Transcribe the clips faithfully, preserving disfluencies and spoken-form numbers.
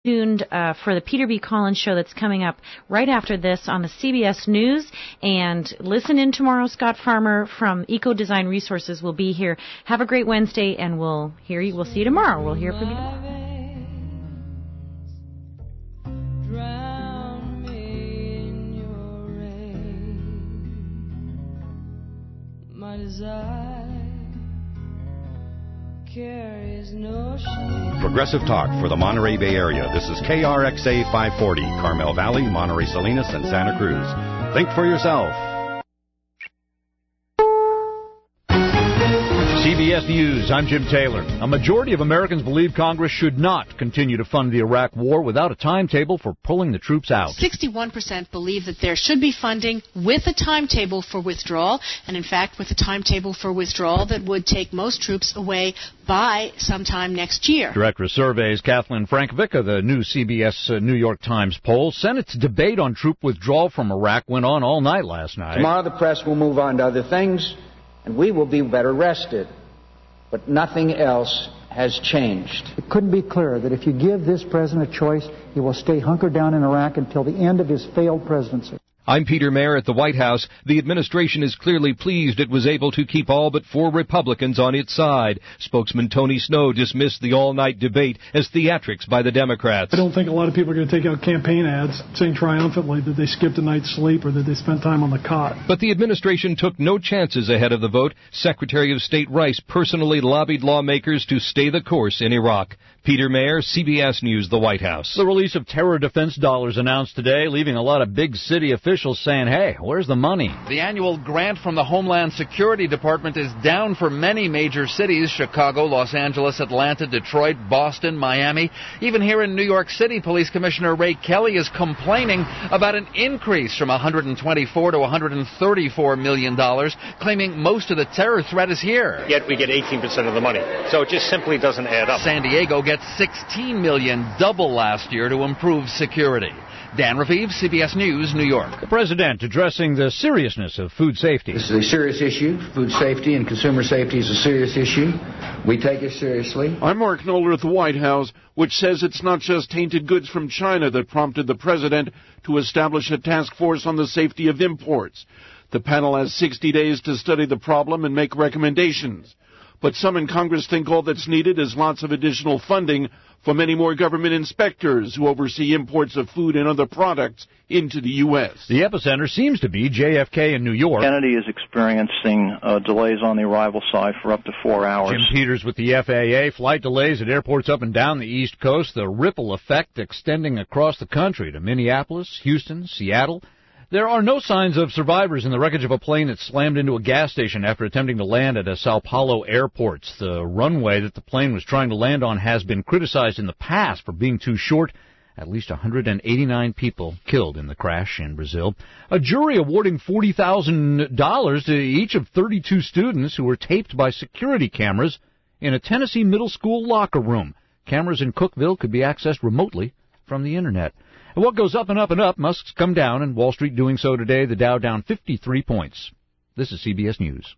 tuned uh, for the Peter B. Collins Show that's coming up right after this on the C B S News. And listen in tomorrow. Scott Farmer from Eco Design Resources will be here. Have a great Wednesday, and we'll hear you. We'll see you tomorrow. We'll hear from you tomorrow. Progressive Talk for the Monterey Bay Area. This is K R X A five forty, Carmel Valley, Monterey Salinas, and Santa Cruz. Think for yourself. C B S News, I'm Jim Taylor. A majority of Americans believe Congress should not continue to fund the Iraq War without a timetable for pulling the troops out. sixty-one percent believe that there should be funding with a timetable for withdrawal, and in fact with a timetable for withdrawal that would take most troops away by sometime next year. Director of Surveys Kathleen Frankovic of the new C B S uh, New York Times poll. Senate's debate on troop withdrawal from Iraq went on all night last night. Tomorrow the press will move on to other things, and we will be better rested. But nothing else has changed. It couldn't be clearer that if you give this president a choice, he will stay hunkered down in Iraq until the end of his failed presidency. I'm Peter Mayer at the White House. The administration is clearly pleased it was able to keep all but four Republicans on its side. Spokesman Tony Snow dismissed the all-night debate as theatrics by the Democrats. I don't think a lot of people are going to take out campaign ads saying triumphantly that they skipped a night's sleep or that they spent time on the cot. But the administration took no chances ahead of the vote. Secretary of State Rice personally lobbied lawmakers to stay the course in Iraq. Peter Mayer, C B S News, the White House. The release of terror defense dollars announced today, leaving a lot of big city officials saying, hey, where's the money? The annual grant from the Homeland Security Department is down for many major cities: Chicago, Los Angeles, Atlanta, Detroit, Boston, Miami. Even here in New York City, Police Commissioner Ray Kelly is complaining about an increase from one hundred twenty-four to one hundred thirty-four million dollars, claiming most of the terror threat is here. Yet we get eighteen percent of the money. So it just simply doesn't add up. San Diego gets sixteen million dollars, double last year, to improve security. Dan Raviv, C B S News, New York. The president addressing the seriousness of food safety. This is a serious issue. Food safety and consumer safety is a serious issue. We take it seriously. I'm Mark Knoller at the White House, which says it's not just tainted goods from China that prompted the president to establish a task force on the safety of imports. The panel has sixty days to study the problem and make recommendations. But some in Congress think all that's needed is lots of additional funding for many more government inspectors who oversee imports of food and other products into the U S. The epicenter seems to be J F K in New York. Kennedy is experiencing uh, delays on the arrival side for up to four hours. Jim Peters with the F A A. Flight delays at airports up and down the East Coast. The ripple effect extending across the country to Minneapolis, Houston, Seattle. There are no signs of survivors in the wreckage of a plane that slammed into a gas station after attempting to land at a Sao Paulo airport. The runway that the plane was trying to land on has been criticized in the past for being too short. At least one hundred eighty-nine people killed in the crash in Brazil. A jury awarding forty thousand dollars to each of thirty-two students who were taped by security cameras in a Tennessee middle school locker room. Cameras in Cookeville could be accessed remotely from the Internet. And what goes up and up and up must come down, and Wall Street doing so today. The Dow down fifty-three points. This is C B S News.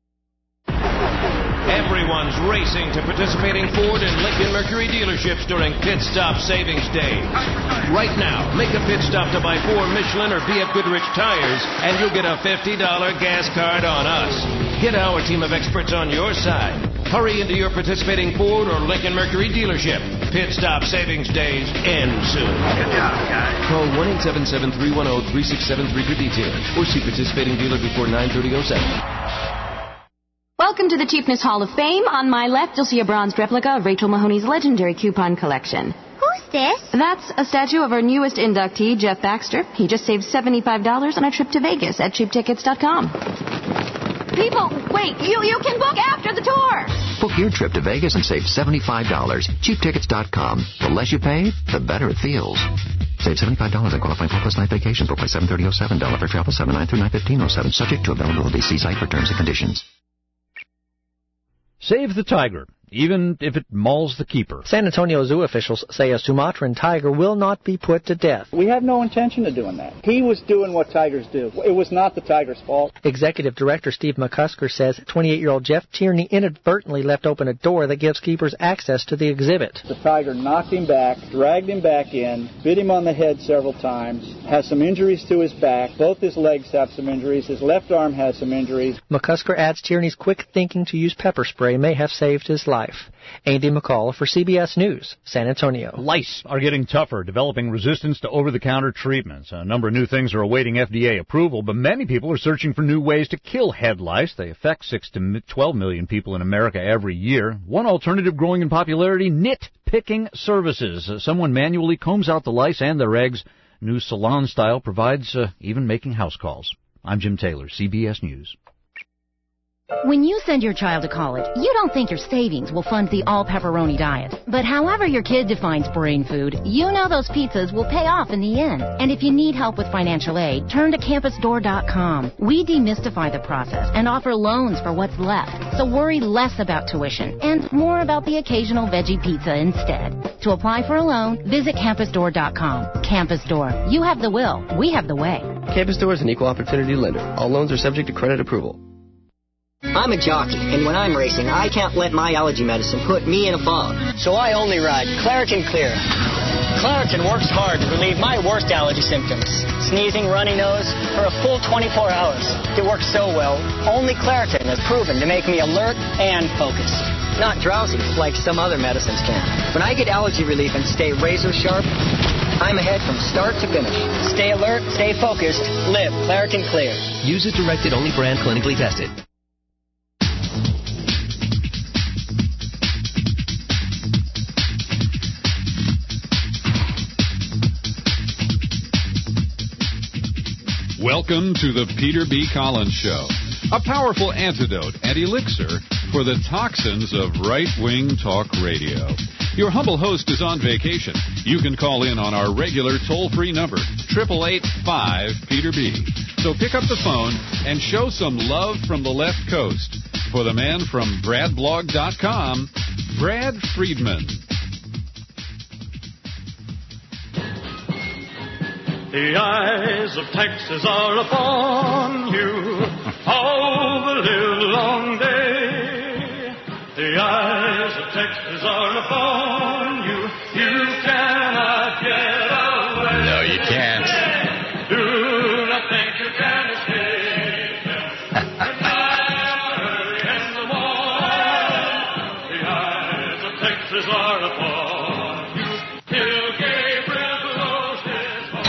Everyone's racing to participating Ford and Lincoln Mercury dealerships during Pit Stop Savings Day. Right now, make a pit stop to buy four Michelin or B F Goodrich tires, and you'll get a fifty dollars gas card on us. Get our team of experts on your side. Hurry into your participating Ford or Lincoln Mercury dealership. Pit Stop Savings Days end soon. Good job, guys. Call one eight seven seven, three one zero, three six seven three for details, or see participating dealer before nine thirty oh seven. Welcome to the Cheapness Hall of Fame. On my left, you'll see a bronze replica of Rachel Mahoney's legendary coupon collection. Who's this? That's a statue of our newest inductee, Jeff Baxter. He just saved seventy-five dollars on a trip to Vegas at cheap tickets dot com. People, wait, you, you can book after the tour. Book your trip to Vegas and save seventy-five dollars. cheap tickets dot com. The less you pay, the better it feels. Save seventy-five dollars on qualifying four-plus night vacations. Book by seven thirty oh seven. Dollar for travel seven nine through nine fifteen oh seven. Subject to availability. See site for terms and conditions. Save the Tiger. even if it mauls the keeper. San Antonio Zoo officials say a Sumatran tiger will not be put to death. We have no intention of doing that. He was doing what tigers do. It was not the tiger's fault. Executive Director Steve McCusker says twenty-eight-year-old Jeff Tierney inadvertently left open a door that gives keepers access to the exhibit. The tiger knocked him back, dragged him back in, bit him on the head several times, has some injuries to his back. Both his legs have some injuries. His left arm has some injuries. McCusker adds Tierney's quick thinking to use pepper spray may have saved his life. Andy McCall for C B S News, San Antonio. Lice are getting tougher, developing resistance to over-the-counter treatments. A number of new things are awaiting F D A approval, but many people are searching for new ways to kill head lice. They affect six to twelve million people in America every year. One alternative growing in popularity, nit-picking services. Uh, someone manually combs out the lice and their eggs. New salon style provides uh, even making house calls. I'm Jim Taylor, C B S News. When you send your child to college, you don't think your savings will fund the all-pepperoni diet. But however your kid defines brain food, you know those pizzas will pay off in the end. And if you need help with financial aid, turn to campus door dot com. We demystify the process and offer loans for what's left. So worry less about tuition and more about the occasional veggie pizza instead. To apply for a loan, visit campus door dot com. Campus Door. You have the will. We have the way. Campus Door is an equal opportunity lender. All loans are subject to credit approval. I'm a jockey, and when I'm racing, I can't let my allergy medicine put me in a fog. So I only ride Claritin Clear. Claritin works hard to relieve my worst allergy symptoms, sneezing, runny nose, for a full twenty-four hours. It works so well, only Claritin is proven to make me alert and focused. Not drowsy, like some other medicines can. When I get allergy relief and stay razor sharp, I'm ahead from start to finish. Stay alert, stay focused, live Claritin Clear. Use as directed, only brand clinically tested. Welcome to the Peter B. Collins Show, a powerful antidote and elixir for the toxins of right-wing talk radio. Your humble host is on vacation. You can call in on our regular toll-free number, eight eight eight, five, Peter B. So pick up the phone and show some love from the left coast for the man from brad blog dot com, Brad Friedman. The eyes of Texas are upon you all the live long day. The eyes of Texas are upon you. You cannot get away. No, you can't. Do not think you can escape them. The night early in the morning. The eyes of Texas are upon you. Till Gabriel blows his horn.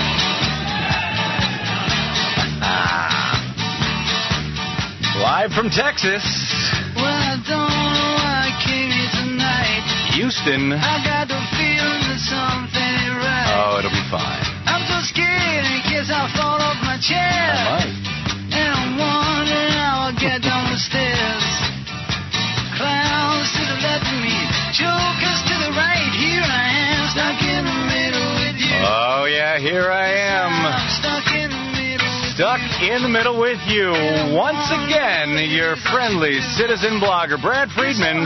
Live from Texas. Well, I don't know why I came here tonight. Houston. I got the feeling that something ain't right. Oh, it'll be fine. I'm so scared in case I fall off my chair. I might. And I'm wondering how I'll get down the stairs. Clowns to the left of me, jokers to the right. Here I am, stuck in the middle with you. Oh, yeah, here I am. I'm stuck in the middle with Stuck in the middle with you. Once again, your friendly citizen blogger, Brad Friedman,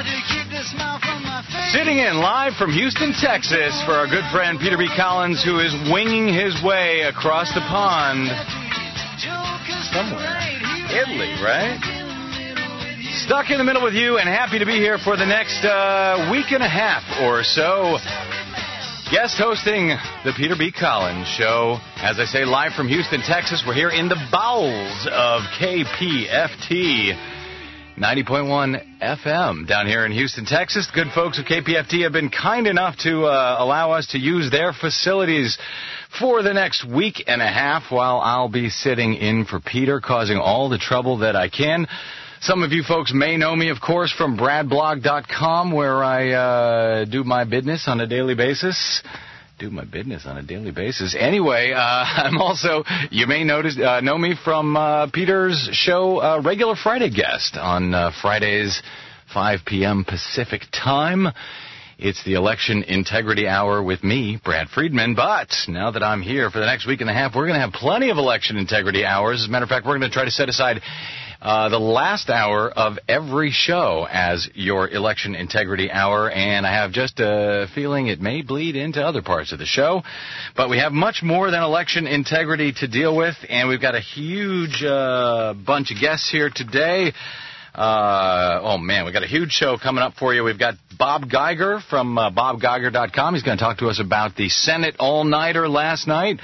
sitting in live from Houston, Texas, for our good friend Peter B. Collins, who is winging his way across the pond. Somewhere. Italy, right? Stuck in the middle with you and happy to be here for the next uh, week and a half or so. Guest hosting the Peter B. Collins Show. As I say, live from Houston, Texas. We're here in the bowels of K P F T ninety point one F M down here in Houston, Texas. The good folks of K P F T have been kind enough to uh, allow us to use their facilities for the next week and a half while I'll be sitting in for Peter, causing all the trouble that I can. Some of you folks may know me, of course, from brad blog dot com, where I uh, do my business on a daily basis. Do my business on a daily basis. Anyway, uh, I'm also, you may notice, uh, know me from uh, Peter's show, uh, regular Friday guest on uh, Fridays, five p.m. Pacific time. It's the Election Integrity Hour with me, Brad Friedman. But now that I'm here for the next week and a half, we're going to have plenty of election integrity hours. As a matter of fact, we're going to try to set aside uh, the last hour of every show as your election integrity hour, and I have just a feeling it may bleed into other parts of the show. But we have much more than election integrity to deal with, and we've got a huge uh, bunch of guests here today. Uh, oh, man, we've got a huge show coming up for you. We've got Bob Geiger from uh, bob geiger dot com. He's going to talk to us about the Senate all-nighter last night.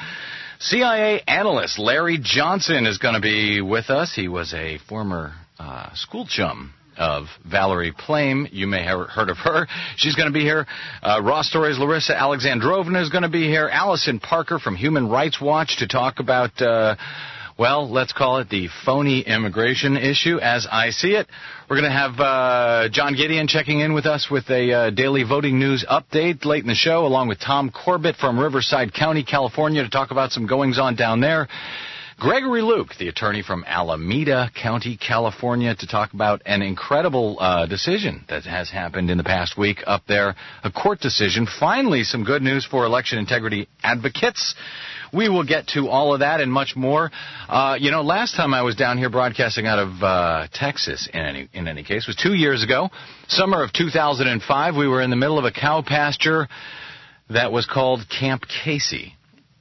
C I A analyst Larry Johnson is going to be with us. He was a former uh, school chum of Valerie Plame. You may have heard of her. She's going to be here. Uh, Raw Stories' Larissa Alexandrovna is going to be here. Allison Parker from Human Rights Watch to talk about, uh, well, let's call it the phony immigration issue as I see it. We're going to have uh, John Gideon checking in with us with a uh, daily voting news update late in the show, along with Tom Corbett from Riverside County, California, to talk about some goings-on down there. Gregory Luke, the attorney from Alameda County, California, to talk about an incredible uh, decision that has happened in the past week up there, a court decision. Finally, some good news for election integrity advocates. We will get to all of that and much more. Uh, you know, last time I was down here broadcasting out of uh, Texas, in any in any case, was two years ago, summer of two thousand five. We were in the middle of a cow pasture that was called Camp Casey.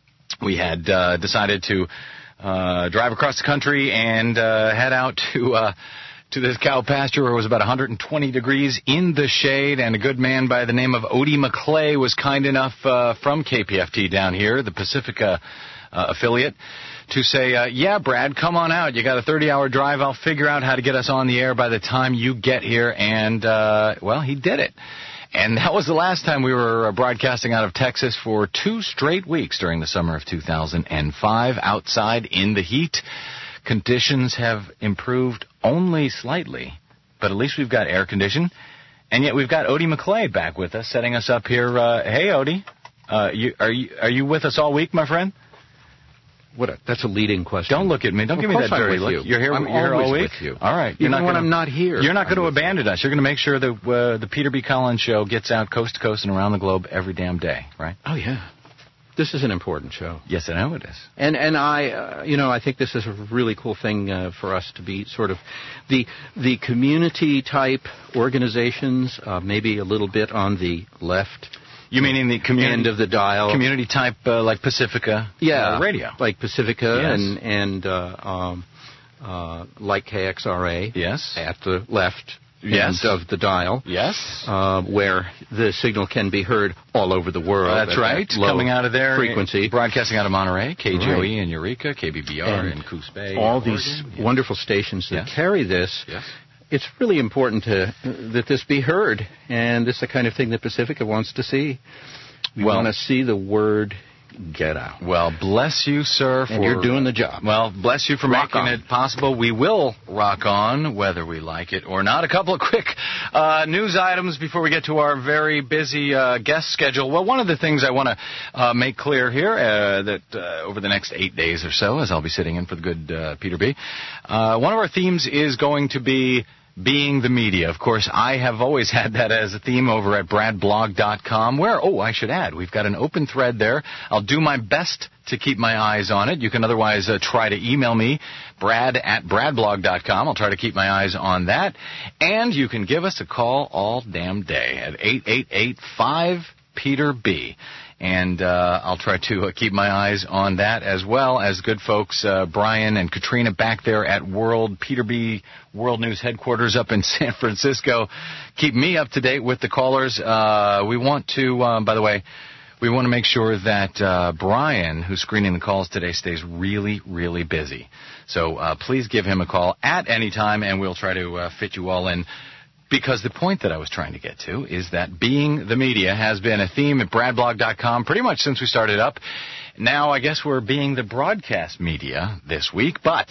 We had uh, decided to uh, drive across the country and uh, head out to uh, to this cow pasture where it was about one hundred twenty degrees in the shade, and a good man by the name of Odie McClay was kind enough uh, from K P F T down here, the Pacifica uh, affiliate, to say, uh, yeah, Brad, come on out. You got a thirty-hour drive. I'll figure out how to get us on the air by the time you get here. And, uh, well, he did it. And that was the last time we were broadcasting out of Texas for two straight weeks during the summer of two thousand five, outside in the heat. Conditions have improved only slightly, but at least we've got air condition. And yet we've got Odie McClay back with us, setting us up here. Uh, hey, Odie, uh, you, are you are you with us all week, my friend? What? A, that's a leading question. Don't look at me. Don't of give me that dirty look. You. You're here. I'm you're always all week. With you. All right. You're Even not when gonna, I'm not here, you're not going to with abandon you. us. You're going to make sure that uh, the Peter B. Collins Show gets out coast to coast and around the globe every damn day, right? Oh yeah. This is an important show. Yes, I know it is. And and I, uh, you know, I think this is a really cool thing uh, for us to be sort of the the community type organizations, uh, maybe a little bit on the left. You mean in the community end of the dial? Community type, uh, like Pacifica yeah, uh, radio, like Pacifica yes. and and uh, um, uh, like K X R A. Yes, at the left. Yes. End of the dial. Yes. Uh, where the signal can be heard all over the world. Uh, that's right. That coming out of there. Frequency. Broadcasting out of Monterey, K G O E right. in Eureka, K B B R and in Coos Bay. All Oregon. these yes. wonderful stations that yes. carry this. Yes. It's really important to that this be heard. And this is the kind of thing that Pacifica wants to see. We well, want to see the word get out. Well, bless you, sir. For, and you're doing the job. Well, bless you for rock making on. it possible. We will rock on, whether we like it or not. A couple of quick uh, news items before we get to our very busy uh, guest schedule. Well, one of the things I want to uh, make clear here, uh, that uh, over the next eight days or so, as I'll be sitting in for the good uh, Peter B., uh, one of our themes is going to be being the media. Of course, I have always had that as a theme over at brad blog dot com, where, oh, I should add, we've got an open thread there. I'll do my best to keep my eyes on it. You can otherwise uh, try to email me, brad at brad blog dot com. I'll try to keep my eyes on that. And you can give us a call all damn day at eight eight eight, five, Peter B. And uh, I'll try to uh, keep my eyes on that, as well as good folks uh, Brian and Katrina back there at World Peter B. World News headquarters up in San Francisco. Keep me up to date with the callers. Uh, we want to, uh, by the way, we want to make sure that uh, Brian, who's screening the calls today, stays really, really busy. So uh, please give him a call at any time, and we'll try to uh, fit you all in. Because the point that I was trying to get to is that being the media has been a theme at brad blog dot com pretty much since we started up. Now I guess we're being the broadcast media this week, but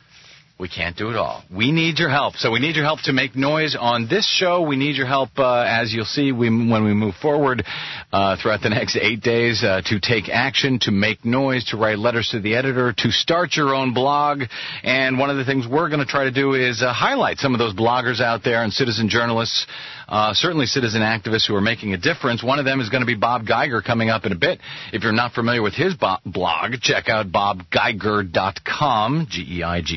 we can't do it all. We need your help. So we need your help to make noise on this show. We need your help, uh, as you'll see we, when we move forward uh, throughout the next eight days, uh, to take action, to make noise, to write letters to the editor, to start your own blog. And one of the things we're going to try to do is uh, highlight some of those bloggers out there and citizen journalists, uh, certainly citizen activists who are making a difference. One of them is going to be Bob Geiger coming up in a bit. If you're not familiar with his bo- blog, check out bob geiger dot com, G E I G E R.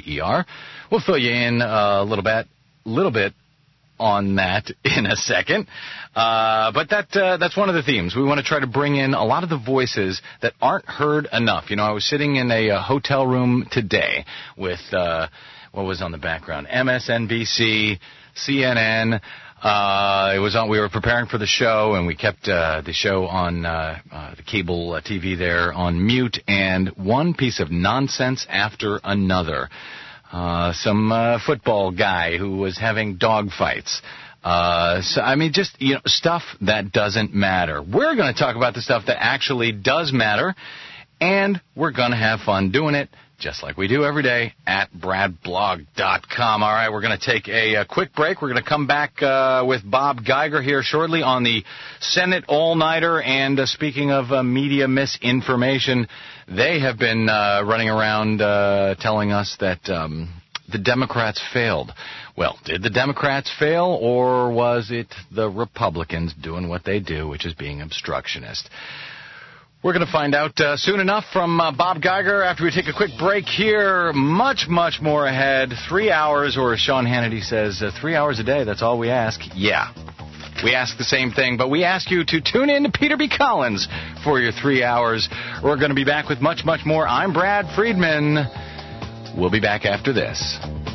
we'll fill you in a little bit, little bit on that in a second. Uh, but that uh, that's one of the themes. We want to try to bring in a lot of the voices that aren't heard enough. You know, I was sitting in a, a hotel room today with, uh, what was on the background? M S N B C, C N N. Uh, it was on, we were preparing for the show, and we kept uh, the show on uh, uh, the cable uh, T V there on mute, and one piece of nonsense after another. Uh, some uh, football guy who was having dog fights. Uh, so, I mean, just, you know, stuff that doesn't matter. We're going to talk about the stuff that actually does matter, and we're going to have fun doing it, just like we do every day at brad blog dot com. All right, we're going to take a, a quick break. We're going to come back uh, with Bob Geiger here shortly on the Senate all-nighter. And uh, speaking of uh, media misinformation, they have been uh, running around uh, telling us that um, the Democrats failed. Well, did the Democrats fail, or was it the Republicans doing what they do, which is being obstructionist? We're going to find out uh, soon enough from uh, Bob Geiger after we take a quick break here. Much, much more ahead. Three hours, or as Sean Hannity says, uh, three hours a day. That's all we ask. Yeah, we ask the same thing, but we ask you to tune in to Peter B. Collins for your three hours. We're going to be back with much, much more. I'm Brad Friedman. We'll be back after this.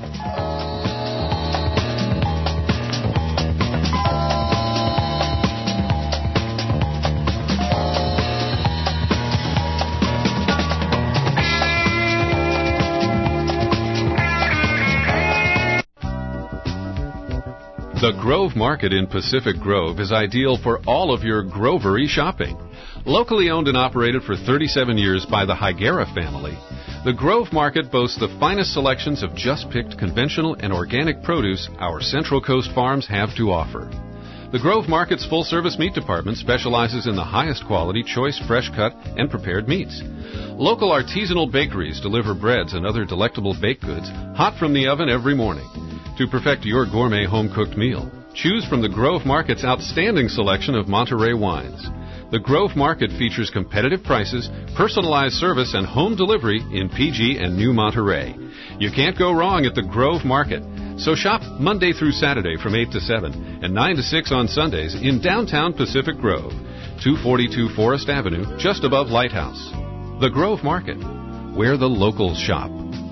The Grove Market in Pacific Grove is ideal for all of your grovery shopping. Locally owned and operated for thirty-seven years by the Higuera family, the Grove Market boasts the finest selections of just-picked conventional and organic produce our Central Coast farms have to offer. The Grove Market's full-service meat department specializes in the highest quality, choice, fresh-cut, and prepared meats. Local artisanal bakeries deliver breads and other delectable baked goods hot from the oven every morning. To perfect your gourmet home-cooked meal, choose from the Grove Market's outstanding selection of Monterey wines. The Grove Market features competitive prices, personalized service, and home delivery in P G and New Monterey. You can't go wrong at the Grove Market. So shop Monday through Saturday from eight to seven and nine to six on Sundays in downtown Pacific Grove, two forty-two Forest Avenue, just above Lighthouse. The Grove Market, where the locals shop.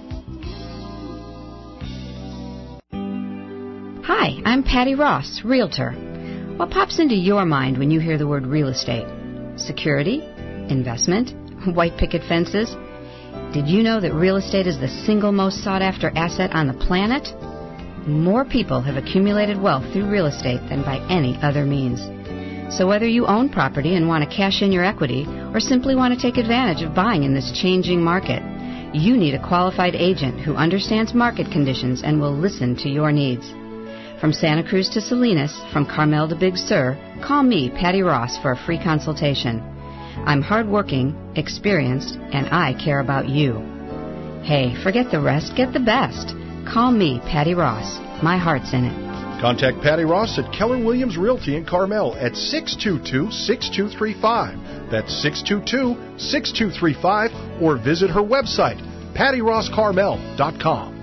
Hi, I'm Patty Ross, Realtor. What pops into your mind when you hear the word real estate? Security? Investment? White picket fences? Did you know that real estate is the single most sought-after asset on the planet? More people have accumulated wealth through real estate than by any other means. So whether you own property and want to cash in your equity or simply want to take advantage of buying in this changing market, you need a qualified agent who understands market conditions and will listen to your needs. From Santa Cruz to Salinas, from Carmel to Big Sur, call me, Patty Ross, for a free consultation. I'm hardworking, experienced, and I care about you. Hey, forget the rest, get the best. Call me, Patty Ross. My heart's in it. Contact Patty Ross at Keller Williams Realty in Carmel at six two two, six two three five. That's six two two, six two three five, or visit her website, patty ross carmel dot com.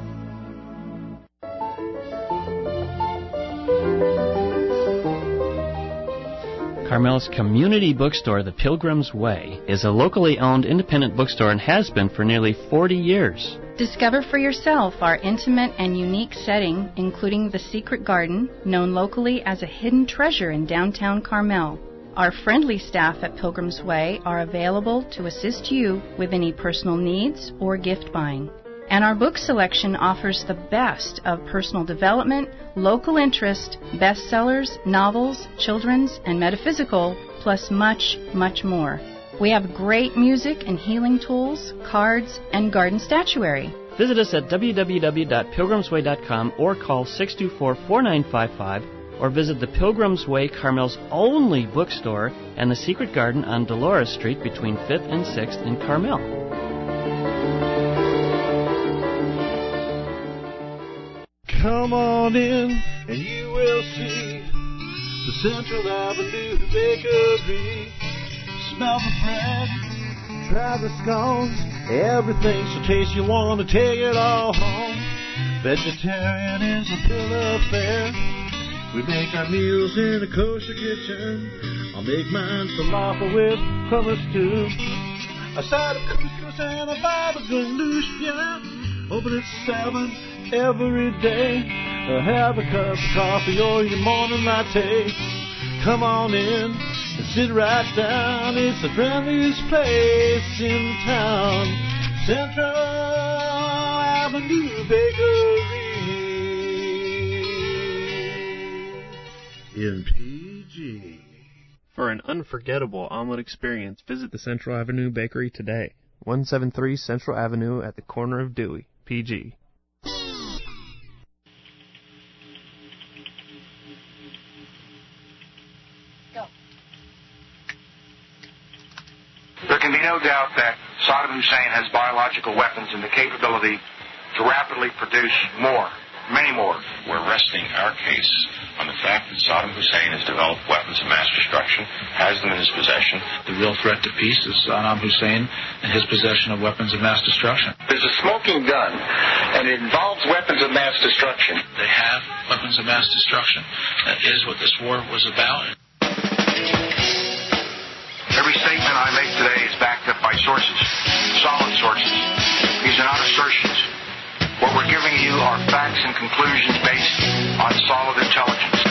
Carmel's community bookstore, The Pilgrim's Way, is a locally owned independent bookstore and has been for nearly forty years. Discover for yourself our intimate and unique setting, including the Secret Garden, known locally as a hidden treasure in downtown Carmel. Our friendly staff at Pilgrim's Way are available to assist you with any personal needs or gift buying. And our book selection offers the best of personal development, local interest, bestsellers, novels, children's, and metaphysical, plus much, much more. We have great music and healing tools, cards, and garden statuary. Visit us at w w w dot pilgrims way dot com or call six two four, four nine five five, or visit the Pilgrim's Way, Carmel's only bookstore, and the Secret Garden on Dolores Street between fifth and sixth in Carmel. Come on in and you will see the Central Avenue Bakery. Smell the bread, try the scones, Everything's so tasty, you want to take it all home. Vegetarian is a bill of fare. We make our meals in a kosher kitchen. I'll make mine falafel with hummus too. A side of couscous and a baba ganoush, yeah. Open at seven every day. Uh, have a cup of coffee or your morning latte. Come on in and sit right down. It's the friendliest place in town. Central Avenue Bakery in P G. For an unforgettable omelet experience, visit the Central Avenue Bakery today. one seventy-three Central Avenue at the corner of Dewey, P G. There can be no doubt that Saddam Hussein has biological weapons and the capability to rapidly produce more, many more. We're resting our case on the fact that Saddam Hussein has developed weapons of mass destruction, has them in his possession. The real threat to peace is Saddam Hussein and his possession of weapons of mass destruction. There's a smoking gun, and it involves weapons of mass destruction. They have weapons of mass destruction. That is what this war was about. Every statement I make today is backed up by sources, solid sources. These are not assertions. What we're giving you are facts and conclusions based on solid intelligence.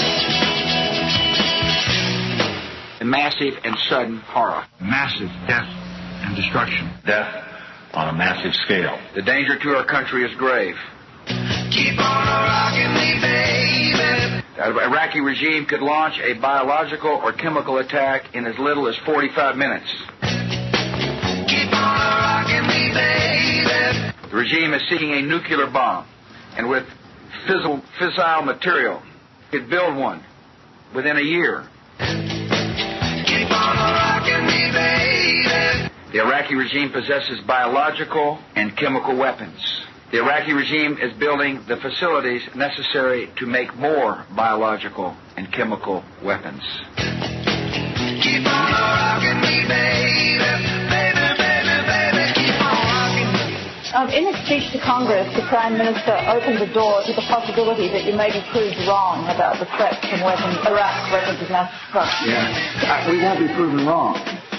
A massive and sudden horror. Massive death and destruction. Death on a massive scale. The danger to our country is grave. Keep on rocking me, baby. The Iraqi regime could launch a biological or chemical attack in as little as forty-five minutes. Keep on rocking me, baby. The regime is seeking a nuclear bomb, and with fissile, fissile material, could build one within a year. Keep on rocking me, baby. The Iraqi regime possesses biological and chemical weapons. The Iraqi regime is building the facilities necessary to make more biological and chemical weapons. Keep on rocking me, baby, baby, baby, baby, keep on rocking me. Um, in his speech to Congress, the Prime Minister opened the door to the possibility that you may be proved wrong about the threat from weapons, Iraq's weapons of mass destruction. Yeah, uh, we won't be proven wrong.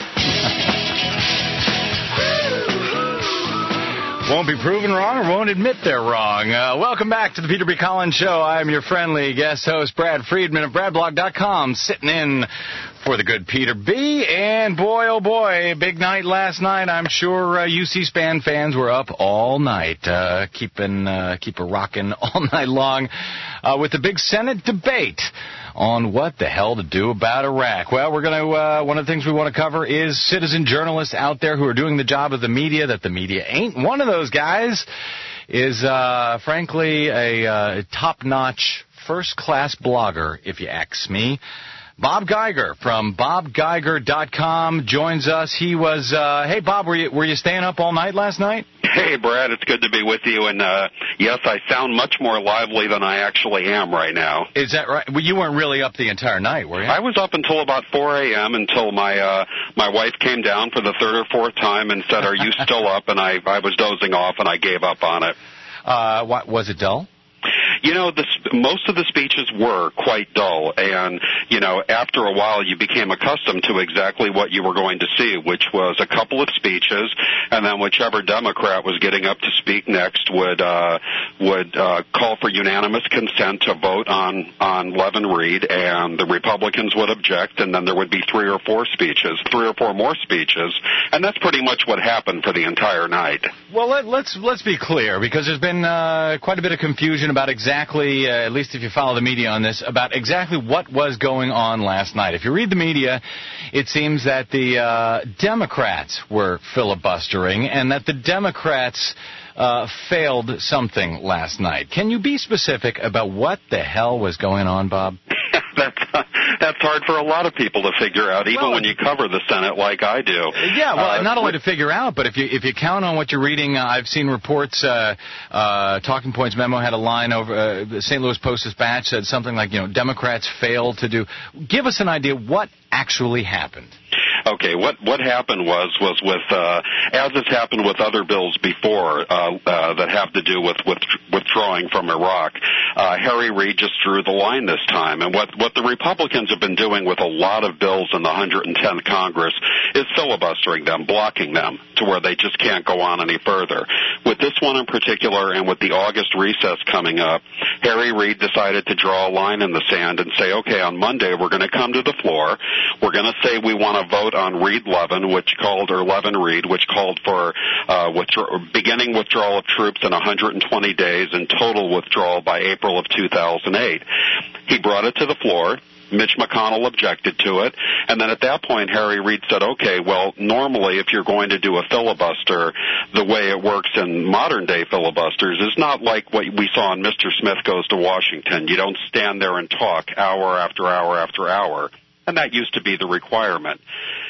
Won't be proven wrong or won't admit they're wrong. Uh, welcome back to the Peter B. Collins Show. I'm your friendly guest host, Brad Friedman of brad blog dot com, sitting in for the good Peter B. And boy, oh boy, big night last night. I'm sure uh, you C-SPAN fans were up all night, uh, keeping uh, keep a rocking all night long uh, with the big Senate debate on what the hell to do about Iraq. Well, we're going to, uh, one of the things we want to cover is citizen journalists out there who are doing the job of the media, that the media ain't one of those guys, is, uh, frankly, a uh, top-notch, first-class blogger, if you ask me. Bob Geiger from bob geiger dot com joins us. He was, uh, hey, Bob, were you, were you staying up all night last night? Hey, Brad, it's good to be with you. And, uh, yes, I sound much more lively than I actually am right now. Is that right? Well, you weren't really up the entire night, were you? I was up until about four a.m. until my uh, my wife came down for the third or fourth time and said, are you still up? And I, I was dozing off, and I gave up on it. Uh, what, was it dull? You know, the, most of the speeches were quite dull, and, you know, after a while you became accustomed to exactly what you were going to see, which was a couple of speeches, and then whichever Democrat was getting up to speak next would uh, would uh, call for unanimous consent to vote on, on Levin Reed, and the Republicans would object, and then there would be three or four speeches, three or four more speeches, and that's pretty much what happened for the entire night. Well, let, let's let's be clear, because there's been uh, quite a bit of confusion about exactly, uh, at least if you follow the media on this, about exactly what was going on last night. If you read the media, it seems that the uh, Democrats were filibustering and that the Democrats uh, failed something last night. Can you be specific about what the hell was going on, Bob? That's, uh, that's hard for a lot of people to figure out, even well, when you cover the Senate like I do. Yeah, well, uh, not only to figure out, but if you if you count on what you're reading, uh, I've seen reports, uh, uh, Talking Points Memo had a line over, uh, the Saint Louis Post-Dispatch said something like, you know, Democrats failed to do. Give us an idea what actually happened. Okay, what what happened was was with uh, as has happened with other bills before uh, uh, that have to do with, with withdrawing from Iraq. Uh, Harry Reid just drew the line this time, and what what the Republicans have been doing with a lot of bills in the one hundred tenth Congress is filibustering them, blocking them to where they just can't go on any further. With this one in particular, and with the August recess coming up, Harry Reid decided to draw a line in the sand and say, okay, on Monday we're going to come to the floor. We're going to say we want to vote on Reid Levin, which called, or Levin Reid, which called for uh, withdraw, beginning withdrawal of troops in one hundred twenty days and total withdrawal by April of two thousand eight. He brought it to the floor. Mitch McConnell objected to it, and then at that point, Harry Reid said, okay, well, normally if you're going to do a filibuster, the way it works in modern-day filibusters is not like what we saw in Mister Smith Goes to Washington. You don't stand there and talk hour after hour after hour, and that used to be the requirement.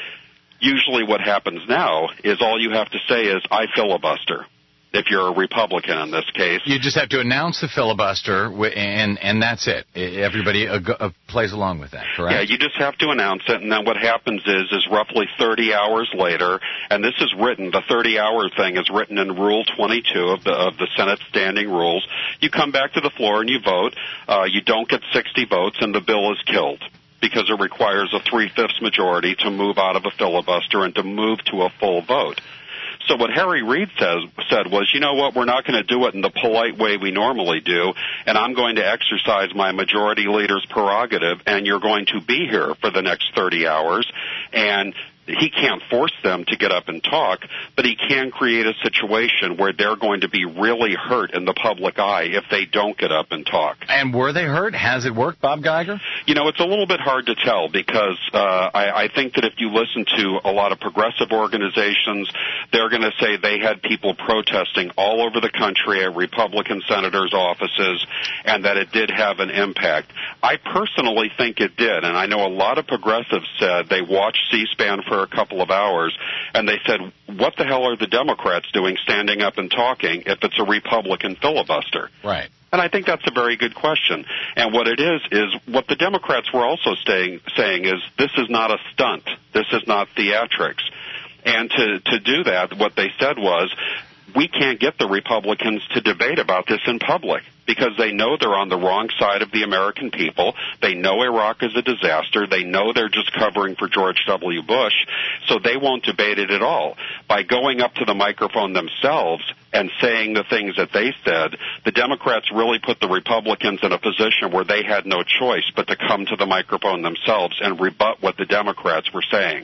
Usually what happens now is all you have to say is, I filibuster. If you're a Republican in this case. You just have to announce the filibuster, and and that's it. Everybody uh, uh, plays along with that, correct? Yeah, you just have to announce it, and then what happens is, is roughly thirty hours later, and this is written, the thirty-hour thing is written in Rule twenty-two of the of the Senate Standing Rules. You come back to the floor and you vote. Uh, you don't get sixty votes, and the bill is killed, because it requires a three-fifths majority to move out of a filibuster and to move to a full vote. So what Harry Reid says, said was, you know what, we're not going to do it in the polite way we normally do, and I'm going to exercise my majority leader's prerogative, and you're going to be here for the next thirty hours, and he can't force them to get up and talk, but he can create a situation where they're going to be really hurt in the public eye if they don't get up and talk. And were they hurt? Has it worked, Bob Geiger? You know, it's a little bit hard to tell because uh, I, I think that if you listen to a lot of progressive organizations, they're going to say they had people protesting all over the country at Republican senators' offices and that it did have an impact. I personally think it did, and I know a lot of progressives said they watched C-SPAN for a couple of hours, and they said, what the hell are the Democrats doing standing up and talking if it's a Republican filibuster? Right. And I think that's a very good question. And what it is, is what the Democrats were also staying, saying is, this is not a stunt. This is not theatrics. And to, to do that, what they said was, we can't get the Republicans to debate about this in public because they know they're on the wrong side of the American people. They know Iraq is a disaster. They know they're just covering for George W. Bush, so they won't debate it at all. By going up to the microphone themselves and saying the things that they said, the Democrats really put the Republicans in a position where they had no choice but to come to the microphone themselves and rebut what the Democrats were saying.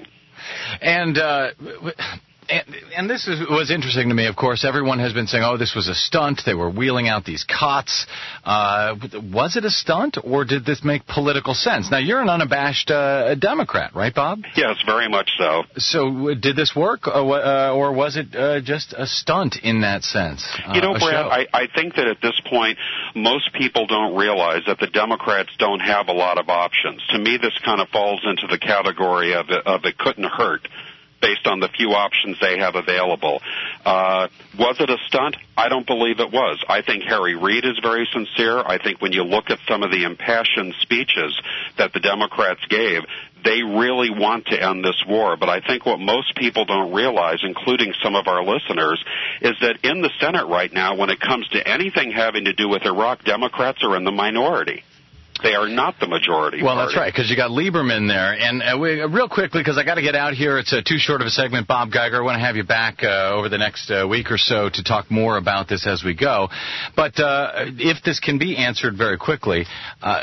And, uh... And, and this is, was interesting to me, of course. Everyone has been saying, oh, this was a stunt. They were wheeling out these cots. Uh, was it a stunt, or did this make political sense? Now, you're an unabashed uh, Democrat, right, Bob? Yes, very much so. So did this work, or, uh, or was it uh, just a stunt in that sense? Uh, you know, Brad, I, I think that at this point, most people don't realize that the Democrats don't have a lot of options. To me, this kind of falls into the category of it, of it couldn't hurt, based on the few options they have available. Uh, was it a stunt? I don't believe it was. I think Harry Reid is very sincere. I think when you look at some of the impassioned speeches that the Democrats gave, they really want to end this war. But I think what most people don't realize, including some of our listeners, is that in the Senate right now, when it comes to anything having to do with Iraq, Democrats are in the minority. They are not the majority Well, party. That's right, because you got Lieberman there. And uh, we, uh, real quickly, because I got to get out here, it's uh, too short of a segment, Bob Geiger. I want to have you back uh, over the next uh, week or so to talk more about this as we go. But uh, if this can be answered very quickly, uh,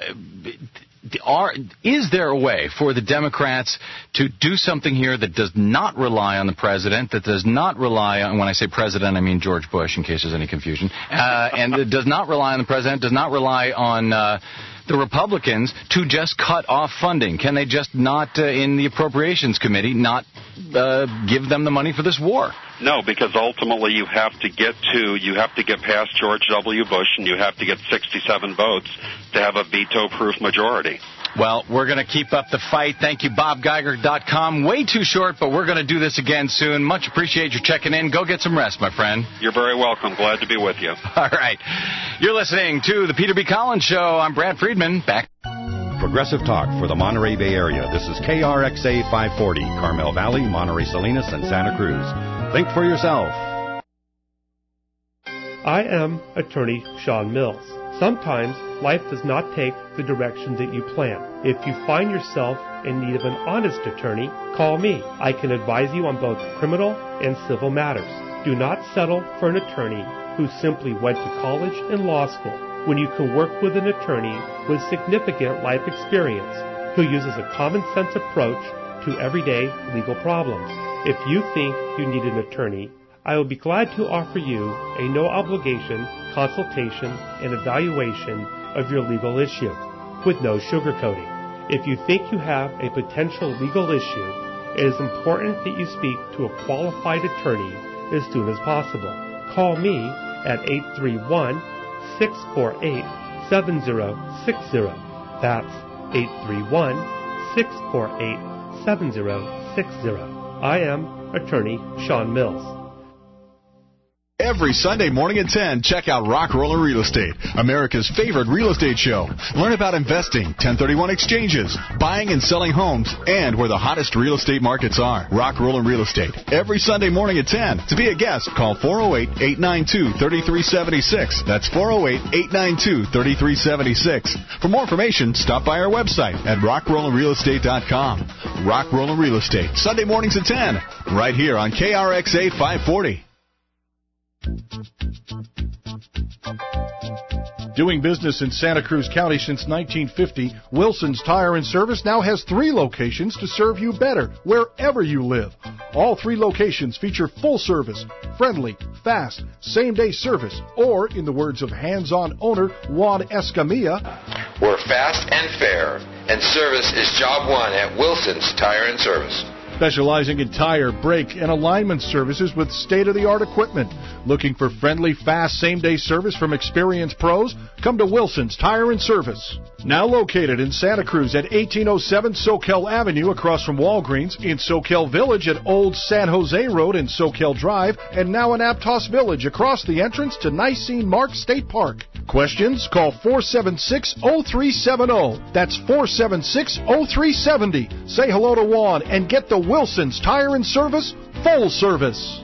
Are, is there a way for the Democrats to do something here that does not rely on the president, that does not rely on, when I say president, I mean George Bush, in case there's any confusion, uh, and it does not rely on the president, does not rely on uh, the Republicans to just cut off funding? Can they just not, uh, in the Appropriations Committee, not uh, give them the money for this war? No, because ultimately you have to get to, you have to get past George W. Bush, and you have to get sixty-seven votes to have a veto-proof majority. Well, we're going to keep up the fight. Thank you, Bob Geiger dot com. Way too short, but we're going to do this again soon. Much appreciate your checking in. Go get some rest, my friend. You're very welcome. Glad to be with you. All right. You're listening to the Peter B. Collins Show. I'm Brad Friedman. Back. Progressive talk for the Monterey Bay Area. This is K R X A five forty, Carmel Valley, Monterey Salinas, and Santa Cruz. Think for yourself. I am attorney Sean Mills. Sometimes life does not take the direction that you plan. If you find yourself in need of an honest attorney, call me. I can advise you on both criminal and civil matters. Do not settle for an attorney who simply went to college and law school when you can work with an attorney with significant life experience who uses a common sense approach to everyday legal problems. If you think you need an attorney, I will be glad to offer you a no-obligation consultation and evaluation of your legal issue with no sugarcoating. If you think you have a potential legal issue, it is important that you speak to a qualified attorney as soon as possible. Call me at eight three one, six four eight, seven zero six zero. That's eight three one, six four eight, seven zero six zero. I am attorney Sean Mills. Every Sunday morning at ten, check out Rock Roller Real Estate, America's favorite real estate show. Learn about investing, ten thirty-one exchanges, buying and selling homes, and where the hottest real estate markets are. Rock Roller Real Estate, every Sunday morning at ten. To be a guest, call four oh eight, eight nine two, three three seven six. That's four oh eight, eight nine two, three three seven six. For more information, stop by our website at rock roller real estate dot com. Rock Roller Real Estate, Sunday mornings at ten, right here on K R X A five forty. Doing business in Santa Cruz County since nineteen fifty, Wilson's Tire and Service now has three locations to serve you better wherever you live. All three locations feature full service, friendly, fast, same-day service, or, in the words of hands-on owner Juan Escamilla, we're fast and fair, and service is job one at Wilson's Tire and Service. Specializing in tire, brake, and alignment services with state-of-the-art equipment. Looking for friendly, fast, same-day service from experienced pros? Come to Wilson's Tire and Service. Now located in Santa Cruz at eighteen oh seven Soquel Avenue across from Walgreens, in Soquel Village at Old San Jose Road and Soquel Drive, and now in Aptos Village across the entrance to Nicene Mark State Park. Questions? Call four seven six, oh three seven oh. That's four seven six, oh three seven oh. Say hello to Juan and get the Wilson's Tire and Service full service.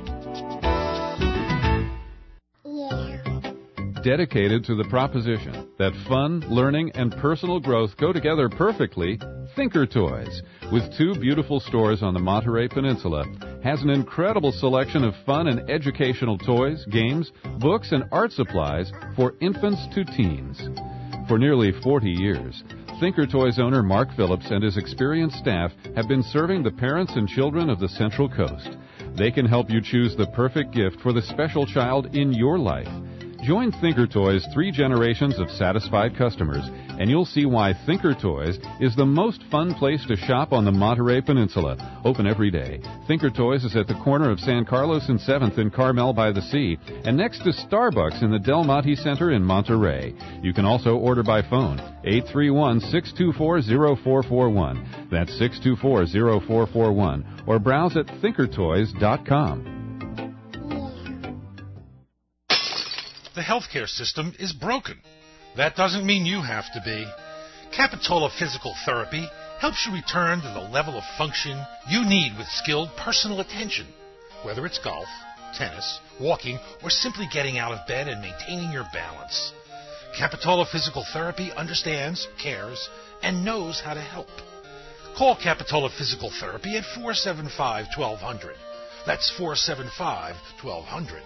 Dedicated to the proposition that fun, learning, and personal growth go together perfectly, Thinker Toys, with two beautiful stores on the Monterey Peninsula, has an incredible selection of fun and educational toys, games, books, and art supplies for infants to teens. For nearly forty years, Thinker Toys owner Mark Phillips and his experienced staff have been serving the parents and children of the Central Coast. They can help you choose the perfect gift for the special child in your life. Join Thinker Toys' three generations of satisfied customers, and you'll see why Thinker Toys is the most fun place to shop on the Monterey Peninsula. Open every day. Thinker Toys is at the corner of San Carlos and seventh in Carmel by the Sea, and next to Starbucks in the Del Monte Center in Monterey. You can also order by phone, eight three one, six two four, zero four four one. That's six two four, zero four four one. Or browse at thinker toys dot com. The healthcare system is broken. That doesn't mean you have to be. Capitola Physical Therapy helps you return to the level of function you need with skilled personal attention, whether it's golf, tennis, walking, or simply getting out of bed and maintaining your balance. Capitola Physical Therapy understands, cares, and knows how to help. Call Capitola Physical Therapy at four seven five, one two zero zero. That's four seven five, one two zero zero.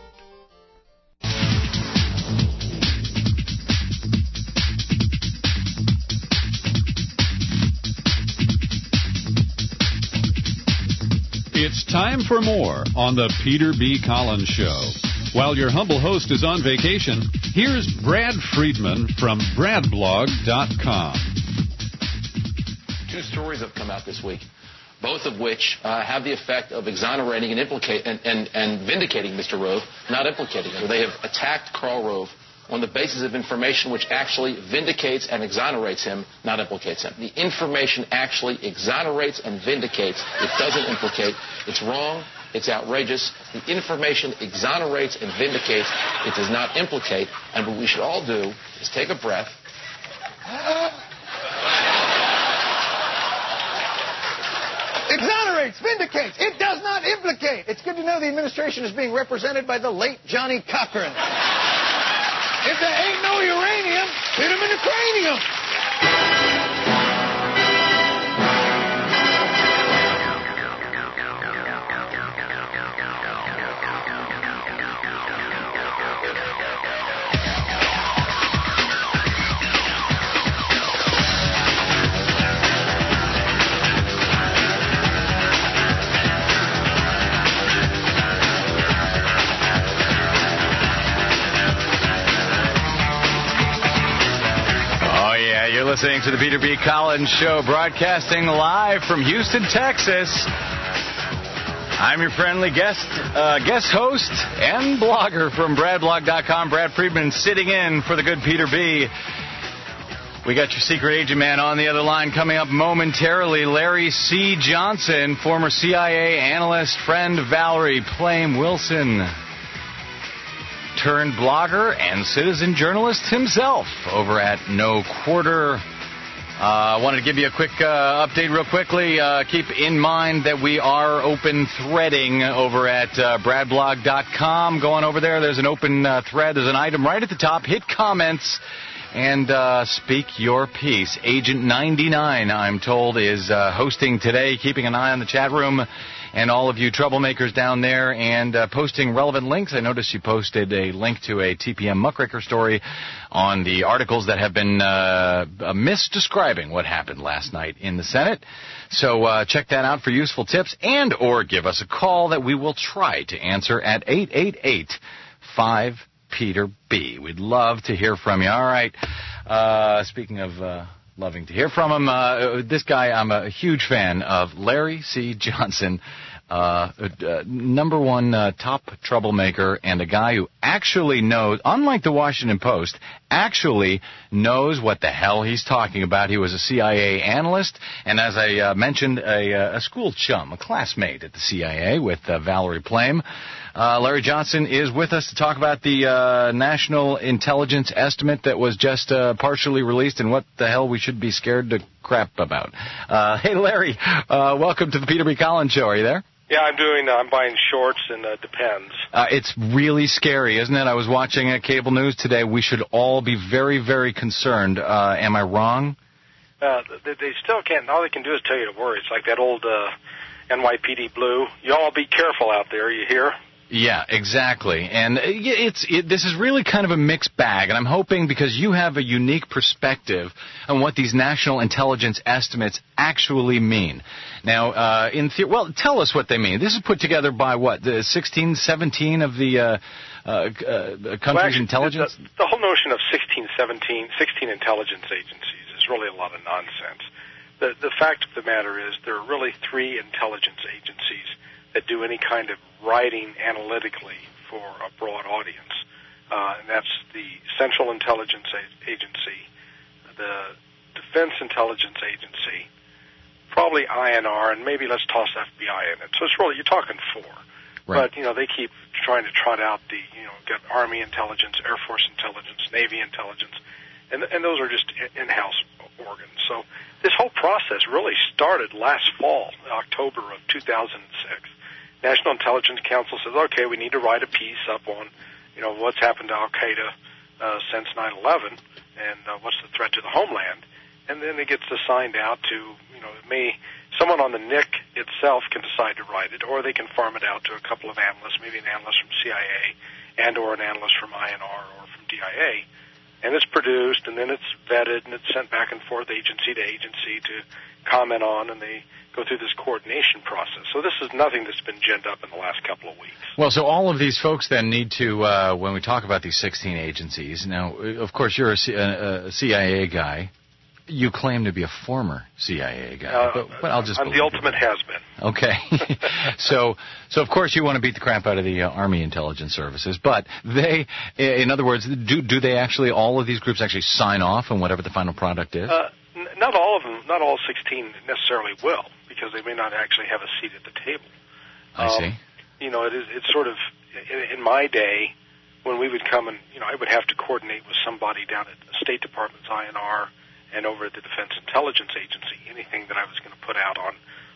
It's time for more on the Peter B. Collins Show. While your humble host is on vacation, here's Brad Friedman from brad blog dot com. Two stories have come out this week, both of which uh, have the effect of exonerating and, implicate, and, and, and vindicating Mister Rove, not implicating him. They have attacked Karl Rove on the basis of information which actually vindicates and exonerates him, not implicates him. The information actually exonerates and vindicates. It doesn't implicate. It's wrong. It's outrageous. The information exonerates and vindicates. It does not implicate. And what we should all do is take a breath Exonerates, vindicates. It does not implicate. It's good to know the administration is being represented by the late Johnny Cochran. If there ain't no uranium, hit him in the cranium. Listening to the Peter B. Collins Show, broadcasting live from Houston, Texas. I'm your friendly guest uh, guest host and blogger from brad blog dot com, Brad Friedman, sitting in for the good Peter B. We got your secret agent man on the other line coming up momentarily. Larry C. Johnson, former C I A analyst, friend of Valerie Plame Wilson, turned blogger and citizen journalist himself over at No Quarter. I uh, wanted to give you a quick uh, update real quickly. Uh, keep in mind that we are open threading over at uh, brad blog dot com. Go on over there. There's an open uh, thread. There's an item right at the top. Hit comments and uh, speak your piece. Agent ninety-nine, I'm told, is uh, hosting today, keeping an eye on the chat room and all of you troublemakers down there, and uh, posting relevant links. I noticed you posted a link to a T P M muckraker story on the articles that have been uh, misdescribing what happened last night in the Senate. So uh, check that out for useful tips, and or give us a call that we will try to answer at eight eight eight, five Peter B. We'd love to hear from you. All right. Uh, speaking of... Uh, Loving to hear from him. Uh, this guy, I'm a huge fan of, Larry C. Johnson, uh, uh, number one uh, top troublemaker, and a guy who actually knows, unlike the Washington Post, actually knows what the hell he's talking about. He was a C I A analyst, and as I uh, mentioned, a, a school chum, a classmate at the C I A with uh, Valerie Plame. Uh, Larry Johnson is with us to talk about the uh, national intelligence estimate that was just uh, partially released and what the hell we should be scared to crap about. Uh, hey, Larry, uh, welcome to the Peter B. Collins Show. Are you there? Yeah, I'm doing. Uh, I'm buying shorts and uh, Depends. Uh, it's really scary, isn't it? I was watching uh, cable news today. We should all be very, very concerned. Uh, am I wrong? Uh, they, they still can't. All they can do is tell you to worry. It's like that old uh, N Y P D Blue. You all be careful out there. You hear? Yeah, exactly. And it's it, this is really kind of a mixed bag, and I'm hoping because you have a unique perspective on what these national intelligence estimates actually mean. Now, uh, in the, well, tell us what they mean. This is put together by what, the sixteen, seventeen of the uh, uh, uh, country's well, actually, intelligence? The, the whole notion of sixteen, seventeen, sixteen intelligence agencies is really a lot of nonsense. The, the fact of the matter is there are really three intelligence agencies that do any kind of writing analytically for a broad audience. Uh, and that's the Central Intelligence Agency, the Defense Intelligence Agency, probably I N R, and maybe let's toss F B I in it. So it's really, you're talking four. Right. But, you know, they keep trying to trot out the, you know, got Army intelligence, Air Force intelligence, Navy intelligence, and, and those are just in-house organs. So this whole process really started last fall, October of two thousand six. National Intelligence Council says, okay, we need to write a piece up on, you know, what's happened to Al-Qaeda uh, since nine eleven and uh, what's the threat to the homeland. And then it gets assigned out to, you know, it may, someone on the N I C itself can decide to write it, or they can farm it out to a couple of analysts, maybe an analyst from C I A and or an analyst from I N R or from D I A. And it's produced, and then it's vetted, and it's sent back and forth agency to agency to comment on, and they go through this coordination process. So this is nothing that's been ginned up in the last couple of weeks. Well, so all of these folks then need to, uh, when we talk about these sixteen agencies, now, of course, you're a, C- a, a C I A guy. You claim to be a former C I A guy, uh, but, but I'll just I'm the ultimate has-been. Okay. so, so of course you want to beat the crap out of the uh, Army intelligence services, but they, in other words, do do they actually, all of these groups actually sign off on whatever the final product is? Uh, n- not all of them, not all sixteen necessarily will, because they may not actually have a seat at the table. I um, see. You know, it is, it's sort of, in, in my day, when we would come and, you know, I would have to coordinate with somebody down at the State Department's I N R and over at the Defense Intelligence Agency, anything that I was going to put out on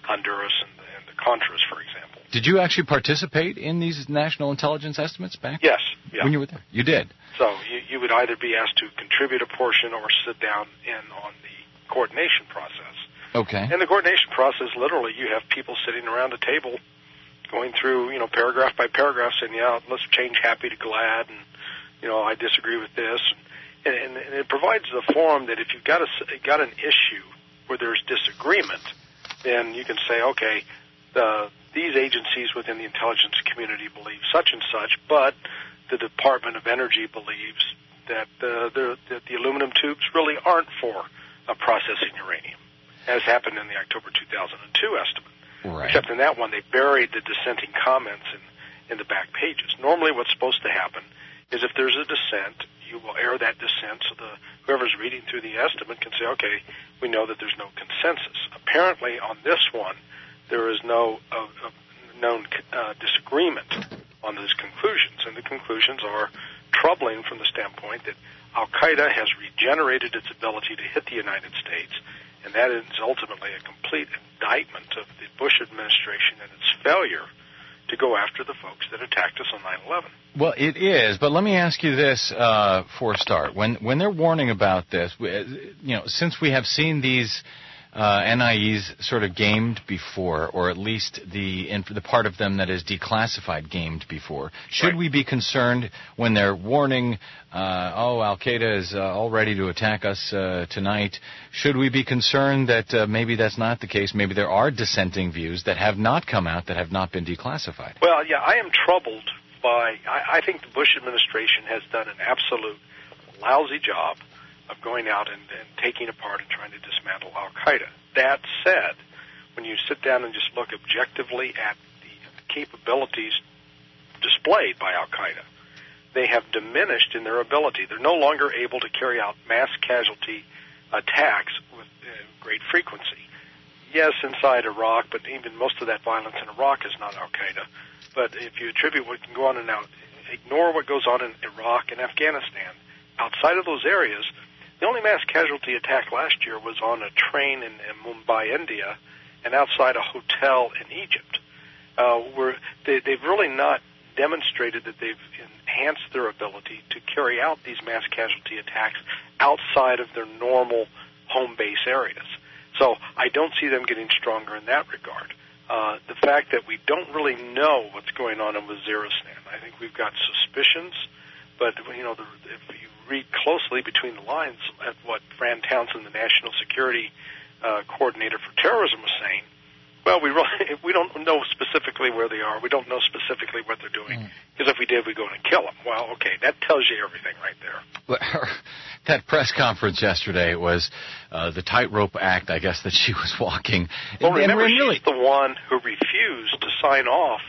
Honduras and, and the Contras, for example. Did you actually participate in these national intelligence estimates back? Yes. Yeah. When you were there? You did? So you, you would either be asked to contribute a portion or sit down in on the coordination process. Okay. In the coordination process, literally, you have people sitting around a table going through, you know, paragraph by paragraph, saying, yeah, let's change happy to glad, and, you know, I disagree with this. And, and, and it provides the forum that if you've got, a, got an issue where there's disagreement, then you can say, okay, the, these agencies within the intelligence community believe such and such, but the Department of Energy believes that, uh, the, that the aluminum tubes really aren't for uh, processing uranium, as happened in the October two thousand two estimate. Right. Except in that one, they buried the dissenting comments in, in the back pages. Normally what's supposed to happen is if there's a dissent, you will air that dissent so the whoever's reading through the estimate can say, okay, we know that there's no consensus. Apparently on this one, there is no uh, uh, known uh, disagreement on those conclusions, and the conclusions are troubling from the standpoint that Al-Qaeda has regenerated its ability to hit the United States, and that is ultimately a complete indictment of the Bush administration and its failure to go after the folks that attacked us on nine eleven. Well, it is, but let me ask you this uh, for a start. When when they're warning about this, you know, since we have seen these uh, N I Es sort of gamed before, or at least the in, the part of them that is declassified gamed before, should Right. we be concerned when they're warning, uh, oh, Al-Qaeda is uh, all ready to attack us uh, tonight? Should we be concerned that uh, maybe that's not the case? Maybe there are dissenting views that have not come out, that have not been declassified? Well, yeah, I am troubled by, I, I think the Bush administration has done an absolute lousy job of going out and, and taking apart and trying to dismantle Al-Qaeda. That said, when you sit down and just look objectively at the capabilities displayed by Al-Qaeda, they have diminished in their ability. They're no longer able to carry out mass casualty attacks with uh, great frequency. Yes, inside Iraq, but even most of that violence in Iraq is not Al-Qaeda. But if you attribute what can go on and out, ignore what goes on in Iraq and Afghanistan, outside of those areas, the only mass casualty attack last year was on a train in, in Mumbai, India, and outside a hotel in Egypt. Uh, where they, they've really not demonstrated that they've enhanced their ability to carry out these mass casualty attacks outside of their normal home base areas. So I don't see them getting stronger in that regard. Uh, the fact that we don't really know what's going on in Waziristan, I think we've got suspicions, but you know, the, if you read closely between the lines at what Fran Townsend, the National Security uh, Coordinator for Terrorism, was saying, well, we really, we don't know specifically where they are. We don't know specifically what they're doing. Because if we did, we'd go in and kill them. Well, okay, that tells you everything right there. That press conference yesterday was uh, the tightrope act, I guess, that she was walking. Well, And- remember, and really, she's the one who refused to sign off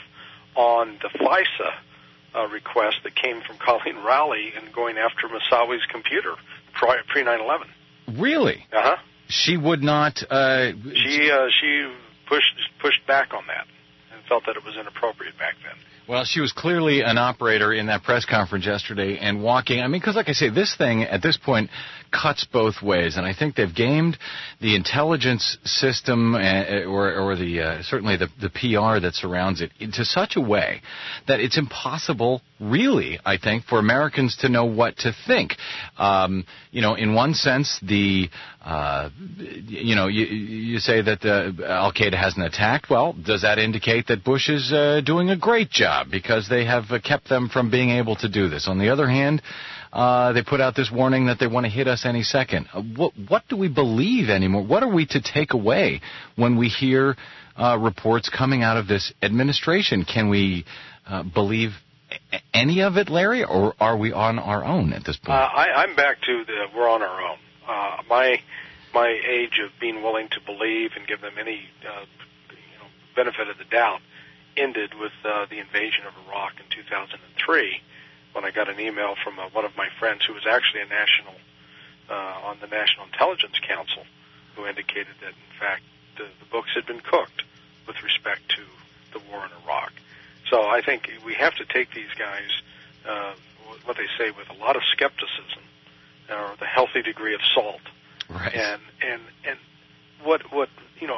on the FISA uh, request that came from Colleen Rowley and going after Moussawi's computer pre nine eleven. really, Uh-huh. she would not. Uh, She, uh, she pushed pushed back on that and felt that it was inappropriate back then. Well, she was clearly an operator in that press conference yesterday and walking. I mean, because like I say, this thing at this point cuts both ways, and I think they've gamed the intelligence system uh, or, or the uh, certainly the, the P R that surrounds it into such a way that it's impossible, really, I think, for Americans to know what to think. Um, you know, in one sense, the uh, you know, you, you say that uh, Al-Qaeda hasn't attacked. Well, does that indicate that Bush is uh, doing a great job because they have uh, kept them from being able to do this? On the other hand, uh, they put out this warning that they want to hit us any second. Uh, what, what do we believe anymore? What are we to take away when we hear uh, reports coming out of this administration? Can we uh, believe a- any of it, Larry, or are we on our own at this Uh, point? I, I'm back to the we're on our own. Uh, my my age of being willing to believe and give them any uh, you know, benefit of the doubt ended with uh, the invasion of Iraq in two thousand three, when I got an email from uh, one of my friends who was actually a national uh, on the National Intelligence Council, who indicated that in fact the, the books had been cooked with respect to the war in Iraq. So I think we have to take these guys, uh, what they say, with a lot of skepticism, or the healthy degree of salt. Right. And and and what what you know, I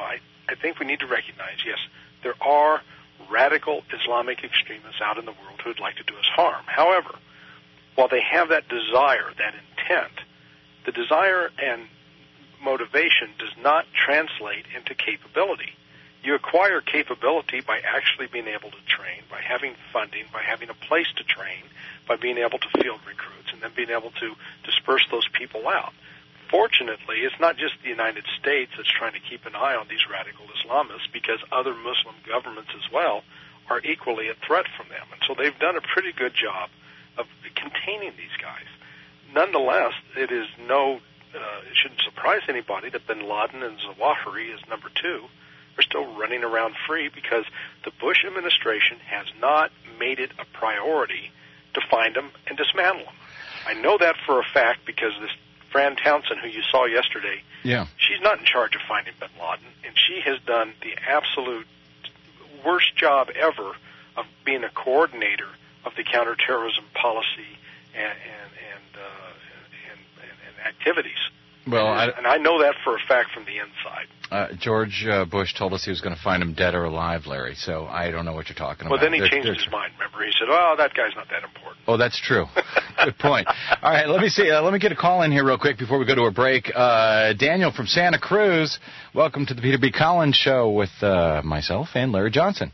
I think we need to recognize, yes, there are radical Islamic extremists out in the world who would like to do us harm. However, while they have that desire, that intent, the desire and motivation does not translate into capability. You acquire capability by actually being able to train, by having funding, by having a place to train, by being able to field recruits, and then being able to disperse those people out. Fortunately, it's not just the United States that's trying to keep an eye on these radical Islamists, because other Muslim governments as well are equally a threat from them. And so they've done a pretty good job of containing these guys. Nonetheless, it is no, uh, it shouldn't surprise anybody that bin Laden and Zawahiri is number two are still running around free, because the Bush administration has not made it a priority to find them and dismantle them. I know that for a fact because this Fran Townsend, who you saw yesterday, yeah, she's not in charge of finding bin Laden, and she has done the absolute worst job ever of being a coordinator of the counterterrorism policy and and and, uh, and, and, and activities. Well, I, and I know that for a fact from the inside. Uh, George uh, Bush told us he was going to find him dead or alive, Larry, so I don't know what you're talking well, about. Well, then he They're, changed they're his tr- mind, remember? He said, oh, that guy's not that important. Oh, that's true. Good point. All right, let me see. Uh, let me get a call in here real quick before we go to a break. Uh, Daniel from Santa Cruz, welcome to the Peter B. Collins Show with uh, myself and Larry Johnson.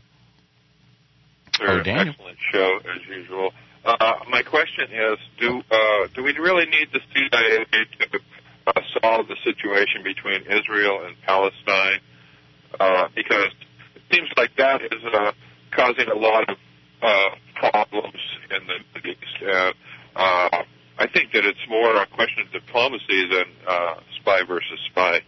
Sure, oh, Daniel. Excellent show, as usual. Uh, my question is, do uh, do we really need the C I A to uh, solve the situation between Israel and Palestine? Uh, because it seems like that is uh, causing a lot of uh, problems in the Middle East. And uh, I think that it's more a question of diplomacy than uh, spy versus spy.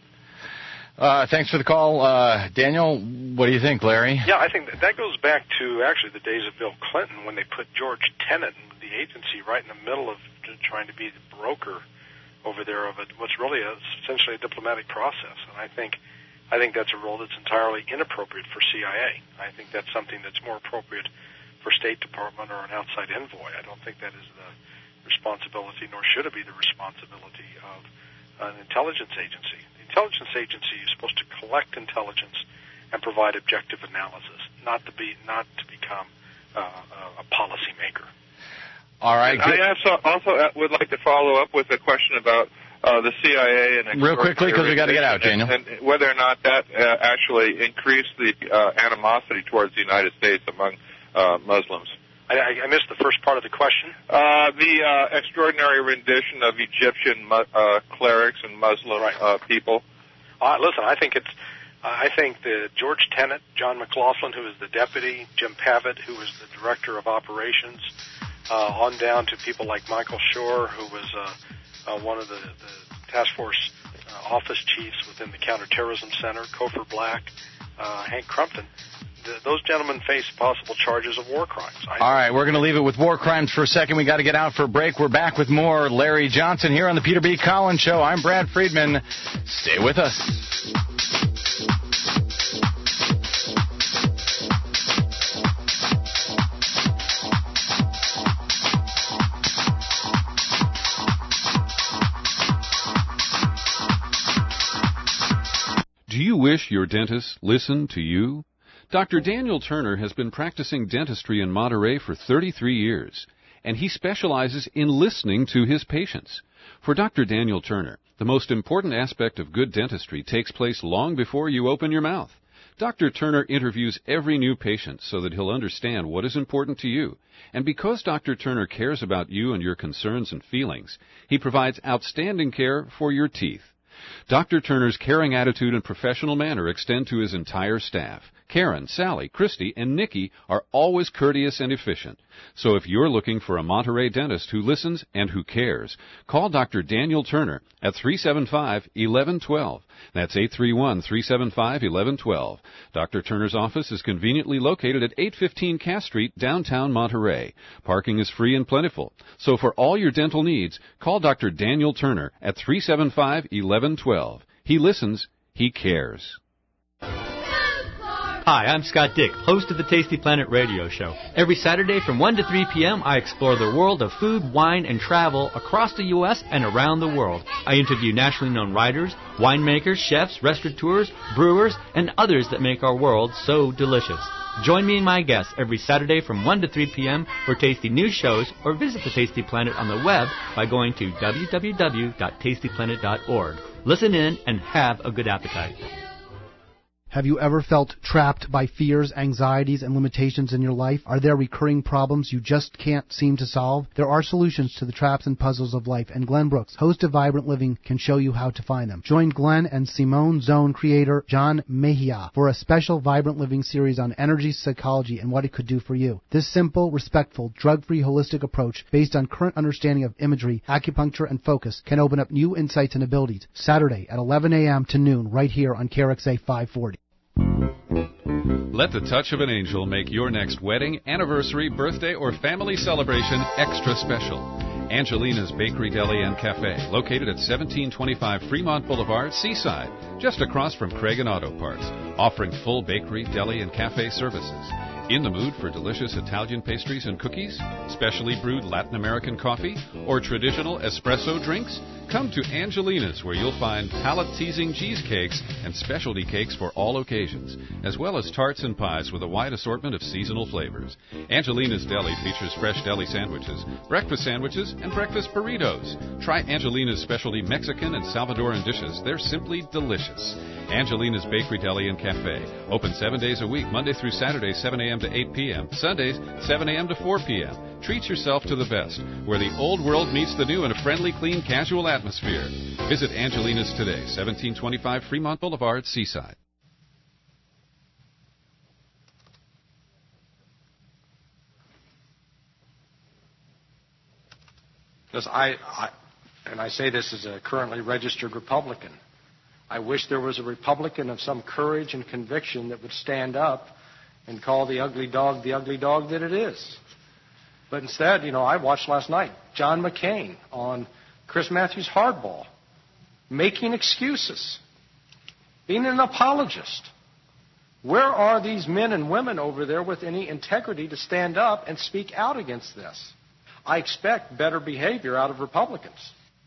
Uh, thanks for the call, uh, Daniel. What do you think, Larry? Yeah, I think that, that goes back to actually the days of Bill Clinton when they put George Tenet and the agency right in the middle of trying to be the broker over there of a, what's really a, essentially a diplomatic process. And I think I think that's a role that's entirely inappropriate for C I A. I think that's something that's more appropriate for State Department or an outside envoy. I don't think that is the responsibility, nor should it be the responsibility of an intelligence agency. The intelligence agency is supposed to collect intelligence and provide objective analysis, not to be not to become uh, a policy maker. All right. I also, also would like to follow up with a question about uh, the C I A and real quickly, because we got to get out, Daniel, and, and whether or not that uh, actually increased the uh, animosity towards the United States among uh, Muslims. I, I missed the first part of the question. Uh, the uh, extraordinary rendition of Egyptian uh, clerics and Muslim right. uh, people. Uh, listen, I think it's. Uh, I think the George Tenet, John McLaughlin, who is the deputy, Jim Pavitt, who is the director of operations, uh, on down to people like Michael Shore, who was uh, uh, one of the, the task force uh, office chiefs within the Counterterrorism Center, Cofer Black, uh, Hank Crumpton. The, those gentlemen face possible charges of war crimes. I All right, we're going to leave it with war crimes for a second. We got to get out for a break. We're back with more Larry Johnson here on the Peter B. Collins Show. I'm Brad Friedman. Stay with us. Do you wish your dentist listened to you? Doctor Daniel Turner has been practicing dentistry in Monterey for thirty-three years, and he specializes in listening to his patients. For Doctor Daniel Turner, the most important aspect of good dentistry takes place long before you open your mouth. Doctor Turner interviews every new patient so that he'll understand what is important to you. And because Doctor Turner cares about you and your concerns and feelings, he provides outstanding care for your teeth. Doctor Turner's caring attitude and professional manner extend to his entire staff. Karen, Sally, Christy, and Nikki are always courteous and efficient. So if you're looking for a Monterey dentist who listens and who cares, call Doctor Daniel Turner at three seven five, one one one two. That's eight three one, three seven five, one one one two. Doctor Turner's office is conveniently located at eight fifteen Cass Street, downtown Monterey. Parking is free and plentiful. So for all your dental needs, call Doctor Daniel Turner at three seven five, one one one two. He listens, he cares. Hi, I'm Scott Dick, host of the Tasty Planet radio show. Every Saturday from one to three p.m., I explore the world of food, wine, and travel across the U S and around the world. I interview nationally known writers, winemakers, chefs, restaurateurs, brewers, and others that make our world so delicious. Join me and my guests every Saturday from one to three p.m. for tasty news shows, or visit the Tasty Planet on the web by going to w w w dot tasty planet dot org. Listen in and have a good appetite. Have you ever felt trapped by fears, anxieties, and limitations in your life? Are there recurring problems you just can't seem to solve? There are solutions to the traps and puzzles of life, and Glenn Brooks, host of Vibrant Living, can show you how to find them. Join Glenn and Simone Zone creator John Mejia for a special Vibrant Living series on energy, psychology, and what it could do for you. This simple, respectful, drug-free, holistic approach based on current understanding of imagery, acupuncture, and focus can open up new insights and abilities. Saturday at eleven a.m. to noon right here on K R X A five forty. Let the touch of an angel make your next wedding, anniversary, birthday, or family celebration extra special. Angelina's Bakery, Deli, and Cafe, located at seventeen twenty-five Fremont Boulevard, Seaside, just across from Craig and Auto Parts, offering full bakery, deli, and cafe services. In the mood for delicious Italian pastries and cookies, specially brewed Latin American coffee, or traditional espresso drinks? Come to Angelina's, where you'll find palate-teasing cheesecakes and specialty cakes for all occasions, as well as tarts and pies with a wide assortment of seasonal flavors. Angelina's Deli features fresh deli sandwiches, breakfast sandwiches, and breakfast burritos. Try Angelina's specialty Mexican and Salvadoran dishes. They're simply delicious. Angelina's Bakery, Deli, and Cafe. Open seven days a week, Monday through Saturday, seven a.m. to eight p.m. Sundays, seven a.m. to four p.m. Treat yourself to the best, where the old world meets the new in a friendly, clean, casual atmosphere. Visit Angelina's today, seventeen twenty-five Fremont Boulevard, Seaside. Because I, I, and I say this as a currently registered Republican, I wish there was a Republican of some courage and conviction that would stand up and call the ugly dog the ugly dog that it is. But instead, you know, I watched last night John McCain on Chris Matthews' Hardball, making excuses, being an apologist. Where are these men and women over there with any integrity to stand up and speak out against this? I expect better behavior out of Republicans.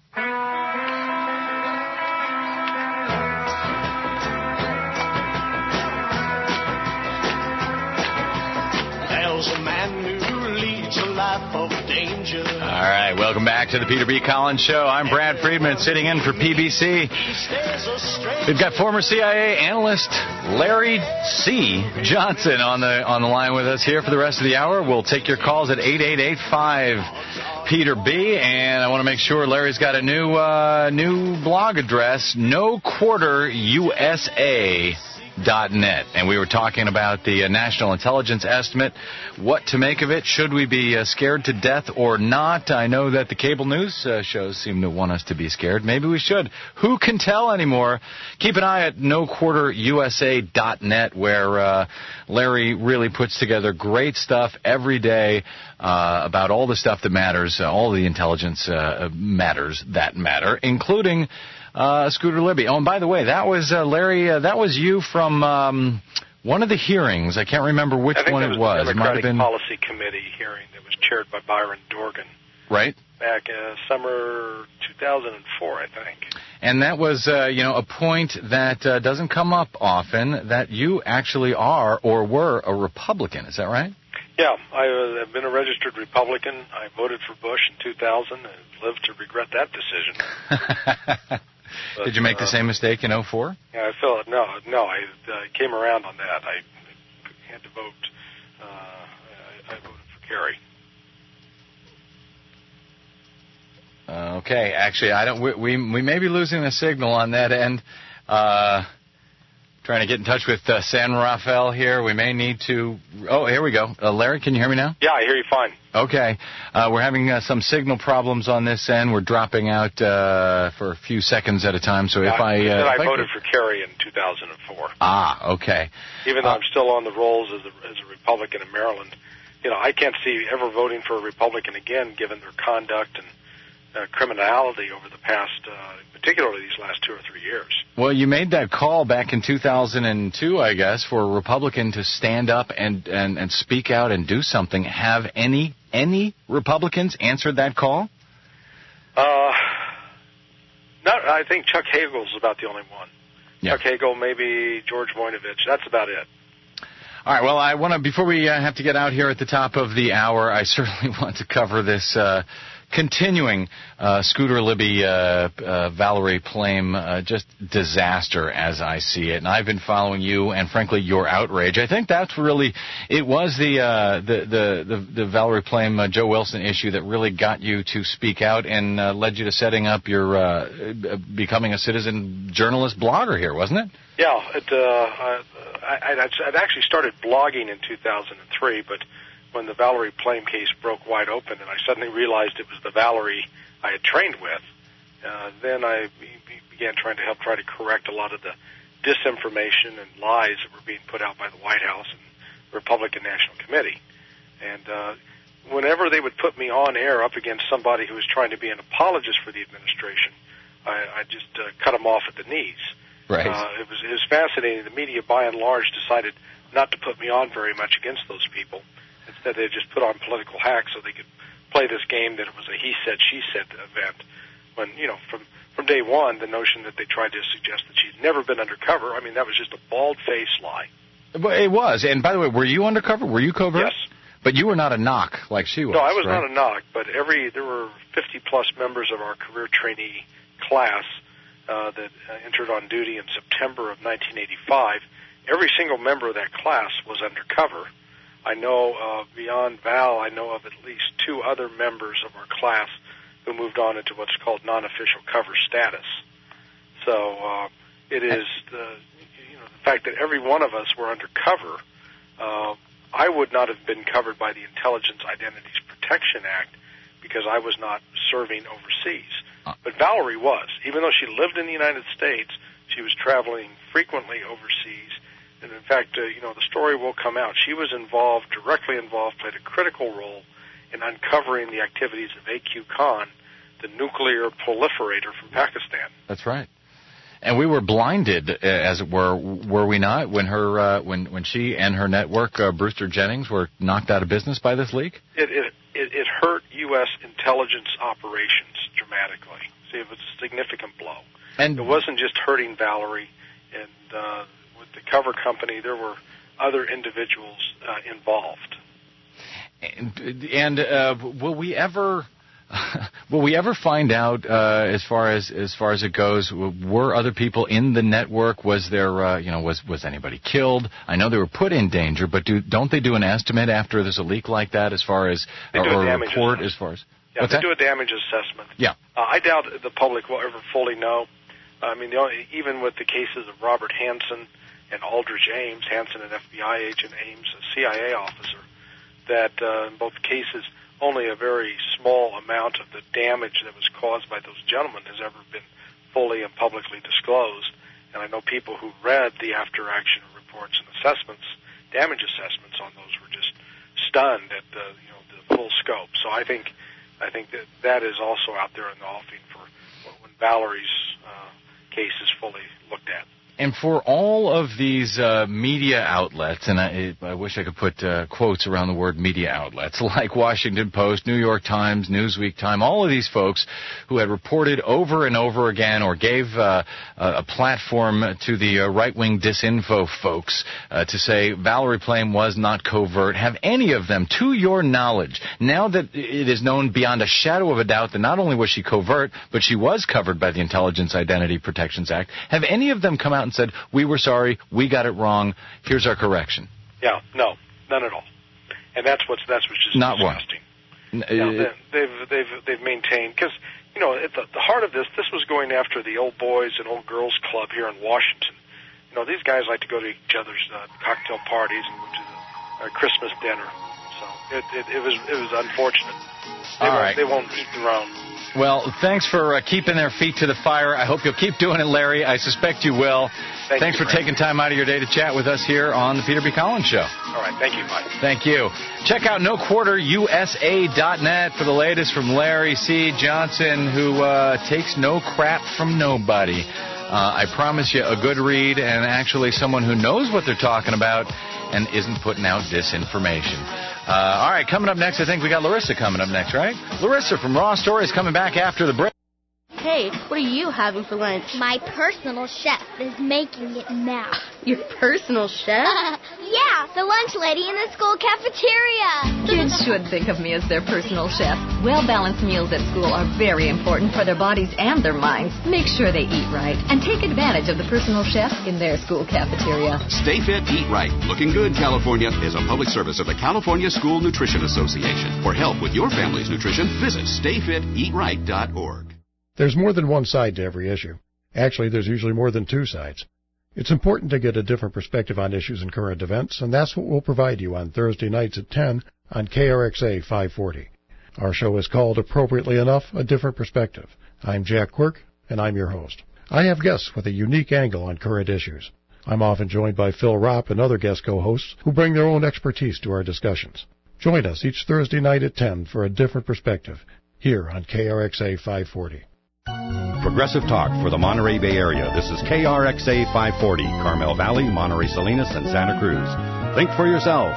There's a man who leads a life of danger. All right, welcome back to the Peter B. Collins Show. I'm Brad Friedman, sitting in for P B C. We've got former C I A analyst Larry C. Johnson on the on the line with us here for the rest of the hour. We'll take your calls at eight eight eight five Peter B. And I want to make sure Larry's got a new uh, new blog address, no quarter U S A dot net. And we were talking about the uh, national intelligence estimate, what to make of it. Should we be uh, scared to death or not? I know that the cable news uh, shows seem to want us to be scared. Maybe we should. Who can tell anymore? Keep an eye at no quarter U S A dot net, where uh, Larry really puts together great stuff every day uh, about all the stuff that matters, uh, all the intelligence uh, matters that matter, including Uh, Scooter Libby. Oh, and by the way, that was, uh, Larry, uh, that was you from um, one of the hearings. I can't remember which I think one it was. it was. The Democratic it might have been Policy Committee hearing that was chaired by Byron Dorgan. Right. Back uh, summer two thousand four, I think. And that was, uh, you know, a point that uh, doesn't come up often, that you actually are or were a Republican. Is that right? Yeah, I, uh, I've been a registered Republican. I voted for Bush in two thousand and lived to regret that decision. But, did you make uh, the same mistake in oh four? Yeah, I felt no, no. I uh, came around on that. I had to vote. Uh, I, I voted for Kerry. Uh, okay, actually, I don't. We, we we may be losing the signal on that end. Uh, trying to get in touch with uh, San Rafael here. We may need to. Oh, here we go. Uh, Larry, can you hear me now? Yeah, I hear you fine. Okay. Uh, we're having uh, some signal problems on this end. We're dropping out uh, for a few seconds at a time. So yeah, if I... Uh, I if voted I for Kerry in two thousand four. Ah, okay. Even though uh, I'm still on the rolls as a, as a Republican in Maryland, you know, I can't see ever voting for a Republican again, given their conduct and uh, criminality over the past, uh, particularly these last two or three years. Well, you made that call back in two thousand two, I guess, for a Republican to stand up and, and, and speak out and do something. Have any any Republicans answered that call? Uh, not. I think Chuck Hagel's about the only one. Yeah. Chuck Hagel, maybe George Voinovich. That's about it. All right, well, I want to, before we uh, have to get out here at the top of the hour, I certainly want to cover this uh, continuing uh, Scooter Libby, uh, uh, Valerie Plame, uh, just disaster as I see it. And I've been following you and, frankly, your outrage. I think that's really, it was the uh, the, the, the, the Valerie Plame, uh, Joe Wilson issue that really got you to speak out and uh, led you to setting up your, uh, becoming a citizen journalist blogger here, wasn't it? Yeah, it, uh, I, I'd, I'd actually started blogging in two thousand three, but when the Valerie Plame case broke wide open and I suddenly realized it was the Valerie I had trained with, uh, then I be- began trying to help try to correct a lot of the disinformation and lies that were being put out by the White House and the Republican National Committee. And uh, whenever they would put me on air up against somebody who was trying to be an apologist for the administration, I, I just uh, cut them off at the knees. Right. Uh, it was it was fascinating. The media, by and large, decided not to put me on very much against those people. Instead, they just put on political hacks so they could play this game that it was a he said, she said event. When, you know, from, from day one, the notion that they tried to suggest that she'd never been undercover, I mean, that was just a bald-faced lie. But it was. And by the way, were you undercover? Were you covert? Yes. But you were not a knock like she was. No, I was right? not a knock, but every there were fifty-plus members of our career trainee class uh, that uh, entered on duty in September of nineteen eighty-five. Every single member of that class was undercover. I know uh, beyond Val, I know of at least two other members of our class who moved on into what's called non-official cover status. So uh, it is the, you know, the fact that every one of us were undercover. Uh, I would not have been covered by the Intelligence Identities Protection Act because I was not serving overseas. But Valerie was. Even though she lived in the United States, she was traveling frequently overseas. And in fact, uh, you know, the story will come out. She was involved, directly involved, played a critical role in uncovering the activities of A Q Khan, the nuclear proliferator from Pakistan. That's right. And we were blinded, as it were, were we not, when her, uh, when when she and her network, uh, Brewster Jennings, were knocked out of business by this leak? It it it, it hurt U S intelligence operations dramatically. See, it was a significant blow. And it wasn't just hurting Valerie and. Uh, With the cover company, there were other individuals uh, involved. And, and uh, will we ever, will we ever find out uh, as far as as far as it goes? Were other people in the network? Was there, uh, you know, was was anybody killed? I know they were put in danger, but do don't they do an estimate after there's a leak like that, as far as they or, do a or a damage report, assessment. as far as yeah, what's they that? do a damage assessment. Yeah, uh, I doubt the public will ever fully know. I mean, the only, even with the cases of Robert Hansen and Aldrich Ames, Hansen an F B I agent, Ames a C I A officer, that uh, in both cases only a very small amount of the damage that was caused by those gentlemen has ever been fully and publicly disclosed. And I know people who read the after-action reports and assessments, damage assessments on those, were just stunned at the, you know, the full scope. So I think I think that that is also out there in the offing for when Valerie's uh, case is fully looked at. And for all of these uh, media outlets, and I, I wish I could put uh, quotes around the word media outlets, like Washington Post, New York Times, Newsweek Time, all of these folks who had reported over and over again or gave uh, a platform to the uh, right-wing disinfo folks uh, to say Valerie Plame was not covert, have any of them, to your knowledge, now that it is known beyond a shadow of a doubt that not only was she covert, but she was covered by the Intelligence Identity Protections Act, have any of them come out and said, we were sorry, we got it wrong, here's our correction? Yeah, no, none at all. And that's what's that's what's just not disgusting. One. Yeah, they, they've they've they've maintained, because you know at the, the heart of this, this was going after the old boys and old girls club here in Washington. You know, these guys like to go to each other's uh, cocktail parties and go to the uh, Christmas dinner. So it, it it was it was unfortunate. They all won't, right. they won't eat their own. Well, thanks for uh, keeping their feet to the fire. I hope you'll keep doing it, Larry. I suspect you will. Thank thanks you, for Frank. taking time out of your day to chat with us here on the Peter B. Collins Show. All right. Thank you, Mike. Thank you. Check out no quarter U S A dot net for the latest from Larry C. Johnson, who uh, takes no crap from nobody. Uh, I promise you a good read, and actually someone who knows what they're talking about and isn't putting out disinformation. Uh, all right, coming up next, I think we got Larissa coming up next, right? Larissa from Raw Stories coming back after the break. Hey, what are you having for lunch? My personal chef is making it now. Your personal chef? Yeah, the lunch lady in the school cafeteria. Kids should think of me as their personal chef. Well-balanced meals at school are very important for their bodies and their minds. Make sure they eat right and take advantage of the personal chef in their school cafeteria. Stay fit, eat right. Looking Good, California is a public service of the California School Nutrition Association. For help with your family's nutrition, visit stay fit eat right dot org. There's more than one side to every issue. Actually, there's usually more than two sides. It's important to get a different perspective on issues and current events, and that's what we'll provide you on Thursday nights at ten on K R X A five forty. Our show is called, appropriately enough, A Different Perspective. I'm Jack Quirk, and I'm your host. I have guests with a unique angle on current issues. I'm often joined by Phil Ropp and other guest co-hosts who bring their own expertise to our discussions. Join us each Thursday night at ten for A Different Perspective, here on K R X A five forty. Progressive Talk for the Monterey Bay Area. This is K R X A five forty, Carmel Valley, Monterey Salinas, and Santa Cruz. Think for yourself.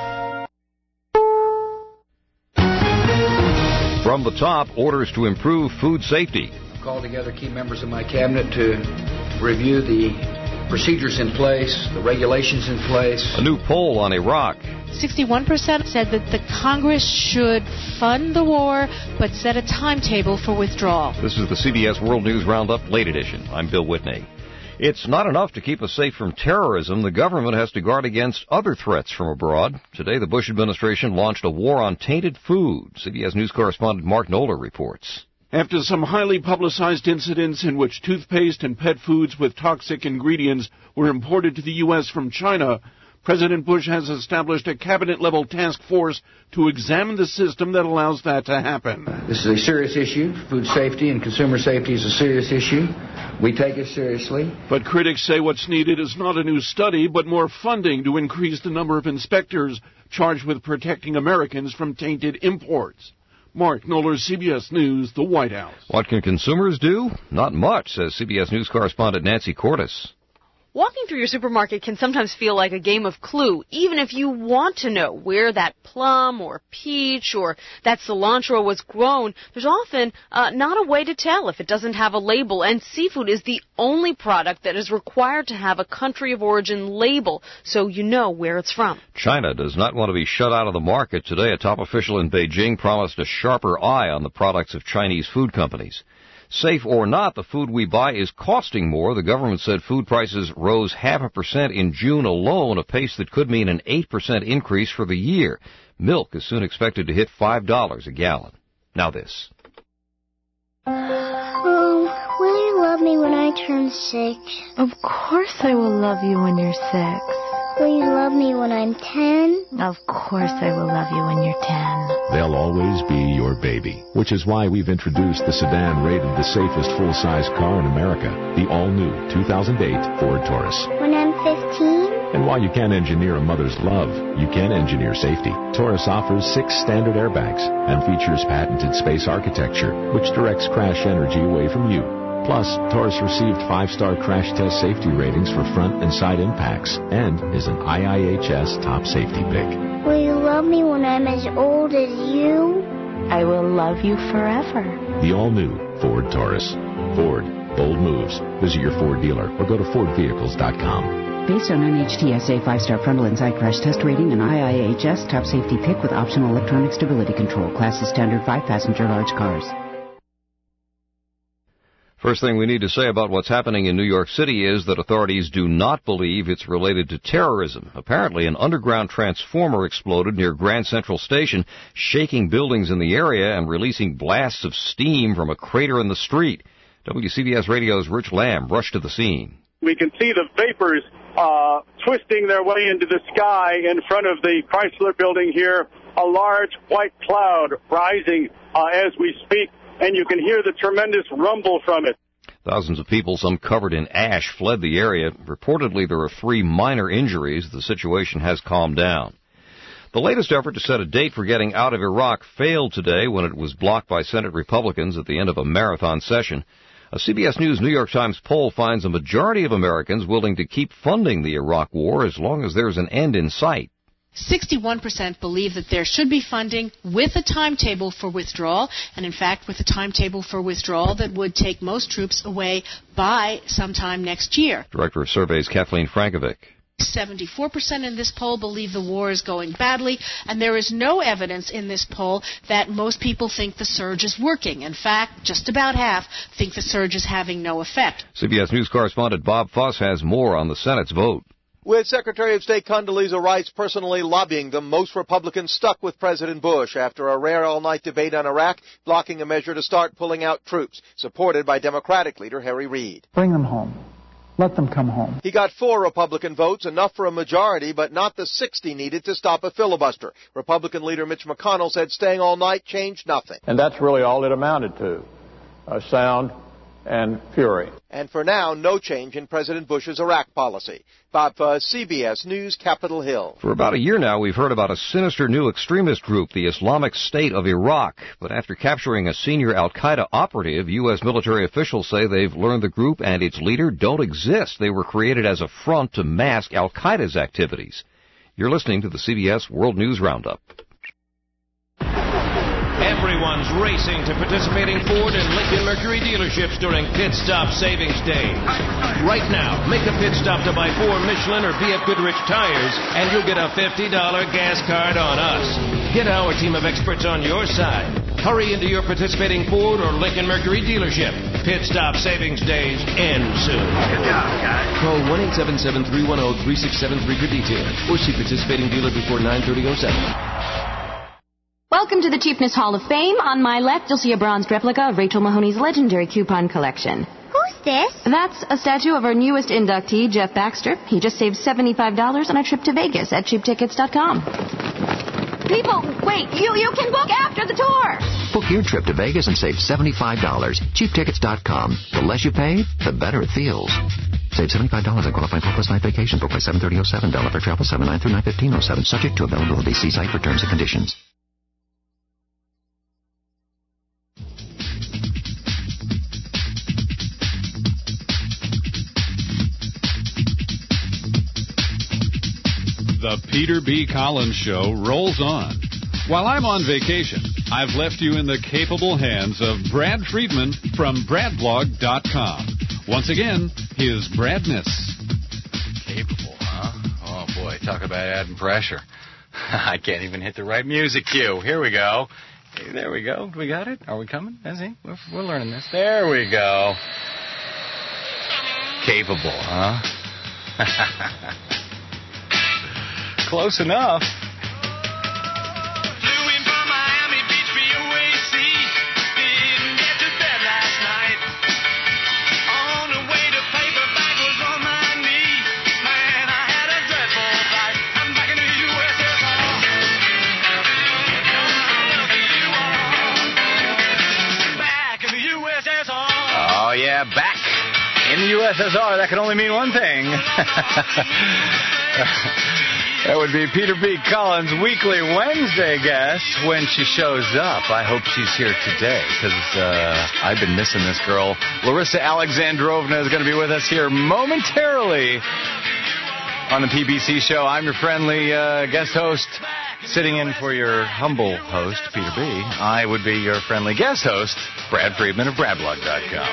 From the top, orders to improve food safety. Called together key members of my cabinet to review the procedures in place, the regulations in place. A new poll on Iraq. sixty-one percent said that the Congress should fund the war, but set a timetable for withdrawal. This is the C B S World News Roundup Late Edition. I'm Bill Whitney. It's not enough to keep us safe from terrorism. The government has to guard against other threats from abroad. Today, the Bush administration launched a war on tainted food. C B S News correspondent Mark Knoller reports. After some highly publicized incidents in which toothpaste and pet foods with toxic ingredients were imported to the U S from China, President Bush has established a cabinet-level task force to examine the system that allows that to happen. This is a serious issue. Food safety and consumer safety is a serious issue. We take it seriously. But critics say what's needed is not a new study, but more funding to increase the number of inspectors charged with protecting Americans from tainted imports. Mark Knoller, C B S News, the White House. What can consumers do? Not much, says C B S News correspondent Nancy Cordes. Walking through your supermarket can sometimes feel like a game of Clue, even if you want to know where that plum or peach or that cilantro was grown. There's often uh, not a way to tell if it doesn't have a label, and seafood is the only product that is required to have a country of origin label so you know where it's from. China does not want to be shut out of the market. Today, a top official in Beijing promised a sharper eye on the products of Chinese food companies. Safe or not, the food we buy is costing more. The government said food prices rose half a percent in June alone, a pace that could mean an eight percent increase for the year. Milk is soon expected to hit five dollars a gallon. Now this. Oh, will you love me when I turn six? Of course I will love you when you're six. Will you love me when I'm ten? Of course I will love you when you're ten. They'll always be your baby, which is why we've introduced the sedan rated the safest full-size car in America, the all-new two thousand eight Ford Taurus. When I'm fifteen? And while you can't engineer a mother's love, you can engineer safety. Taurus offers six standard airbags and features patented space architecture, which directs crash energy away from you. Plus, Taurus received five-star crash test safety ratings for front and side impacts and is an I I H S top safety pick. Will you love me when I'm as old as you? I will love you forever. The all-new Ford Taurus. Ford. Bold moves. Visit your Ford dealer or go to ford vehicles dot com. Based on N H T S A five-star frontal and side crash test rating and I I H S top safety pick with optional electronic stability control. Class is standard five-passenger large cars. First thing we need to say about what's happening in New York City is that authorities do not believe it's related to terrorism. Apparently, an underground transformer exploded near Grand Central Station, shaking buildings in the area and releasing blasts of steam from a crater in the street. W C B S Radio's Rich Lamb rushed to the scene. We can see the vapors uh, twisting their way into the sky in front of the Chrysler Building here. A large white cloud rising uh, as we speak. and you can hear the tremendous rumble from it. Thousands of people, some covered in ash, fled the area. Reportedly, there are three minor injuries. The situation has calmed down. The latest effort to set a date for getting out of Iraq failed today when it was blocked by Senate Republicans at the end of a marathon session. A C B S News New York Times poll finds a majority of Americans willing to keep funding the Iraq war as long as there's an end in sight. sixty-one percent believe that there should be funding with a timetable for withdrawal, and in fact with a timetable for withdrawal that would take most troops away by sometime next year. Director of Surveys Kathleen Frankovic. seventy-four percent in this poll believe the war is going badly, and there is no evidence in this poll that most people think the surge is working. In fact, just about half think the surge is having no effect. C B S News correspondent Bob Fuss has more on the Senate's vote. With Secretary of State Condoleezza Rice personally lobbying them, most Republicans stuck with President Bush after a rare all-night debate on Iraq, blocking a measure to start pulling out troops, supported by Democratic leader Harry Reid. Bring them home. Let them come home. He got four Republican votes, enough for a majority, but not the sixty needed to stop a filibuster. Republican leader Mitch McConnell said staying all night changed nothing. And that's really all it amounted to, uh, sound and fury. And for now, no change in President Bush's Iraq policy. Bob Fuss, C B S News, Capitol Hill. For about a year now, we've heard about a sinister new extremist group, the Islamic State of Iraq. But after capturing a senior al-Qaeda operative, U S military officials say they've learned the group and its leader don't exist. They were created as a front to mask al-Qaeda's activities. You're listening to the C B S World News Roundup. Everyone's racing to participating Ford and Lincoln Mercury dealerships during Pit Stop Savings Day. Right now, make a pit stop to buy four Michelin or B F Goodrich tires, and you'll get a fifty dollars gas card on us. Get our team of experts on your side. Hurry into your participating Ford or Lincoln Mercury dealership. Pit Stop Savings Days end soon. Good job, guys. Call one eight seven seven, three one zero, three six seven three for details, or see participating dealer before nine thirty oh seven. Welcome to the Cheapness Hall of Fame. On my left, you'll see a bronzed replica of Rachel Mahoney's legendary coupon collection. Who's this? That's a statue of our newest inductee, Jeff Baxter. He just saved seventy-five dollars on a trip to Vegas at cheap tickets dot com. People, wait, you, you can book after the tour. Book your trip to Vegas and save seventy-five dollars. cheap tickets dot com. The less you pay, the better it feels. Save seventy-five dollars on qualifying four plus night vacation. Book by seven thirty oh seven. Dollar for travel seven nine through nine fifteen oh seven. Subject to availability. See site for terms and conditions. The Peter B. Collins Show rolls on. While I'm on vacation, I've left you in the capable hands of Brad Friedman from brad blog dot com. Once again, his Bradness. Capable, huh? Oh, boy, talk about adding pressure. I can't even hit the right music cue. Here we go. Hey, there we go. We got it? Are we coming? Is he? We're, we're learning this. There we go. Capable, huh? Close enough. Oh, yeah, back in the U S S R. That can only mean one thing. That would be Peter B. Collins' weekly Wednesday guest when she shows up. I hope she's here today because uh, I've been missing this girl. Larissa Alexandrovna is going to be with us here momentarily on the P B C show. I'm your friendly uh, guest host, sitting in for your humble host, Peter B. I would be your friendly guest host, Brad Friedman of brad blog dot com.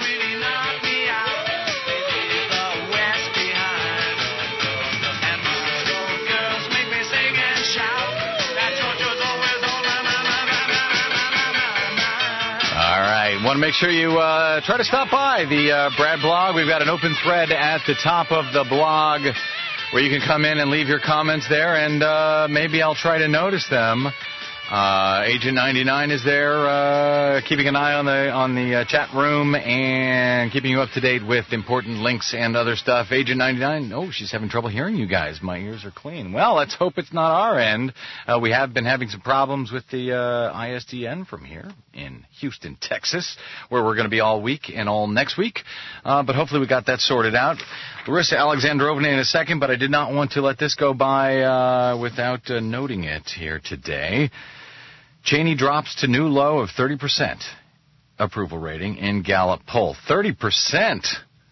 All right. Want to make sure you uh, try to stop by the uh, Brad blog. We've got an open thread at the top of the blog where you can come in and leave your comments there, and uh, maybe I'll try to notice them Uh, Agent ninety-nine is there, uh, keeping an eye on the on the uh, chat room and keeping you up to date with important links and other stuff. Agent ninety-nine, oh, she's having trouble hearing you guys. My ears are clean. Well, let's hope it's not our end. Uh, we have been having some problems with the uh, I S D N from here in Houston, Texas, where we're going to be all week and all next week. Uh, but hopefully we got that sorted out. Larissa Alexandrovna in a second, but I did not want to let this go by uh, without uh, noting it here today. Cheney drops to new low of thirty percent approval rating in Gallup poll. thirty percent?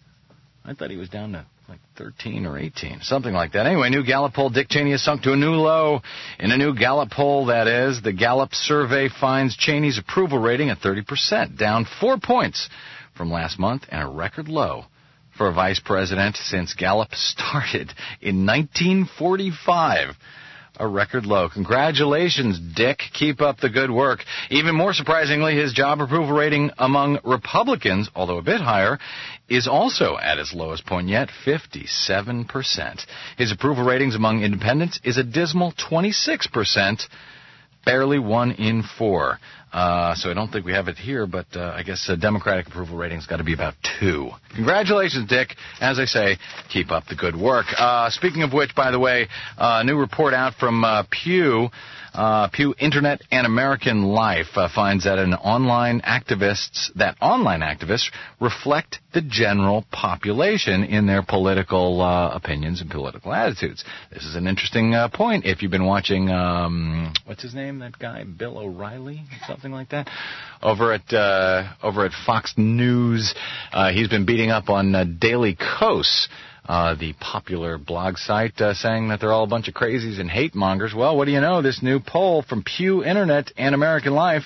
I thought he was down to like thirteen or eighteen, something like that. Anyway, new Gallup poll, Dick Cheney has sunk to a new low. In a new Gallup poll, that is, the Gallup survey finds Cheney's approval rating at thirty percent, down four points from last month and a record low for a vice president since Gallup started in nineteen forty-five. A record low. Congratulations, Dick. Keep up the good work. Even more surprisingly, his job approval rating among Republicans, although a bit higher, is also at its lowest point yet, fifty-seven percent. His approval ratings among independents is a dismal twenty-six percent, barely one in four. Uh, so I don't think we have it here, but uh, I guess uh, Democratic approval rating's got to be about two. Congratulations, Dick. As I say, keep up the good work. Uh, speaking of which, by the way, a uh, new report out from uh, Pew, uh, Pew Internet and American Life uh, finds that an online activists that online activists reflect the general population in their political uh, opinions and political attitudes. This is an interesting uh, point. If you've been watching, um, what's his name? That guy, Bill O'Reilly, something like that, over at uh, over at Fox News. Uh, he's been beating up on uh, Daily Kos, uh, the popular blog site, uh, saying that they're all a bunch of crazies and hate mongers. Well, what do you know? This new poll from Pew Internet and American Life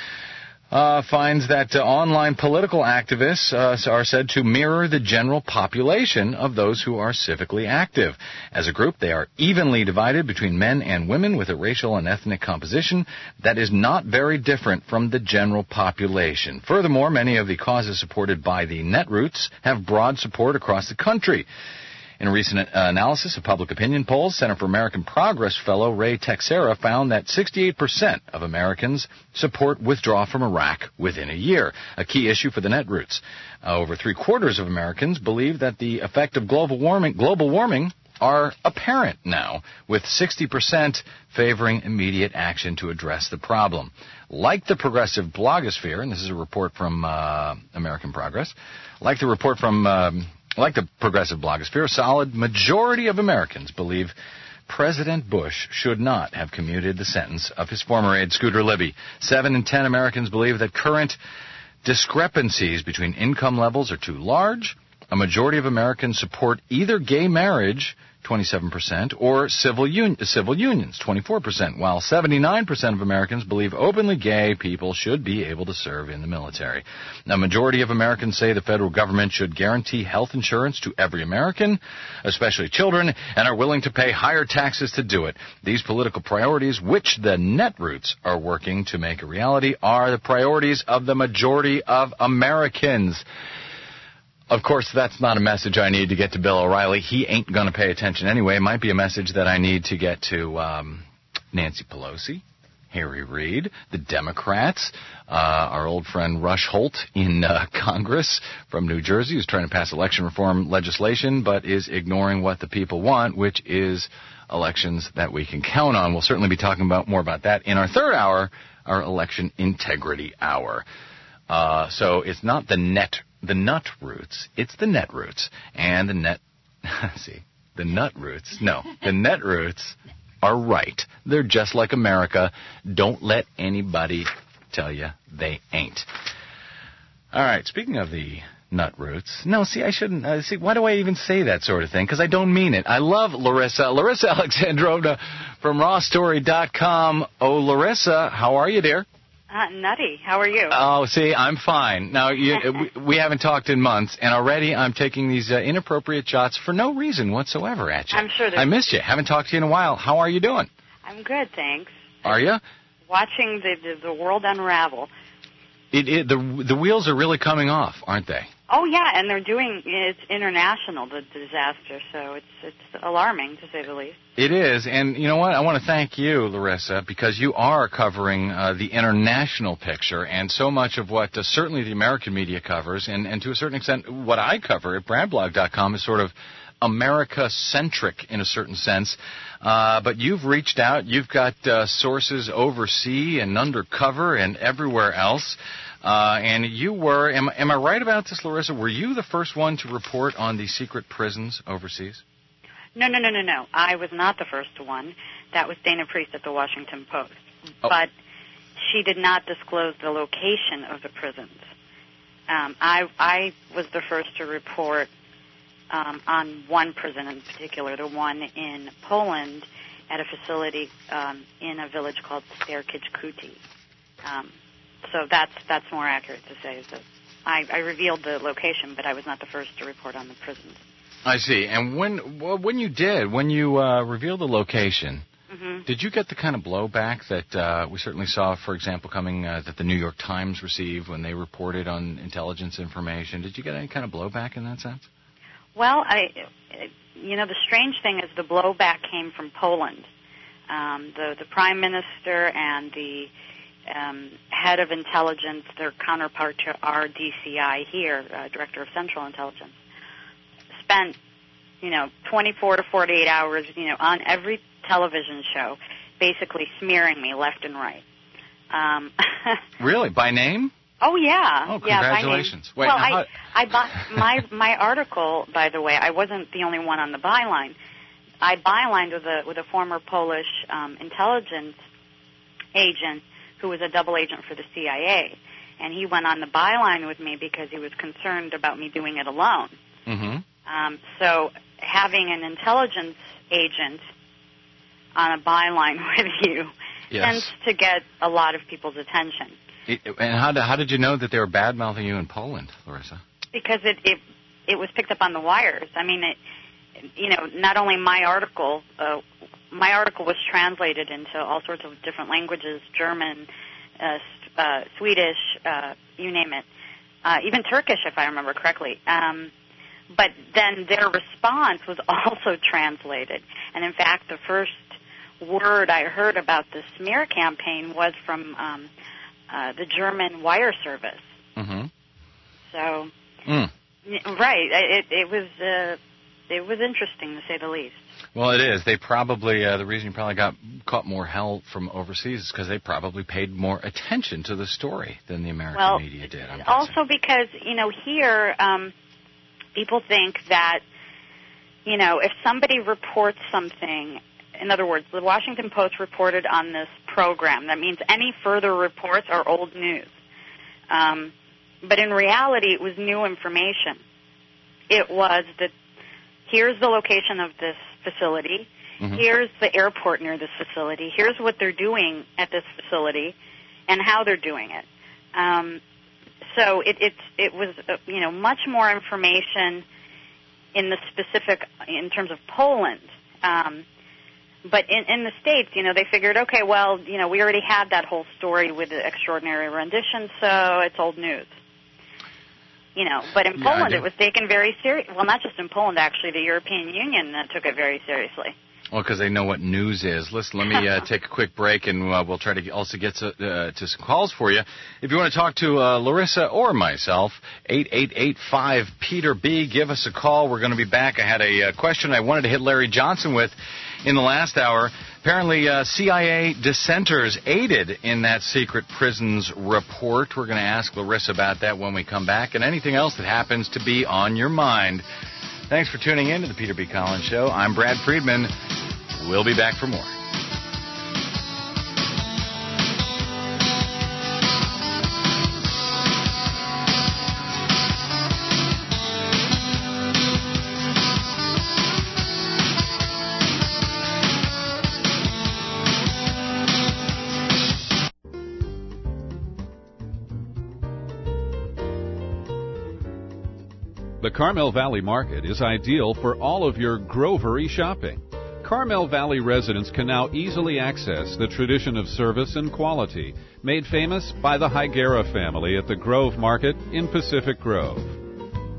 Uh, finds that uh, online political activists uh, are said to mirror the general population of those who are civically active. As a group, they are evenly divided between men and women with a racial and ethnic composition that is not very different from the general population. Furthermore, many of the causes supported by the Netroots have broad support across the country. In a recent uh, analysis of public opinion polls, Center for American Progress fellow Ray Texera found that sixty-eight percent of Americans support withdrawal from Iraq within a year, a key issue for the Netroots. Uh, over three-quarters of Americans believe that the effect of global warming, global warming are apparent now, with sixty percent favoring immediate action to address the problem. Like the progressive blogosphere, and this is a report from uh, American Progress, like the report from... Um, Like the progressive blogosphere, a solid majority of Americans believe President Bush should not have commuted the sentence of his former aide, Scooter Libby. Seven in ten Americans believe that current discrepancies between income levels are too large. A majority of Americans support either gay marriage, twenty-seven percent, or civil, un- civil unions, twenty-four percent, while seventy-nine percent of Americans believe openly gay people should be able to serve in the military. A majority of Americans say the federal government should guarantee health insurance to every American, especially children, and are willing to pay higher taxes to do it. These political priorities, which the Netroots are working to make a reality, are the priorities of the majority of Americans. Of course, that's not a message I need to get to Bill O'Reilly. He ain't going to pay attention anyway. It might be a message that I need to get to um, Nancy Pelosi, Harry Reid, the Democrats, uh, our old friend Rush Holt in uh, Congress from New Jersey, who's trying to pass election reform legislation but is ignoring what the people want, which is elections that we can count on. We'll certainly be talking about more about that in our third hour, our election integrity hour. Uh, so it's not the net The nut roots, it's the Netroots. And the net, see, the nut roots, no, the Netroots are right. They're just like America. Don't let anybody tell you they ain't. All right, speaking of the nut roots, no, see, I shouldn't, uh, see, why do I even say that sort of thing? Because I don't mean it. I love Larissa, Larissa Alexandrovna from raw story dot com. Oh, Larissa, how are you, dear? Uh, nutty. How are you? Oh, see, I'm fine. Now, you, we, we haven't talked in months, and already I'm taking these uh, inappropriate shots for no reason whatsoever at you. I'm sure there's... I missed you. Haven't talked to you in a while. How are you doing? I'm good, thanks. Are you? Watching the the, the world unravel. It, it, the the wheels are really coming off, aren't they? Oh yeah, and they're doing it's international, the disaster, so it's it's alarming to say the least. It is, and you know what? I want to thank you, Larissa, because you are covering uh, the international picture, and so much of what uh, certainly the American media covers, and, and to a certain extent what I cover at brad blog dot com is sort of America-centric in a certain sense. Uh, but you've reached out. You've got uh, sources overseas and undercover and everywhere else. Uh, and you were, am, am I right about this, Larissa? Were you the first one to report on the secret prisons overseas? No, no, no, no, no. I was not the first one. That was Dana Priest at the Washington Post. Oh. But she did not disclose the location of the prisons. Um, I, I was the first to report um, on one prison in particular, the one in Poland at a facility um, in a village called Starkic Kuti. Um So that's that's more accurate to say. Is that I, I revealed the location, but I was not the first to report on the prisons. I see. And when well, when you did, when you uh, revealed the location, mm-hmm. did you get the kind of blowback that uh, we certainly saw, for example, coming uh, that the New York Times received when they reported on intelligence information? Did you get any kind of blowback in that sense? Well, I, you know, the strange thing is the blowback came from Poland. Um, the the Prime Minister and the Um, head of intelligence, their counterpart to our D C I here, uh, Director of Central Intelligence, spent, you know, twenty-four to forty-eight hours, you know, on every television show, basically smearing me left and right. Um, really? By name? Oh, yeah. Oh, yeah, congratulations. By name. Wait, well, now, I, I bought my, my article, by the way, I wasn't the only one on the byline. I bylined with a, with a former Polish um, intelligence agent who was a double agent for the C I A, and he went on the byline with me because he was concerned about me doing it alone. Mm-hmm. Um, so having an intelligence agent on a byline with you yes. tends to get a lot of people's attention. It, and how did, how did you know that they were bad-mouthing you in Poland, Larissa? Because it, it, it was picked up on the wires. I mean, it, you know, not only my article, uh, my article was translated into all sorts of different languages, German, uh, uh, Swedish, uh, you name it, uh, even Turkish, if I remember correctly. Um, but then their response was also translated. And in fact, the first word I heard about the smear campaign was from um, uh, the German wire service. Mm-hmm. So, mm. right, it, it was uh, it was interesting to say the least. Well, it is. They probably, uh, the reason you probably got caught more hell from overseas is because they probably paid more attention to the story than the American well, media did. I'm also because, you know, here um, people think that, you know, if somebody reports something, in other words, the Washington Post reported on this program, that means any further reports are old news. Um, but in reality, it was new information. It was that here's the location of this facility. Mm-hmm. Here's the airport near this facility. Here's what they're doing at this facility, and how they're doing it. Um, so it, it it was uh, you know much more information in the specific in terms of Poland. Um, but in, in the States, you know, they figured, okay, well, you know, we already had that whole story with the extraordinary rendition, so it's old news. You know, but in yeah, Poland it was taken very serious. Well, not just in Poland, actually. The European Union uh, took it very seriously. Well, because they know what news is. Listen, let me uh, take a quick break, and uh, we'll try to also get to, uh, to some calls for you. If you want to talk to uh, Larissa or myself, eight eight eight five Peter B. Give us a call. We're going to be back. I had a uh, question I wanted to hit Larry Johnson with in the last hour. Apparently, uh, C I A dissenters aided in that secret prisons report. We're going to ask Larissa about that when we come back, and anything else that happens to be on your mind. Thanks for tuning in to the Peter B. Collins Show. I'm Brad Friedman. We'll be back for more. The Carmel Valley Market is ideal for all of your grovery shopping. Carmel Valley residents can now easily access the tradition of service and quality made famous by the Higuera family at the Grove Market in Pacific Grove.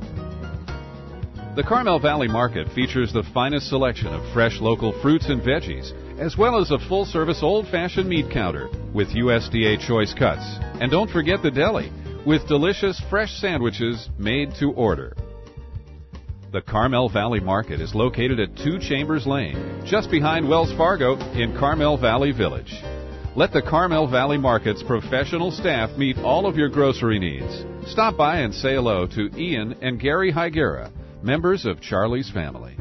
The Carmel Valley Market features the finest selection of fresh local fruits and veggies, as well as a full-service old-fashioned meat counter with U S D A choice cuts. And don't forget the deli, with delicious fresh sandwiches made to order. The Carmel Valley Market is located at Two Chambers Lane, just behind Wells Fargo in Carmel Valley Village. Let the Carmel Valley Market's professional staff meet all of your grocery needs. Stop by and say hello to Ian and Gary Higuera, members of Charlie's family.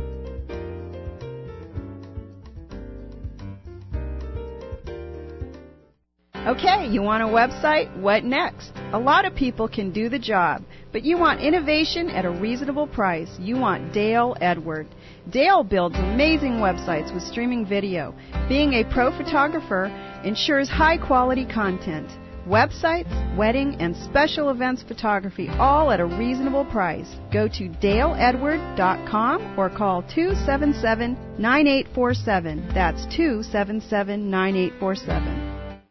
Okay, you want a website? What next? A lot of people can do the job, but you want innovation at a reasonable price. You want Dale Edward. Dale builds amazing websites with streaming video. Being a pro photographer ensures high-quality content. Websites, wedding, and special events photography, all at a reasonable price. Go to dale edward dot com or call two seven seven, nine eight four seven. That's two seven seven, nine eight four seven.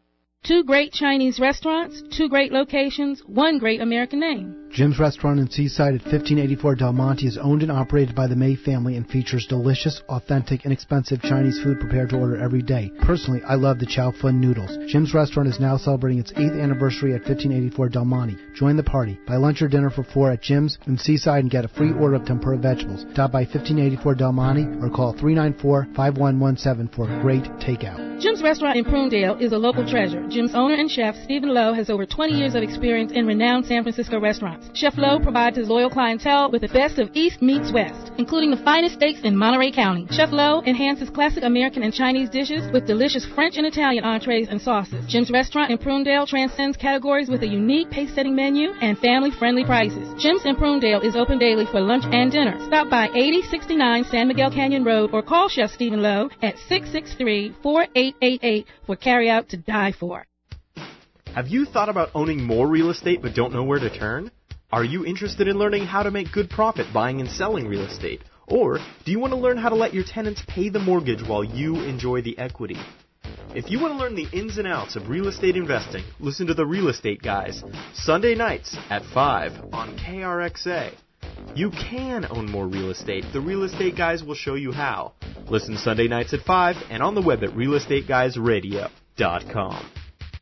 Two great Chinese restaurants, two great locations, one great American name. Jim's Restaurant in Seaside at fifteen eighty-four Del Monte is owned and operated by the May family and features delicious, authentic, inexpensive Chinese food prepared to order every day. Personally, I love the Chow Fun noodles. Jim's Restaurant is now celebrating its eighth anniversary at fifteen eighty-four Del Monte. Join the party. Buy lunch or dinner for four at Jim's in Seaside and get a free order of tempura vegetables. Stop by fifteen eighty-four Del Monte or call three nine four, five one one seven for great takeout. Jim's Restaurant in Prunedale is a local treasure. Jim's owner and chef, Stephen Lowe, has over twenty years of experience in renowned San Francisco restaurants. Chef Lowe provides his loyal clientele with the best of East meets West, including the finest steaks in Monterey County. Chef Lowe enhances classic American and Chinese dishes with delicious French and Italian entrees and sauces. Jim's Restaurant in Prunedale transcends categories with a unique pace-setting menu and family-friendly prices. Jim's in Prunedale is open daily for lunch and dinner. Stop by eighty sixty-nine San Miguel Canyon Road or call Chef Stephen Lowe at six six three, four eight eight eight for carry-out to die for. Have you thought about owning more real estate but don't know where to turn? Are you interested in learning how to make good profit buying and selling real estate? Or do you want to learn how to let your tenants pay the mortgage while you enjoy the equity? If you want to learn the ins and outs of real estate investing, listen to the Real Estate Guys, Sunday nights at five on K R X A. You can own more real estate. The Real Estate Guys will show you how. Listen Sunday nights at five and on the web at real estate guys radio dot com.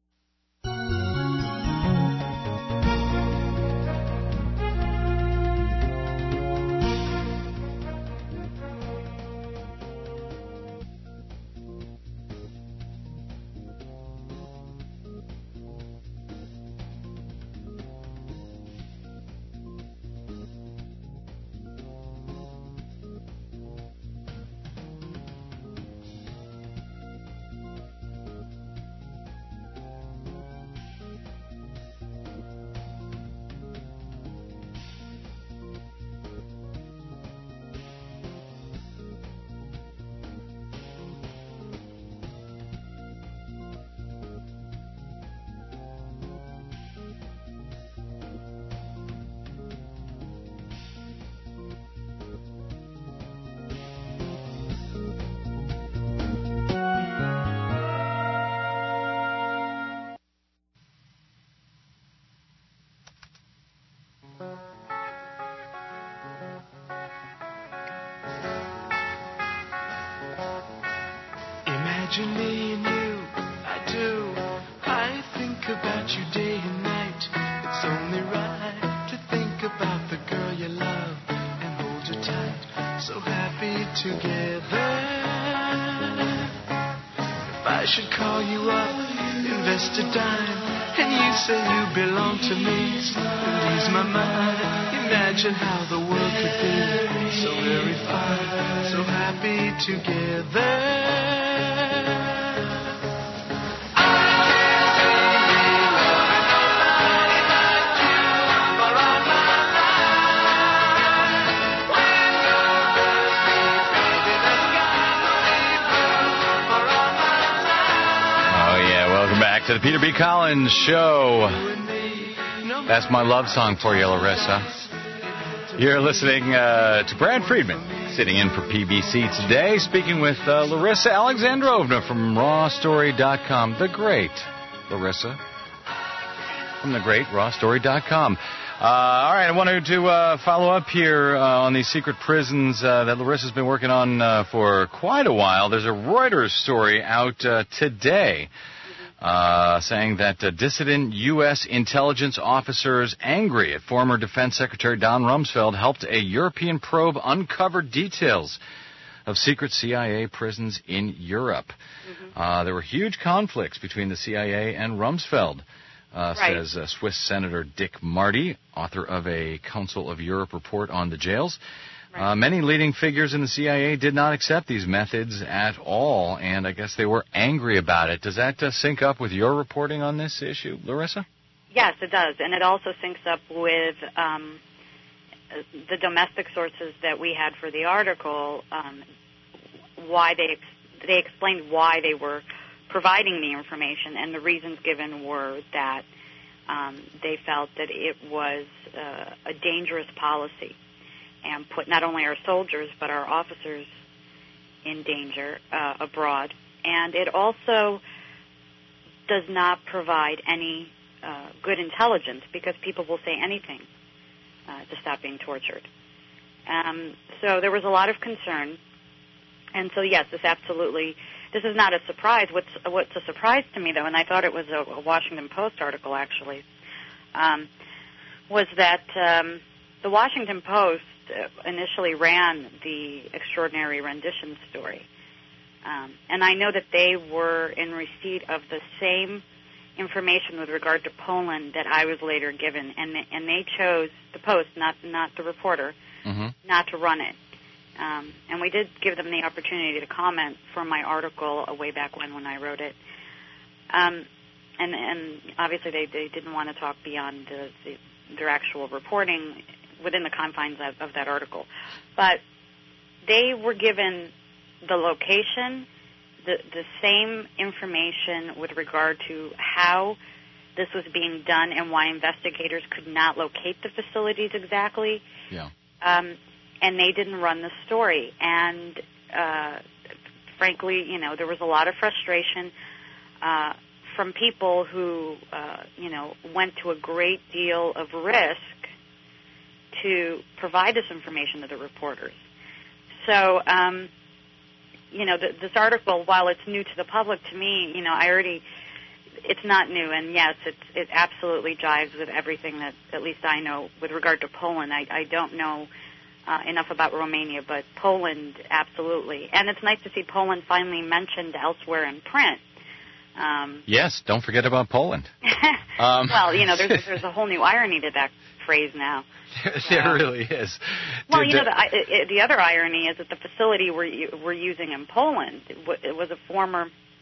Imagine me and you, I do. I think about you day and night. It's only right to think about the girl you love and hold her tight. So happy together. If I should call you up, invest a dime, and you say you belong to me, it ease my mind. Imagine how the world could be so very fine, so happy together. To the Peter B. Collins Show. That's my love song for you, Larissa. You're listening uh, to Brad Friedman, sitting in for P B C today, speaking with uh, Larissa Alexandrovna from raw story dot com. The great Larissa from the great raw story dot com. Uh, all right, I wanted to uh, follow up here uh, on these secret prisons uh, that Larissa's been working on uh, for quite a while. There's a Reuters story out uh, today uh, saying that uh, dissident U S intelligence officers angry at former Defense Secretary Don Rumsfeld helped a European probe uncover details of secret C I A prisons in Europe. Mm-hmm. Uh, there were huge conflicts between the C I A and Rumsfeld, uh, right. says uh, Swiss Senator Dick Marty, author of a Council of Europe report on the jails. Right. Uh, many leading figures in the C I A did not accept these methods at all, and I guess they were angry about it. Does that uh, sync up with your reporting on this issue, Larissa? Yes, it does, and it also syncs up with um, the domestic sources that we had for the article. Um, why they they explained why they were providing the information, and the reasons given were that um, they felt that it was uh, a dangerous policy and put not only our soldiers but our officers in danger uh, abroad. And it also does not provide any uh, good intelligence because people will say anything uh, to stop being tortured. Um, so there was a lot of concern. And so, yes, this absolutely, this is not a surprise. What's, what's a surprise to me, though, and I thought it was a, a Washington Post article, actually, um, was that um, the Washington Post initially ran the extraordinary rendition story. Um, and I know that they were in receipt of the same information with regard to Poland that I was later given, and they, and they chose, the Post, not, not the reporter, mm-hmm. not to run it. Um, and we did give them the opportunity to comment from my article uh, way back when when I wrote it. Um, and, and obviously they, they didn't want to talk beyond the, the, their actual reporting within the confines of, of that article. But they were given the location, the, the same information with regard to how this was being done and why investigators could not locate the facilities exactly. Yeah. Um, and they didn't run the story. And uh, frankly, you know, there was a lot of frustration uh, from people who, uh, you know, went to a great deal of risk to provide this information to the reporters. So, um, you know, th- this article, while it's new to the public, to me, you know, I already, it's not new, and yes, it's, it absolutely jives with everything that at least I know with regard to Poland. I, I don't know uh, enough about Romania, but Poland, absolutely. And it's nice to see Poland finally mentioned elsewhere in print. Um, yes, don't forget about Poland. um, well, you know, there's, there's a whole new irony to that phrase now. There uh, really is. Well, Did you know, the, I, the other irony is that the facility we're, we're using in Poland, it, w- it was a former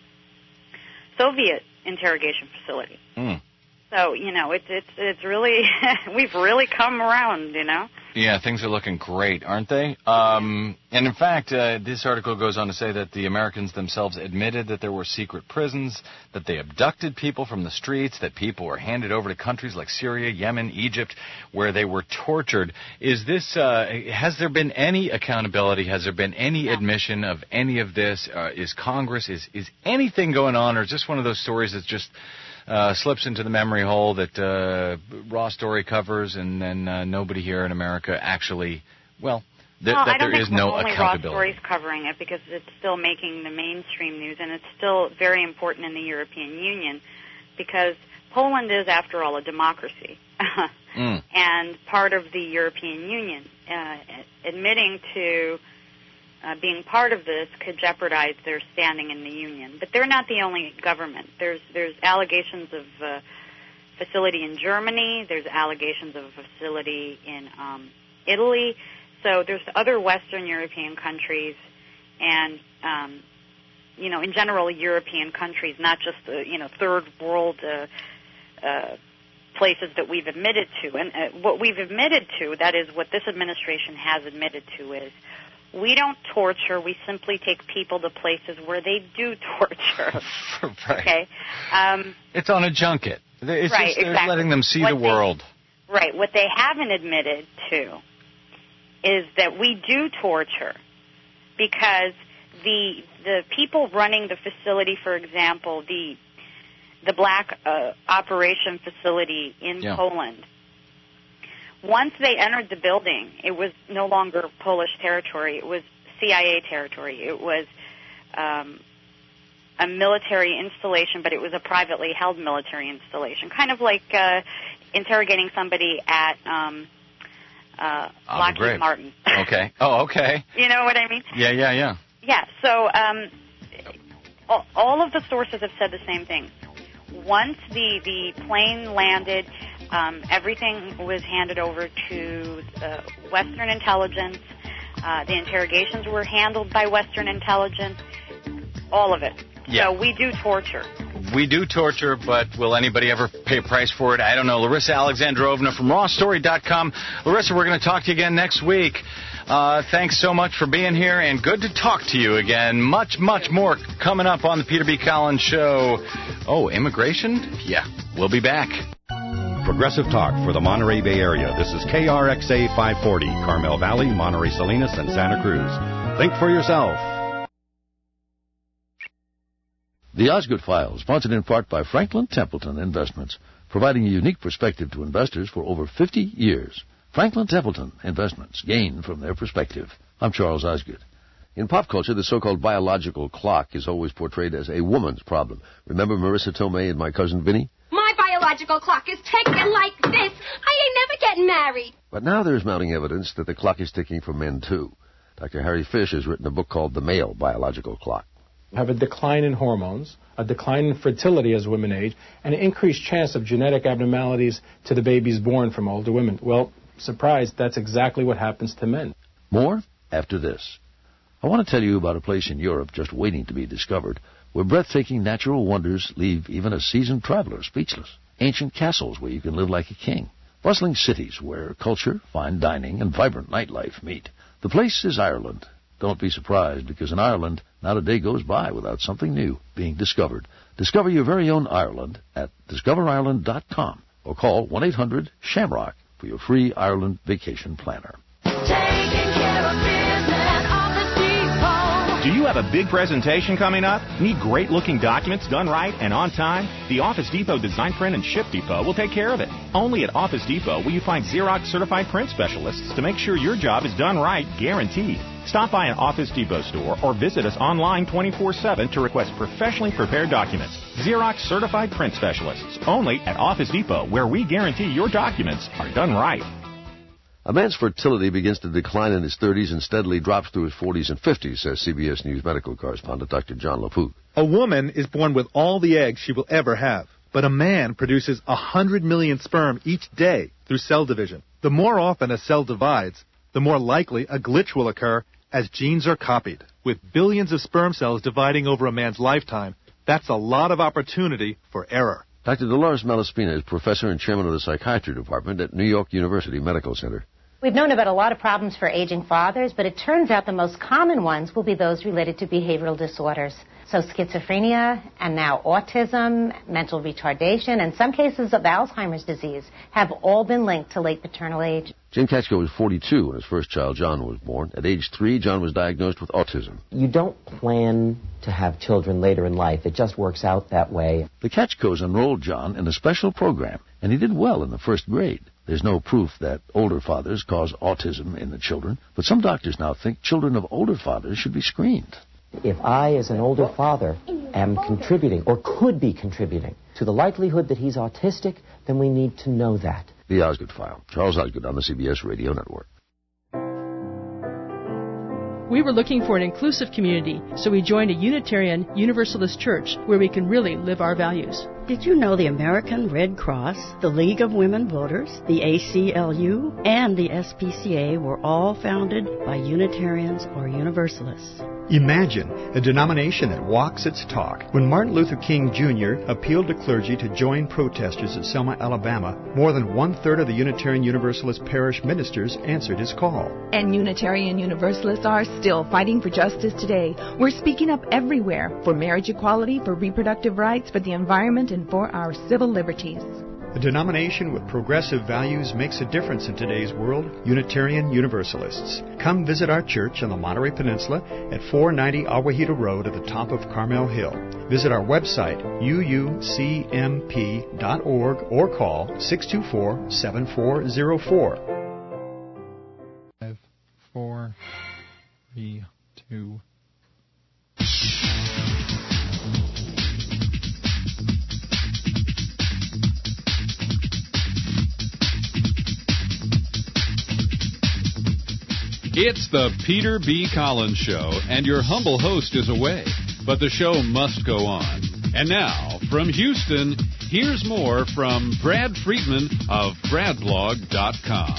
Soviet interrogation facility. Mm. So, you know, it's it's it's really, we've really come around, you know. Yeah, things are looking great, aren't they? Um, and in fact, uh, this article goes on to say that the Americans themselves admitted that there were secret prisons, that they abducted people from the streets, that people were handed over to countries like Syria, Yemen, Egypt, where they were tortured. Is this, uh, has there been any accountability? Has there been any no. admission of any of this? Uh, is Congress, is, is anything going on, or is this one of those stories that's just Uh, slips into the memory hole that uh, Raw Story covers, and then uh, nobody here in America actually, well, th- well that I don't there think is no only accountability. Raw Story's covering it because it's still making the mainstream news, and it's still very important in the European Union because Poland is, after all, a democracy mm. and part of the European Union. Uh, admitting to Uh, being part of this could jeopardize their standing in the Union. But they're not the only government. There's there's allegations of uh, facility in Germany. There's allegations of a facility in um, Italy. So there's other Western European countries and, um, you know, in general, European countries, not just, uh, you know, third world uh, uh, places that we've admitted to. And uh, what we've admitted to, that is what this administration has admitted to, is we don't torture. We simply take people to places where they do torture. Right. Okay. Um, it's on a junket. It's right. Just, they're exactly. letting them see what the they, world. Right. What they haven't admitted to is that we do torture, because the the people running the facility, for example, the the Black uh, Operation facility in yeah. Poland, once they entered the building, it was no longer Polish territory. It was C I A territory. It was um, a military installation, but it was a privately held military installation, kind of like uh, interrogating somebody at um, uh, Lockheed Martin. Okay. Oh, okay. You know what I mean? Yeah, yeah, yeah. Yeah, so um, all, all of the sources have said the same thing. Once the, the plane landed, um, everything was handed over to uh, Western intelligence. Uh, the interrogations were handled by Western intelligence. All of it. Yeah. So we do torture. We do torture, but will anybody ever pay a price for it? I don't know. Larissa Alexandrovna from raw story dot com. Larissa, we're going to talk to you again next week. Uh, thanks so much for being here, and good to talk to you again. Much, much more coming up on the Peter B. Collins Show. Oh, immigration? Yeah, we'll be back. Progressive Talk for the Monterey Bay Area. This is K R X A five forty, Carmel Valley, Monterey Salinas, and Santa Cruz. Think for yourself. The Osgood File, sponsored in part by Franklin Templeton Investments, providing a unique perspective to investors for over fifty years. Franklin Templeton Investments, gain from their perspective. I'm Charles Osgood. In pop culture, the so-called biological clock is always portrayed as a woman's problem. Remember Marissa Tomei and My Cousin Vinny? My biological clock is ticking like this. I ain't never getting married. But now there's mounting evidence that the clock is ticking for men, too. Doctor Harry Fish has written a book called The Male Biological Clock. Have a decline in hormones, a decline in fertility as women age, and an increased chance of genetic abnormalities to the babies born from older women. Well, surprise, that's exactly what happens to men. More after this. I want to tell you about a place in Europe just waiting to be discovered, where breathtaking natural wonders leave even a seasoned traveler speechless. Ancient castles where you can live like a king. Bustling cities where culture, fine dining, and vibrant nightlife meet. The place is Ireland. Don't be surprised, because in Ireland, not a day goes by without something new being discovered. Discover your very own Ireland at discover ireland dot com or call one eight hundred SHAMROCK for your free Ireland vacation planner. Do you have a big presentation coming up? Need great-looking documents done right and on time? The Office Depot Design Print and Ship Depot will take care of it. Only at Office Depot will you find Xerox certified print specialists to make sure your job is done right, guaranteed. Stop by an Office Depot store or visit us online twenty-four seven to request professionally prepared documents. Xerox certified print specialists. Only at Office Depot, where we guarantee your documents are done right. A man's fertility begins to decline in his thirties and steadily drops through his forties and fifties, says C B S News medical correspondent Doctor John LaFouque. A woman is born with all the eggs she will ever have, but a man produces one hundred million sperm each day through cell division. The more often a cell divides, the more likely a glitch will occur as genes are copied. With billions of sperm cells dividing over a man's lifetime, that's a lot of opportunity for error. Doctor Dolores Malaspina is professor and chairman of the psychiatry department at New York University Medical Center. We've known about a lot of problems for aging fathers, but it turns out the most common ones will be those related to behavioral disorders. So schizophrenia, and now autism, mental retardation, and some cases of Alzheimer's disease have all been linked to late paternal age. Jim Katchko was forty-two when his first child, John, was born. At age three, John was diagnosed with autism. You don't plan to have children later in life. It just works out that way. The Katchkos enrolled John in a special program, and he did well in the first grade. There's no proof that older fathers cause autism in the children, but some doctors now think children of older fathers should be screened. If I, as an older father, am contributing, or could be contributing, to the likelihood that he's autistic, then we need to know that. The Osgood File. Charles Osgood on the C B S Radio Network. We were looking for an inclusive community, so we joined a Unitarian Universalist church where we can really live our values. Did you know the American Red Cross, the League of Women Voters, the A C L U, and the S P C A were all founded by Unitarians or Universalists? Imagine a denomination that walks its talk. When Martin Luther King Junior appealed to clergy to join protesters at Selma, Alabama, more than one-third of the Unitarian Universalist parish ministers answered his call. And Unitarian Universalists are still fighting for justice today. We're speaking up everywhere for marriage equality, for reproductive rights, for the environment, and for our civil liberties. A denomination with progressive values makes a difference in today's world. Unitarian Universalists. Come visit our church on the Monterey Peninsula at four ninety Aguajita Road at the top of Carmel Hill. Visit our website, u u c m p dot org, or call six two four, seven four zero four. It's the Peter B. Collins Show, and your humble host is away, but the show must go on. And now, from Houston, here's more from Brad Friedman of brad blog dot com.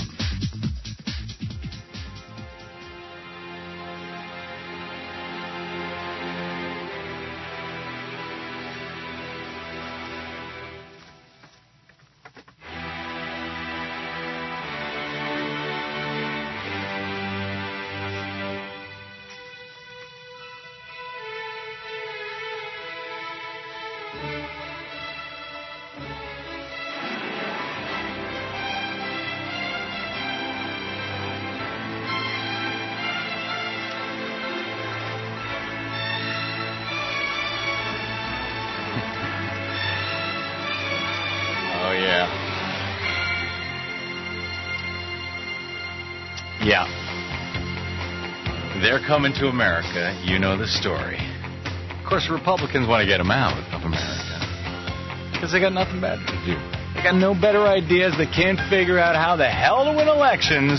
Yeah. They're coming to America. You know the story. Of course, the Republicans want to get them out of America because they got nothing better to do. They got no better ideas. They can't figure out how the hell to win elections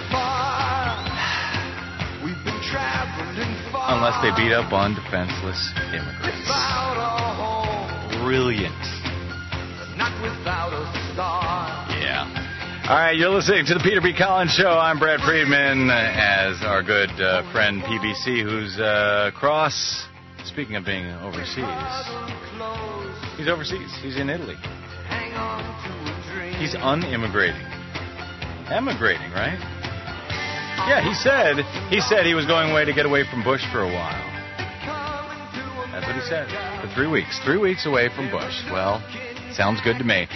unless they beat up on defenseless immigrants. Brilliant. Yeah. All right, you're listening to the Peter B. Collins Show. I'm Brad Friedman, as our good uh, friend P B C, who's uh, across. Speaking of being overseas, he's overseas. He's in Italy. He's unimmigrating. Emigrating, right? Yeah, he said he said he was going away to get away from Bush for a while. That's what he said. For three weeks. Three weeks away from Bush. Well, sounds good to me.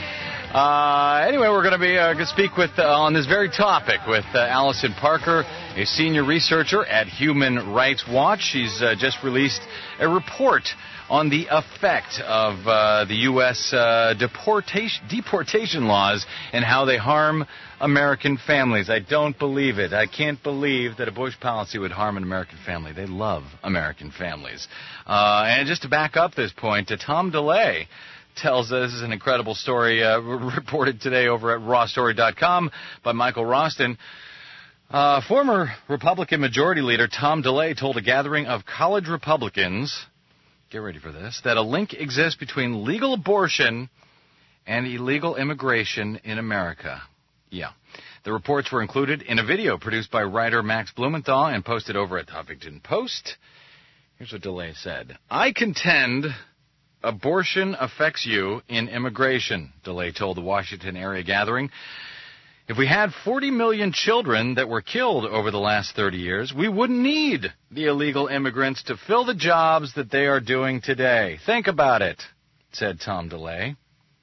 Uh, anyway, we're going to be uh, going to speak with uh, on this very topic with uh, Allison Parker, a senior researcher at Human Rights Watch. She's uh, just released a report on the effect of uh, the U S Uh, deportation deportation laws and how they harm American families. I don't believe it. I can't believe that a Bush policy would harm an American family. They love American families. Uh, and just to back up this point, uh, Tom DeLay tells us, this is an incredible story uh, reported today over at raw story dot com by Michael Roston. Uh, former Republican Majority Leader Tom DeLay told a gathering of college Republicans, get ready for this, that a link exists between legal abortion and illegal immigration in America. Yeah. The reports were included in a video produced by writer Max Blumenthal and posted over at Huffington Post. Here's what DeLay said. I contend abortion affects you in immigration, DeLay told the Washington area gathering. If we had forty million children that were killed over the last thirty years, we wouldn't need the illegal immigrants to fill the jobs that they are doing today. Think about it, said Tom DeLay.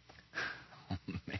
Oh, man.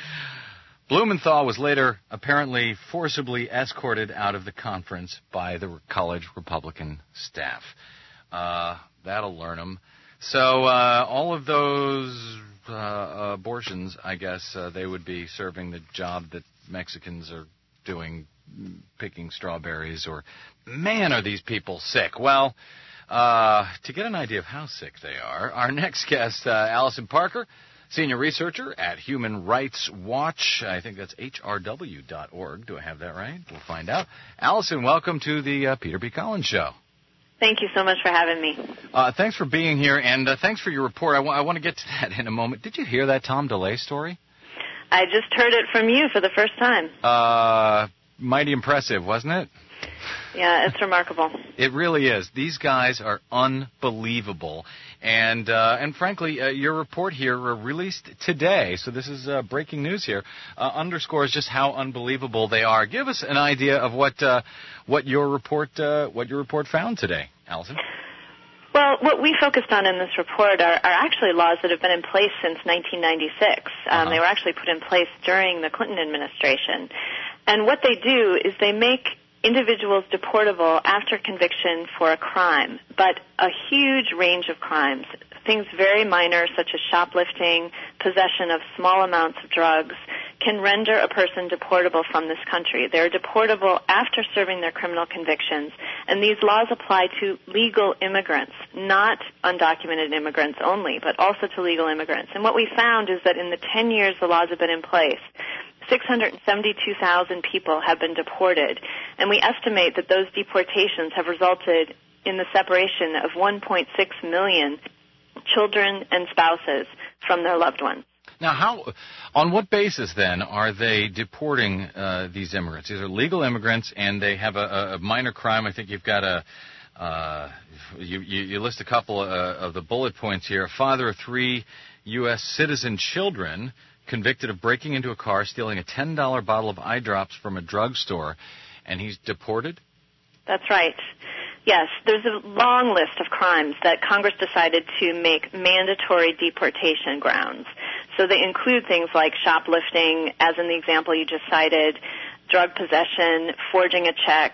Blumenthal was later apparently forcibly escorted out of the conference by the college Republican staff. Uh, that'll learn them. So uh, all of those uh, abortions, I guess, uh, they would be serving the job that Mexicans are doing, picking strawberries, or, man, are these people sick. Well, uh, to get an idea of how sick they are, our next guest, uh, Allison Parker, senior researcher at Human Rights Watch. I think that's H R W dot org. Do I have that right? We'll find out. Allison, welcome to the uh, Peter B. Collins Show. Thank you so much for having me. Uh, thanks for being here, and uh, thanks for your report. I, w- I want to get to that in a moment. Did you hear that Tom DeLay story? I just heard it from you for the first time. Uh, mighty impressive, wasn't it? Yeah, it's remarkable. It really is. These guys are unbelievable. And uh, and frankly, uh, your report here uh, released today, so this is uh, breaking news here, uh, underscores just how unbelievable they are. Give us an idea of what uh, what your report uh, what your report found today, Allison. Well, what we focused on in this report are, are actually laws that have been in place since nineteen ninety-six. Um, uh-huh. They were actually put in place during the Clinton administration. And what they do is they make individuals deportable after conviction for a crime, but a huge range of crimes, things very minor such as shoplifting, possession of small amounts of drugs, can render a person deportable from this country. They're deportable after serving their criminal convictions, and these laws apply to legal immigrants, not undocumented immigrants only, but also to legal immigrants. And what we found is that in the ten years the laws have been in place, six hundred seventy-two thousand people have been deported, and we estimate that those deportations have resulted in the separation of one point six million children and spouses from their loved ones. Now, how, on what basis, then, are they deporting uh, these immigrants? These are legal immigrants, and they have a, a minor crime. I think you've got a, uh, you, you, you list a couple uh, of the bullet points here. A father of three U S citizen children convicted of breaking into a car, stealing a ten dollar bottle of eye drops from a drugstore, and he's deported? That's right. Yes, there's a long list of crimes that Congress decided to make mandatory deportation grounds. So they include things like shoplifting, as in the example you just cited, drug possession, forging a check,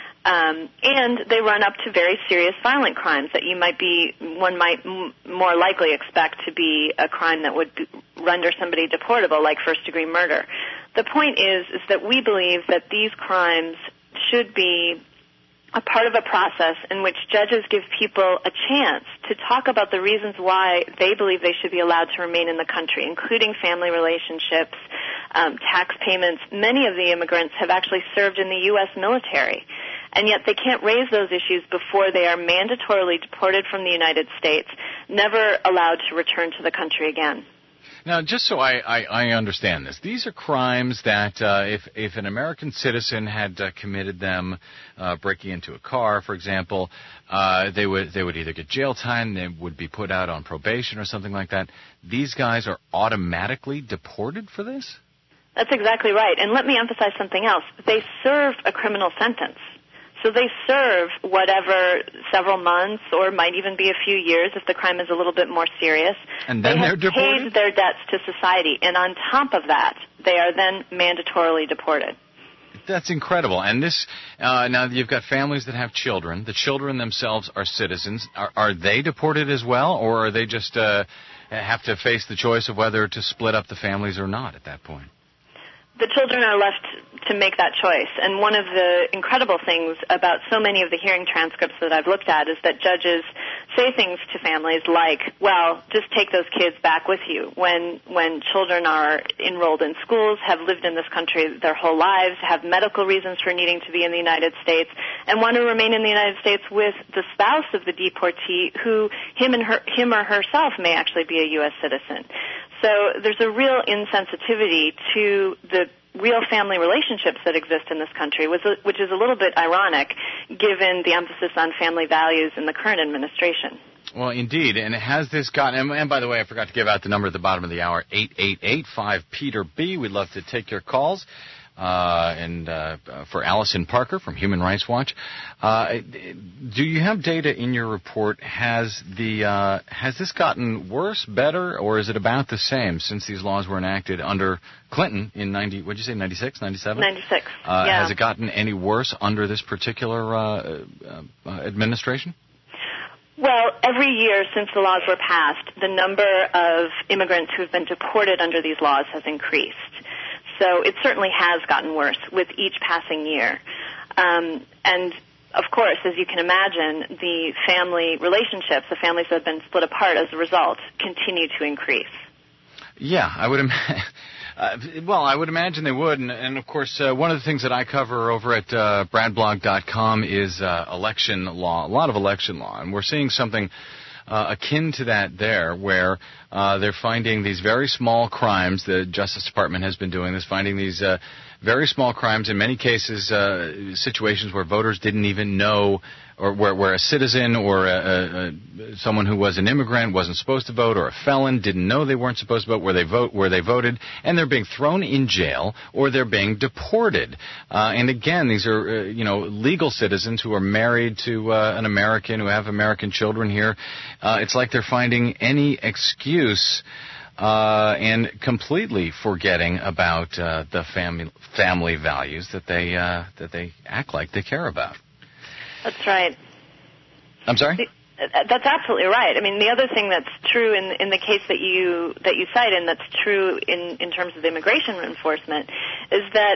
um, and they run up to very serious violent crimes that you might be, one might m- more likely expect to be a crime that would be, render somebody deportable, like first-degree murder. The point is, is that we believe that these crimes should be a part of a process in which judges give people a chance to talk about the reasons why they believe they should be allowed to remain in the country, including family relationships, um, tax payments. Many of the immigrants have actually served in the U S military, and yet they can't raise those issues before they are mandatorily deported from the United States, never allowed to return to the country again. Now, just so I, I, I understand this, these are crimes that uh, if, if an American citizen had uh, committed them, uh, breaking into a car, for example, uh, they would they would either get jail time, they would be put out on probation or something like that. These guys are automatically deported for this? That's exactly right. And let me emphasize something else. They serve a criminal sentence. So they serve whatever, several months or might even be a few years if the crime is a little bit more serious. And then they they're have deported? paid their debts to society. And on top of that, they are then mandatorily deported. That's incredible. And this, uh, now you've got families that have children. The children themselves are citizens. Are, are they deported as well, or are they just uh, have to face the choice of whether to split up the families or not at that point? The children are left to make that choice. And one of the incredible things about so many of the hearing transcripts that I've looked at is that judges say things to families like, well, just take those kids back with you. When when children are enrolled in schools, have lived in this country their whole lives, have medical reasons for needing to be in the United States, and want to remain in the United States with the spouse of the deportee who him and her, him or herself may actually be a U S citizen. So there's a real insensitivity to the real family relationships that exist in this country, which is a little bit ironic given the emphasis on family values in the current administration. Well, indeed, and has this gotten, and, and by the way, I forgot to give out the number at the bottom of the hour, eight eight eight, five, Peter B. We'd love to take your calls. Uh, and uh, for Allison Parker from Human Rights Watch, uh, do you have data in your report? Has the uh, has this gotten worse, better, or is it about the same since these laws were enacted under Clinton in ninety? What'd you say, ninety-six, ninety-seven? ninety-six. Uh, yeah. Has it gotten any worse under this particular uh, uh, administration? Well, every year since the laws were passed, the number of immigrants who have been deported under these laws has increased. So it certainly has gotten worse with each passing year. Um, and, of course, as you can imagine, the family relationships, the families that have been split apart as a result, continue to increase. Yeah, I would imagine. Uh, well, I would imagine they would. And, and of course, uh, one of the things that I cover over at uh, brad blog dot com is uh, election law, a lot of election law. And we're seeing something Uh, akin to that there, where uh, they're finding these very small crimes. The Justice Department has been doing this, finding these uh, very small crimes, in many cases uh, situations where voters didn't even know, or where, where a citizen or a, a, a, someone who was an immigrant wasn't supposed to vote, or a felon didn't know they weren't supposed to vote, where they vote where they voted, and they're being thrown in jail or they're being deported. Uh, and again, these are uh, you know legal citizens who are married to uh, an American, who have American children here. Uh, it's like they're finding any excuse uh, and completely forgetting about uh, the family family values that they uh, that they act like they care about. That's right. I'm sorry? That's absolutely right. I mean, the other thing that's true in in the case that you that you cite, and that's true in in terms of immigration enforcement, is that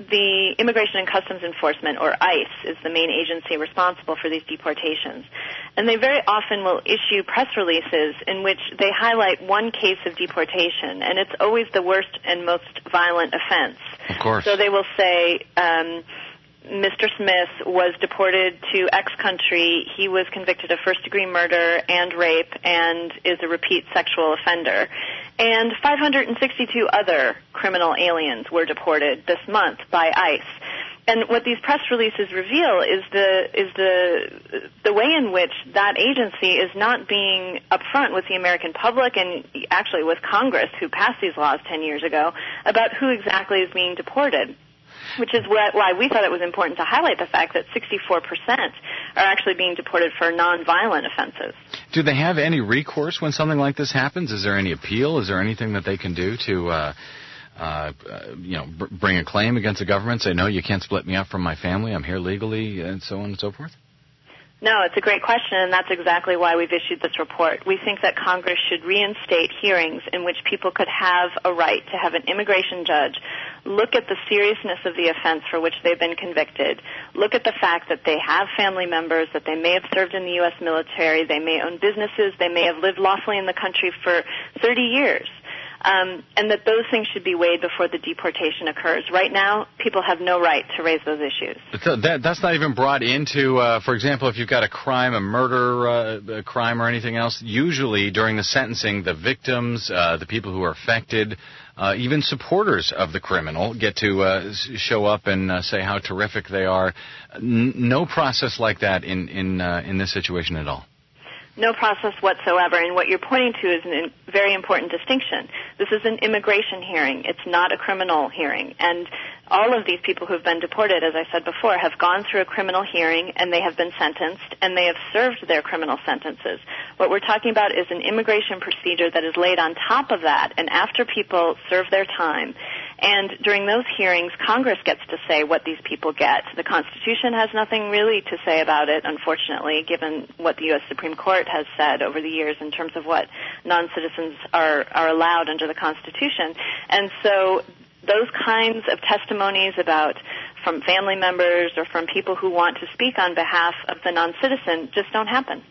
the Immigration and Customs Enforcement, or ICE, is the main agency responsible for these deportations. And they very often will issue press releases in which they highlight one case of deportation, and it's always the worst and most violent offense. Of course. So they will say, um, Mister Smith was deported to X country. He was convicted of first-degree murder and rape and is a repeat sexual offender. And five hundred sixty-two other criminal aliens were deported this month by ICE. And what these press releases reveal is the is the the way in which that agency is not being upfront with the American public and actually with Congress, who passed these laws ten years ago, about who exactly is being deported. Which is why we thought it was important to highlight the fact that sixty-four percent are actually being deported for nonviolent offenses. Do they have any recourse when something like this happens? Is there any appeal? Is there anything that they can do to, uh, uh, you know, br- bring a claim against the government? Say, no, you can't split me up from my family. I'm here legally, and so on and so forth? No, it's a great question, and that's exactly why we've issued this report. We think that Congress should reinstate hearings in which people could have a right to have an immigration judge look at the seriousness of the offense for which they've been convicted, look at the fact that they have family members, that they may have served in the U S military, they may own businesses, they may have lived lawfully in the country for thirty years. Um, and that those things should be weighed before the deportation occurs. Right now, people have no right to raise those issues. That, that's not even brought into, uh, for example, if you've got a crime, a murder uh, a crime or anything else, usually during the sentencing, the victims, uh, the people who are affected, uh, even supporters of the criminal get to uh, show up and uh, say how terrific they are. N- no process like that in, in, uh, in this situation at all. No process whatsoever, and what you're pointing to is a very important distinction. This is an immigration hearing. It's not a criminal hearing. And all of these people who have been deported, as I said before, have gone through a criminal hearing, and they have been sentenced, and they have served their criminal sentences. What we're talking about is an immigration procedure that is laid on top of that, and after people serve their time. And during those hearings, Congress gets to say what these people get. The Constitution has nothing really to say about it, unfortunately, given what the U S Supreme Court has said over the years in terms of what non-citizens are, are allowed under the Constitution. And so those kinds of testimonies about from family members or from people who want to speak on behalf of the non-citizen just don't happen.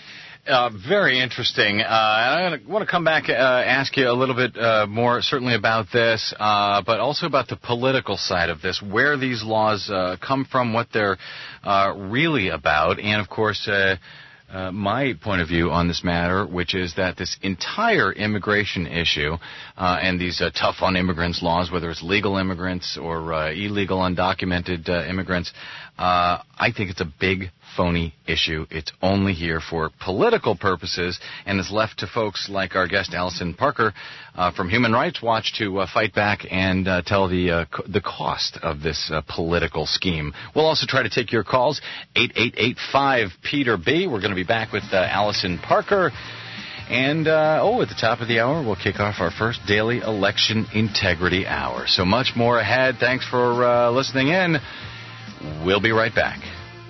Uh, very interesting. Uh, I want to come back and uh, ask you a little bit uh, more, certainly about this, uh, but also about the political side of this, where these laws uh, come from, what they're uh, really about, and, of course, uh, uh, my point of view on this matter, which is that this entire immigration issue uh, and these uh, tough on immigrants laws, whether it's legal immigrants or uh, illegal undocumented uh, immigrants, uh, I think it's a big phony issue. It's only here for political purposes and is left to folks like our guest Allison Parker uh, from Human Rights Watch to uh, fight back and uh, tell the uh, co- the cost of this uh, political scheme. We'll also try to take your calls, eight eight eight five Peter B. We're going to be back with uh, Allison Parker. And, uh, oh, at the top of the hour, we'll kick off our first daily election integrity hour. So much more ahead. Thanks for uh, listening in. We'll be right back.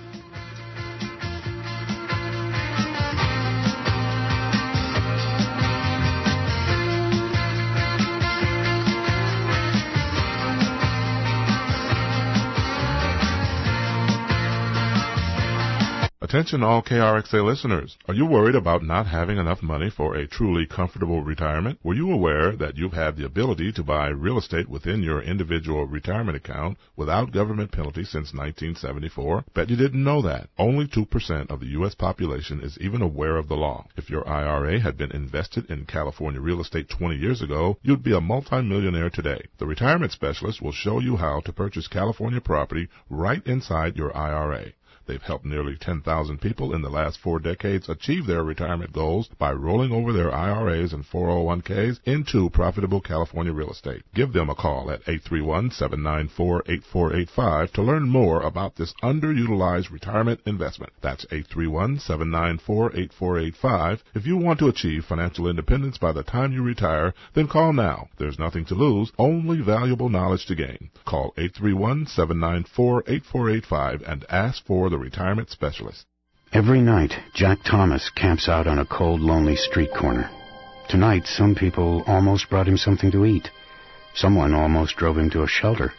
Attention all K R X A listeners. Are you worried about not having enough money for a truly comfortable retirement? Were you aware that you've had the ability to buy real estate within your individual retirement account without government penalty since nineteen seventy-four? Bet you didn't know that. Only two percent of the U S population is even aware of the law. If your I R A had been invested in California real estate twenty years ago, you'd be a multimillionaire today. The retirement specialist will show you how to purchase California property right inside your I R A. They've helped nearly ten thousand people in the last four decades achieve their retirement goals by rolling over their I R As and four oh one k's into profitable California real estate. Give them a call at eight three one, seven nine four, eight four eight five to learn more about this underutilized retirement investment. That's eight three one, seven nine four, eight four eight five. If you want to achieve financial independence by the time you retire, then call now. There's nothing to lose, only valuable knowledge to gain. Call eight three one, seven nine four, eight four eight five and ask for the retirement specialist. Every night, Jack Thomas camps out on a cold, lonely street corner. Tonight, some people almost brought him something to eat. Someone almost drove him to a shelter.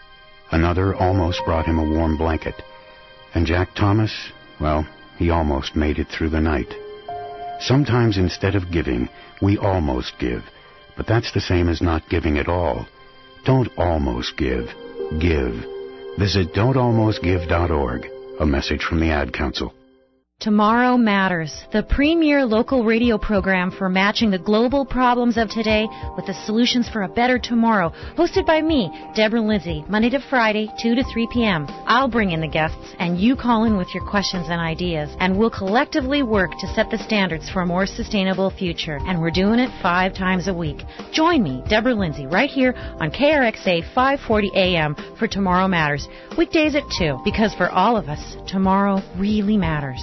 Another almost brought him a warm blanket. And Jack Thomas, well, he almost made it through the night. Sometimes instead of giving, we almost give. But that's the same as not giving at all. Don't almost give. Give. Visit don't almost give dot org. A message from the Ad Council. Tomorrow Matters, the premier local radio program for matching the global problems of today with the solutions for a better tomorrow. Hosted by me, Deborah Lindsay, Monday to Friday, two to three p.m. I'll bring in the guests, and you call in with your questions and ideas, and we'll collectively work to set the standards for a more sustainable future. And we're doing it five times a week. Join me, Deborah Lindsay, right here on K R X A five forty A M for Tomorrow Matters. Weekdays at two, because for all of us, tomorrow really matters.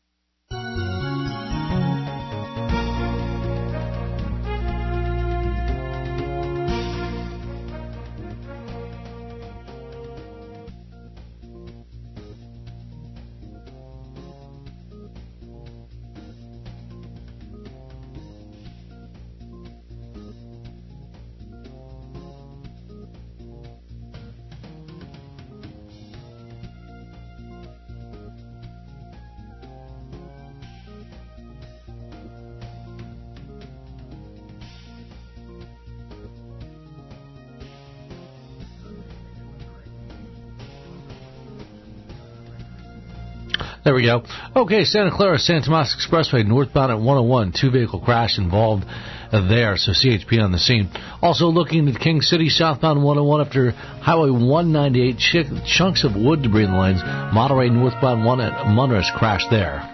There we go. Okay, Santa Clara, San Tomas Expressway, northbound at one oh one. Two-vehicle crash involved there, so C H P on the scene. Also looking at King City, southbound one oh one after Highway one ninety-eight. Ch- chunks of wood debris in the lanes. Monterey, northbound one at Munris, crash there.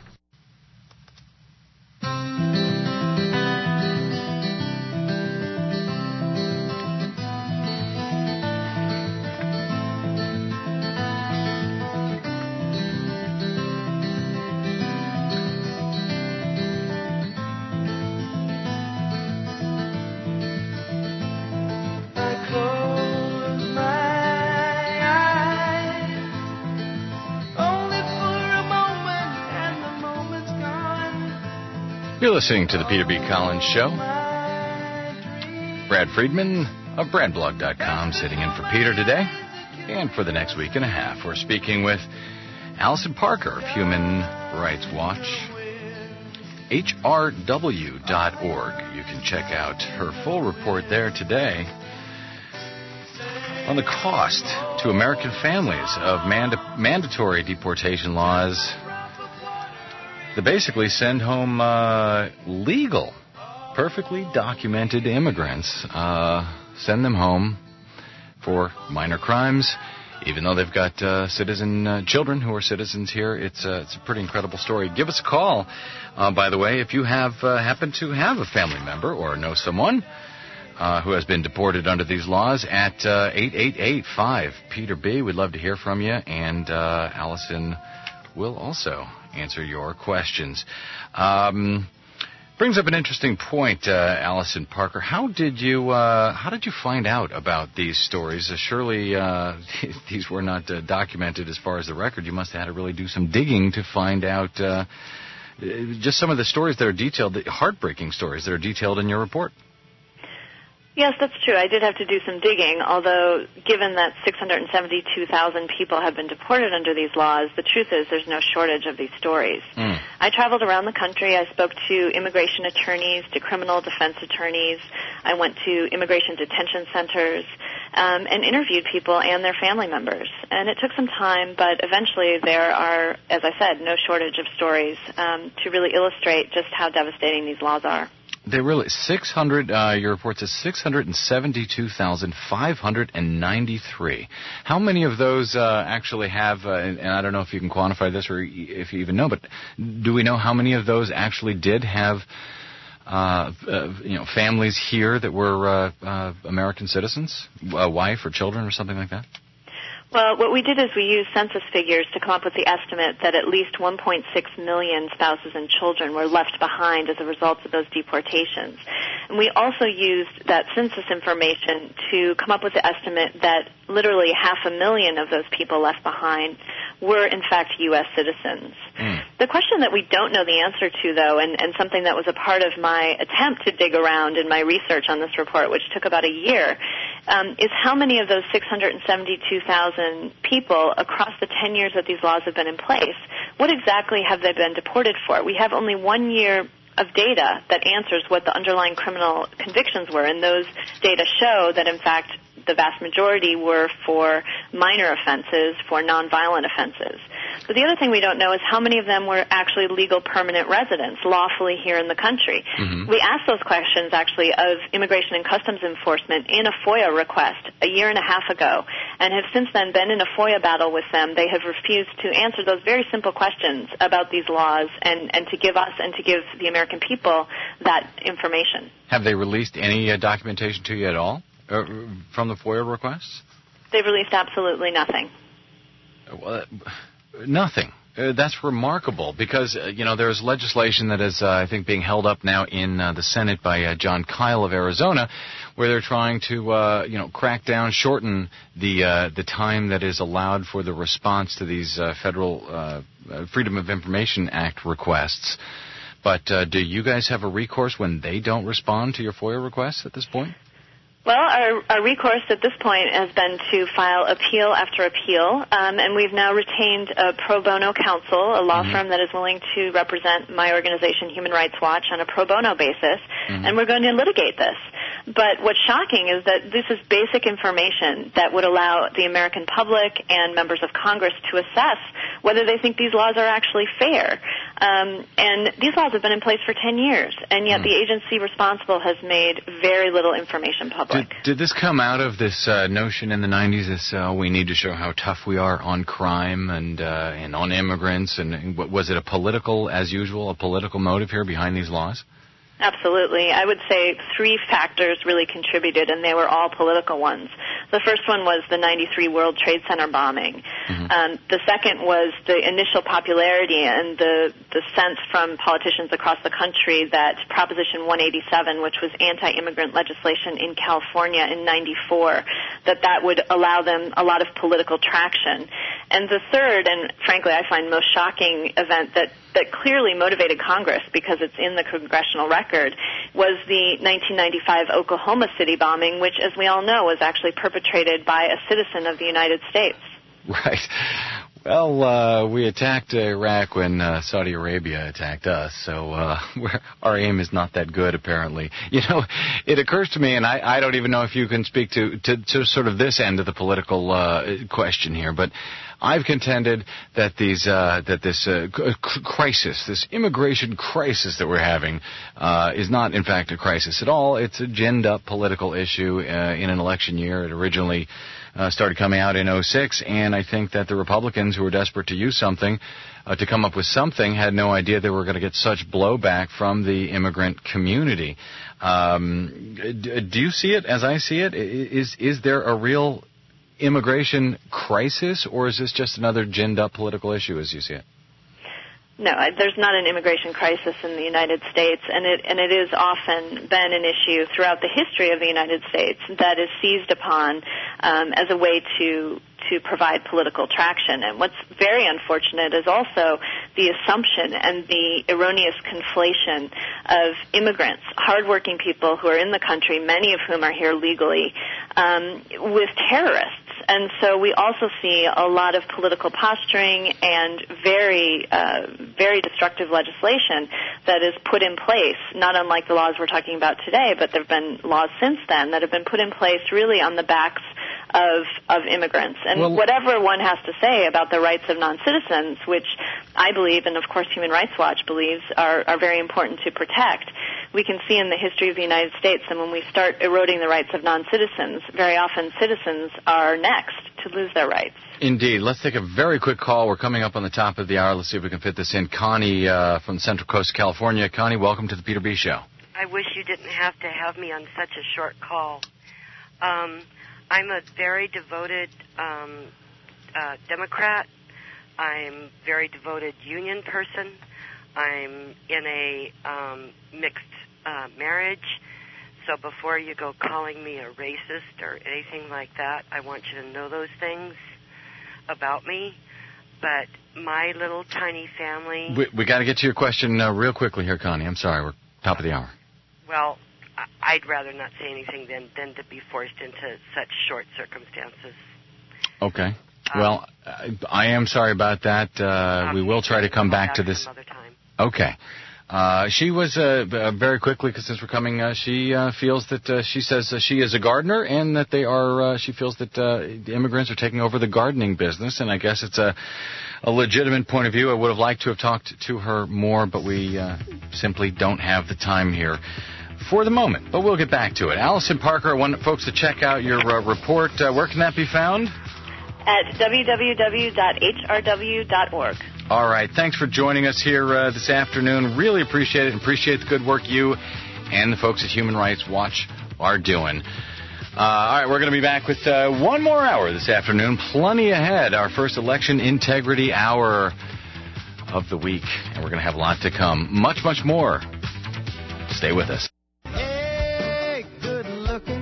You're listening to the Peter B. Collins Show. Brad Friedman of Bradblog dot com sitting in for Peter today. And for the next week and a half, we're speaking with Allison Parker of Human Rights Watch. H R W dot org. You can check out her full report there today on the cost to American families of manda- mandatory deportation laws that basically send home uh, legal, perfectly documented immigrants, uh, send them home for minor crimes, even though they've got uh, citizen uh, children who are citizens here. It's, uh, it's a pretty incredible story. Give us a call, uh, by the way, if you have uh, happen to have a family member or know someone uh, who has been deported under these laws at uh, eight eight eight five Peter B. We'd love to hear from you, and uh, Allison will also answer your questions. Um, brings up an interesting point, uh, Allison Parker. How did you uh, how did you find out about these stories? Uh, surely uh, these were not uh, documented as far as the record. You must have had to really do some digging to find out uh, just some of the stories that are detailed, the heartbreaking stories that are detailed in your report. Yes, that's true. I did have to do some digging, although given that six hundred seventy-two thousand people have been deported under these laws, the truth is there's no shortage of these stories. Mm. I traveled around the country. I spoke to immigration attorneys, to criminal defense attorneys. I went to immigration detention centers um, and interviewed people and their family members. And it took some time, but eventually there are, as I said, no shortage of stories um, to really illustrate just how devastating these laws are. They really, six hundred, uh, your report says six hundred seventy-two thousand five hundred ninety-three. How many of those uh, actually have, uh, and, and I don't know if you can quantify this or if you even know, but do we know how many of those actually did have, uh, uh, you know, families here that were uh, uh, American citizens, a wife or children or something like that? Well, what we did is we used census figures to come up with the estimate that at least one point six million spouses and children were left behind as a result of those deportations. And we also used that census information to come up with the estimate that literally half a million of those people left behind were, in fact, U S citizens. Mm. The question that we don't know the answer to, though, and, and something that was a part of my attempt to dig around in my research on this report, which took about a year, um, is how many of those six hundred seventy-two thousand people across the ten years that these laws have been in place, what exactly have they been deported for? We have only one year of data that answers what the underlying criminal convictions were, and those data show that, in fact, the vast majority were for minor offenses, for nonviolent offenses. But the other thing we don't know is how many of them were actually legal permanent residents, lawfully here in the country. Mm-hmm. We asked those questions, actually, of Immigration and Customs Enforcement in a FOIA request a year and a half ago, and have since then been in a FOIA battle with them. They have refused to answer those very simple questions about these laws and, and to give us and to give the American people that information. Have they released any uh, documentation to you at all uh, from the FOIA requests? They've released absolutely nothing. Well, uh, nothing. Uh, that's remarkable because, uh, you know, there's legislation that is, uh, I think, being held up now in uh, the Senate by uh, John Kyle of Arizona, where they're trying to, uh, you know, crack down, shorten the uh, the time that is allowed for the response to these uh, federal uh, Freedom of Information Act requests. But uh, do you guys have a recourse when they don't respond to your FOIA requests at this point? Well, our, our recourse at this point has been to file appeal after appeal, um, and we've now retained a pro bono counsel, a law mm-hmm. firm that is willing to represent my organization, Human Rights Watch, on a pro bono basis, mm-hmm. and we're going to litigate this. But what's shocking is that this is basic information that would allow the American public and members of Congress to assess whether they think these laws are actually fair. Um, and these laws have been in place for ten years, and yet mm. the agency responsible has made very little information public. Did, did this come out of this uh, notion in the nineties, this uh, we need to show how tough we are on crime and, uh, and on immigrants? And was it a political, as usual, a political motive here behind these laws? Absolutely. I would say three factors really contributed, and they were all political ones. The first one was the ninety-three World Trade Center bombing. Mm-hmm. Um, the second was the initial popularity and the, the sense from politicians across the country that Proposition one eighty-seven, which was anti-immigrant legislation in California in ninety-four, that that would allow them a lot of political traction. And the third, and frankly I find most shocking event that, that clearly motivated Congress because it's in the congressional record, was the nineteen ninety-five Oklahoma City bombing, which, as we all know, was actually perpetrated by a citizen of the United States. Right. Well, uh, we attacked Iraq when uh, Saudi Arabia attacked us, so uh, we're, our aim is not that good, apparently. You know, it occurs to me, and I, I don't even know if you can speak to, to, to sort of this end of the political uh, question here, but I've contended that these uh, that this uh, crisis, this immigration crisis that we're having, uh, is not, in fact, a crisis at all. It's a ginned-up political issue uh, in an election year. It originally uh, started coming out in oh six, and I think that the Republicans, who were desperate to use something, uh, to come up with something, had no idea they were going to get such blowback from the immigrant community. Um, do you see it as I see it? Is is there a real immigration crisis, or is this just another ginned-up political issue as you see it? No, there's not an immigration crisis in the United States, and it and it has often been an issue throughout the history of the United States that is seized upon um, as a way to to provide political traction. And what's very unfortunate is also the assumption and the erroneous conflation of immigrants, hardworking people who are in the country, many of whom are here legally, um, with terrorists. And so we also see a lot of political posturing and very, uh, very destructive legislation that is put in place, not unlike the laws we're talking about today, but there have been laws since then that have been put in place really on the backs of of immigrants. And well, whatever one has to say about the rights of non-citizens, which I believe, and of course Human Rights Watch believes, are, are very important to protect, we can see in the history of the United States that when we start eroding the rights of non-citizens, very often citizens are next to lose their rights. Indeed. Let's take a very quick call. We're coming up on the top of the hour. Let's see if we can fit this in. Connie uh, from the Central Coast of California. Connie, welcome to the Peter B. Show. I wish you didn't have to have me on such a short call. Um, I'm a very devoted um, uh, Democrat. I'm a very devoted union person. I'm in a um, mixed uh, marriage. So before you go calling me a racist or anything like that, I want you to know those things about me. But my little tiny family... We, we got to get to your question uh, real quickly here, Connie. I'm sorry. We're top of the hour. Well, I'd rather not say anything than, than to be forced into such short circumstances. Okay. Well, I am sorry about that. Uh, we will try to come back to this. Okay. Uh, she was uh, uh, very quickly, because since we're coming, uh, she uh, feels that uh, she says uh, she is a gardener, and that they are. Uh, she feels that uh, the immigrants are taking over the gardening business, and I guess it's a, a legitimate point of view. I would have liked to have talked to her more, but we uh, simply don't have the time here for the moment. But we'll get back to it. Allison Parker, I want folks to check out your uh, report. Uh, where can that be found? At w w w dot h r w dot org. All right. Thanks for joining us here uh, this afternoon. Really appreciate it. Appreciate the good work you and the folks at Human Rights Watch are doing. Uh, all right. We're going to be back with uh, one more hour this afternoon. Plenty ahead. Our first election integrity hour of the week. And we're going to have a lot to come. Much, much more. Stay with us. Hey, good looking.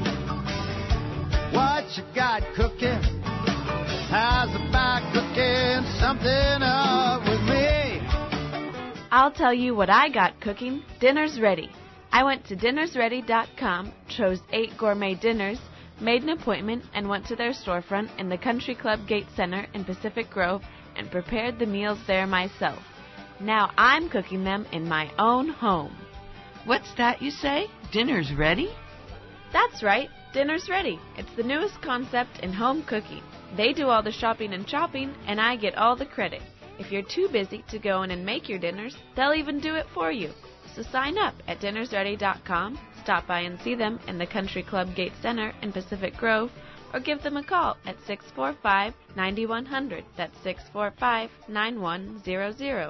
What you got cooking? How's about cooking something up with me? I'll tell you what I got cooking. Dinner's ready. I went to dinners ready dot com, chose eight gourmet dinners, made an appointment, and went to their storefront in the Country Club Gate Center in Pacific Grove and prepared the meals there myself. Now I'm cooking them in my own home. What's that you say? Dinner's ready? That's right. Dinner's ready. It's the newest concept in home cooking. They do all the shopping and chopping, and I get all the credit. If you're too busy to go in and make your dinners, they'll even do it for you. So sign up at dinners ready dot com, stop by and see them in the Country Club Gate Center in Pacific Grove, or give them a call at six four five, nine one zero zero. That's six four five, nine one zero zero.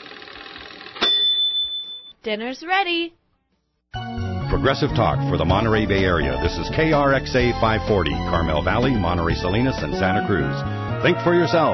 Dinner's ready. Progressive Talk for the Monterey Bay Area. This is K R X A five forty, Carmel Valley, Monterey Salinas, and Santa Cruz. Think for yourself.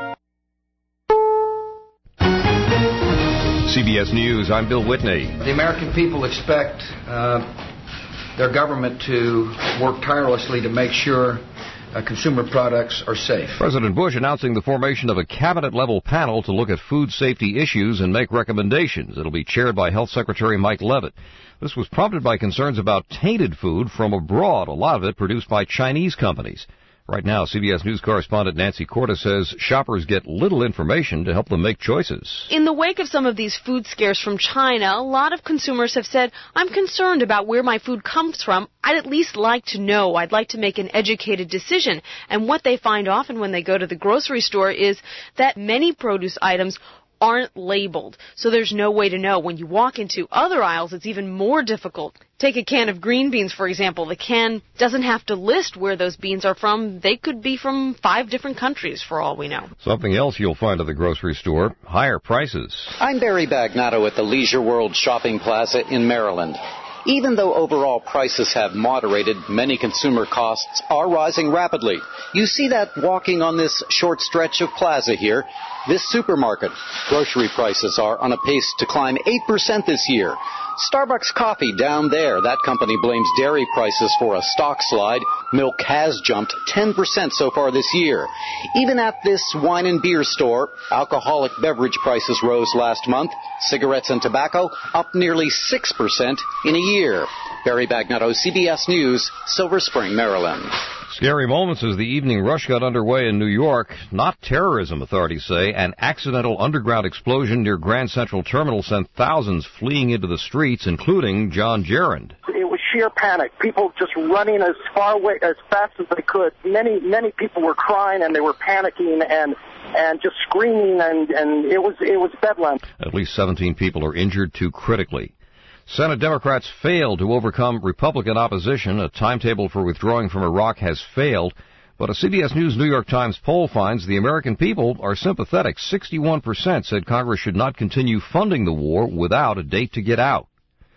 C B S News, I'm Bill Whitney. The American people expect uh, their government to work tirelessly to make sure uh, consumer products are safe. President Bush announcing the formation of a cabinet-level panel to look at food safety issues and make recommendations. It'll be chaired by Health Secretary Mike Leavitt. This was prompted by concerns about tainted food from abroad, a lot of it produced by Chinese companies. Right now, C B S News correspondent Nancy Cordes says shoppers get little information to help them make choices. In the wake of some of these food scares from China, a lot of consumers have said, I'm concerned about where my food comes from. I'd at least like to know. I'd like to make an educated decision. And what they find often when they go to the grocery store is that many produce items aren't labeled, so there's no way to know. When you walk into other aisles, it's even more difficult. Take a can of green beans, for example. The can doesn't have to list where those beans are from. They could be from five different countries, for all we know. Something else you'll find at the grocery store, higher prices. I'm Barry Bagnato at the Leisure World Shopping Plaza in Maryland. Even though overall prices have moderated, many consumer costs are rising rapidly. You see that walking on this short stretch of plaza here. This supermarket, grocery prices are on a pace to climb eight percent this year. Starbucks coffee down there, that company blames dairy prices for a stock slide. Milk has jumped ten percent so far this year. Even at this wine and beer store, alcoholic beverage prices rose last month. Cigarettes and tobacco up nearly six percent in a year. Barry Bagnato, C B S News, Silver Spring, Maryland. Scary moments as the evening rush got underway in New York. Not terrorism, authorities say. An accidental underground explosion near Grand Central Terminal sent thousands fleeing into the streets, including John Gerund. It was sheer panic. People just running as far away, as fast as they could. Many, many people were crying and they were panicking and and just screaming, and, and it was it was bedlam. At least seventeen people are injured, two critically. Senate Democrats failed to overcome Republican opposition. A timetable for withdrawing from Iraq has failed. But a C B S News New York Times poll finds the American people are sympathetic. sixty-one percent said Congress should not continue funding the war without a date to get out.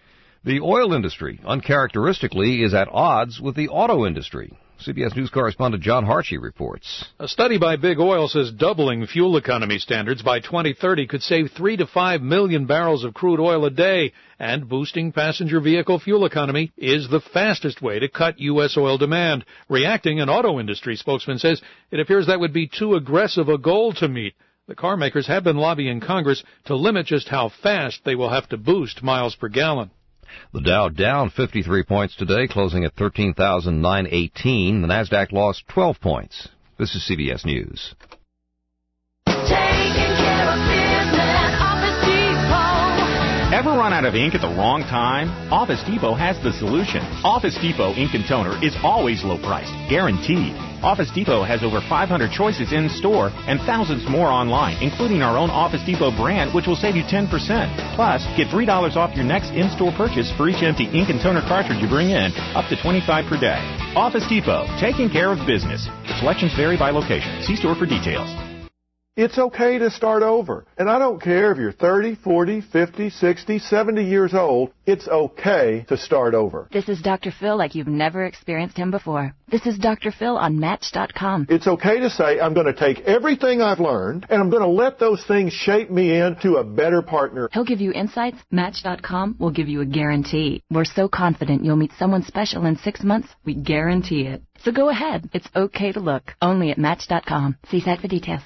The oil industry, uncharacteristically, is at odds with the auto industry. C B S News correspondent John Harchie reports. A study by Big Oil says doubling fuel economy standards by twenty thirty could save three to five million barrels of crude oil a day, and boosting passenger vehicle fuel economy is the fastest way to cut U S oil demand. Reacting, an auto industry spokesman says it appears that would be too aggressive a goal to meet. The car makers have been lobbying Congress to limit just how fast they will have to boost miles per gallon. The Dow down fifty-three points today, closing at thirteen thousand nine hundred eighteen. The Nasdaq lost twelve points. This is C B S News. Ever run out of ink at the wrong time? Office Depot has the solution. Office Depot Ink and Toner is always low priced, guaranteed. Office Depot has over five hundred choices in store and thousands more online, including our own Office Depot brand, which will save you ten percent. Plus, get three dollars off your next in-store purchase for each empty ink and toner cartridge you bring in, up to twenty-five per day. Office Depot, taking care of business. Selections vary by location. See store for details. It's okay to start over. And I don't care if you're thirty, forty, fifty, sixty, seventy years old, it's okay to start over. This is Doctor Phil like you've never experienced him before. This is Doctor Phil on Match dot com. It's okay to say, I'm going to take everything I've learned, and I'm going to let those things shape me into a better partner. He'll give you insights. Match dot com will give you a guarantee. We're so confident you'll meet someone special in six months, we guarantee it. So go ahead. It's okay to look. Only at Match dot com. See site for details.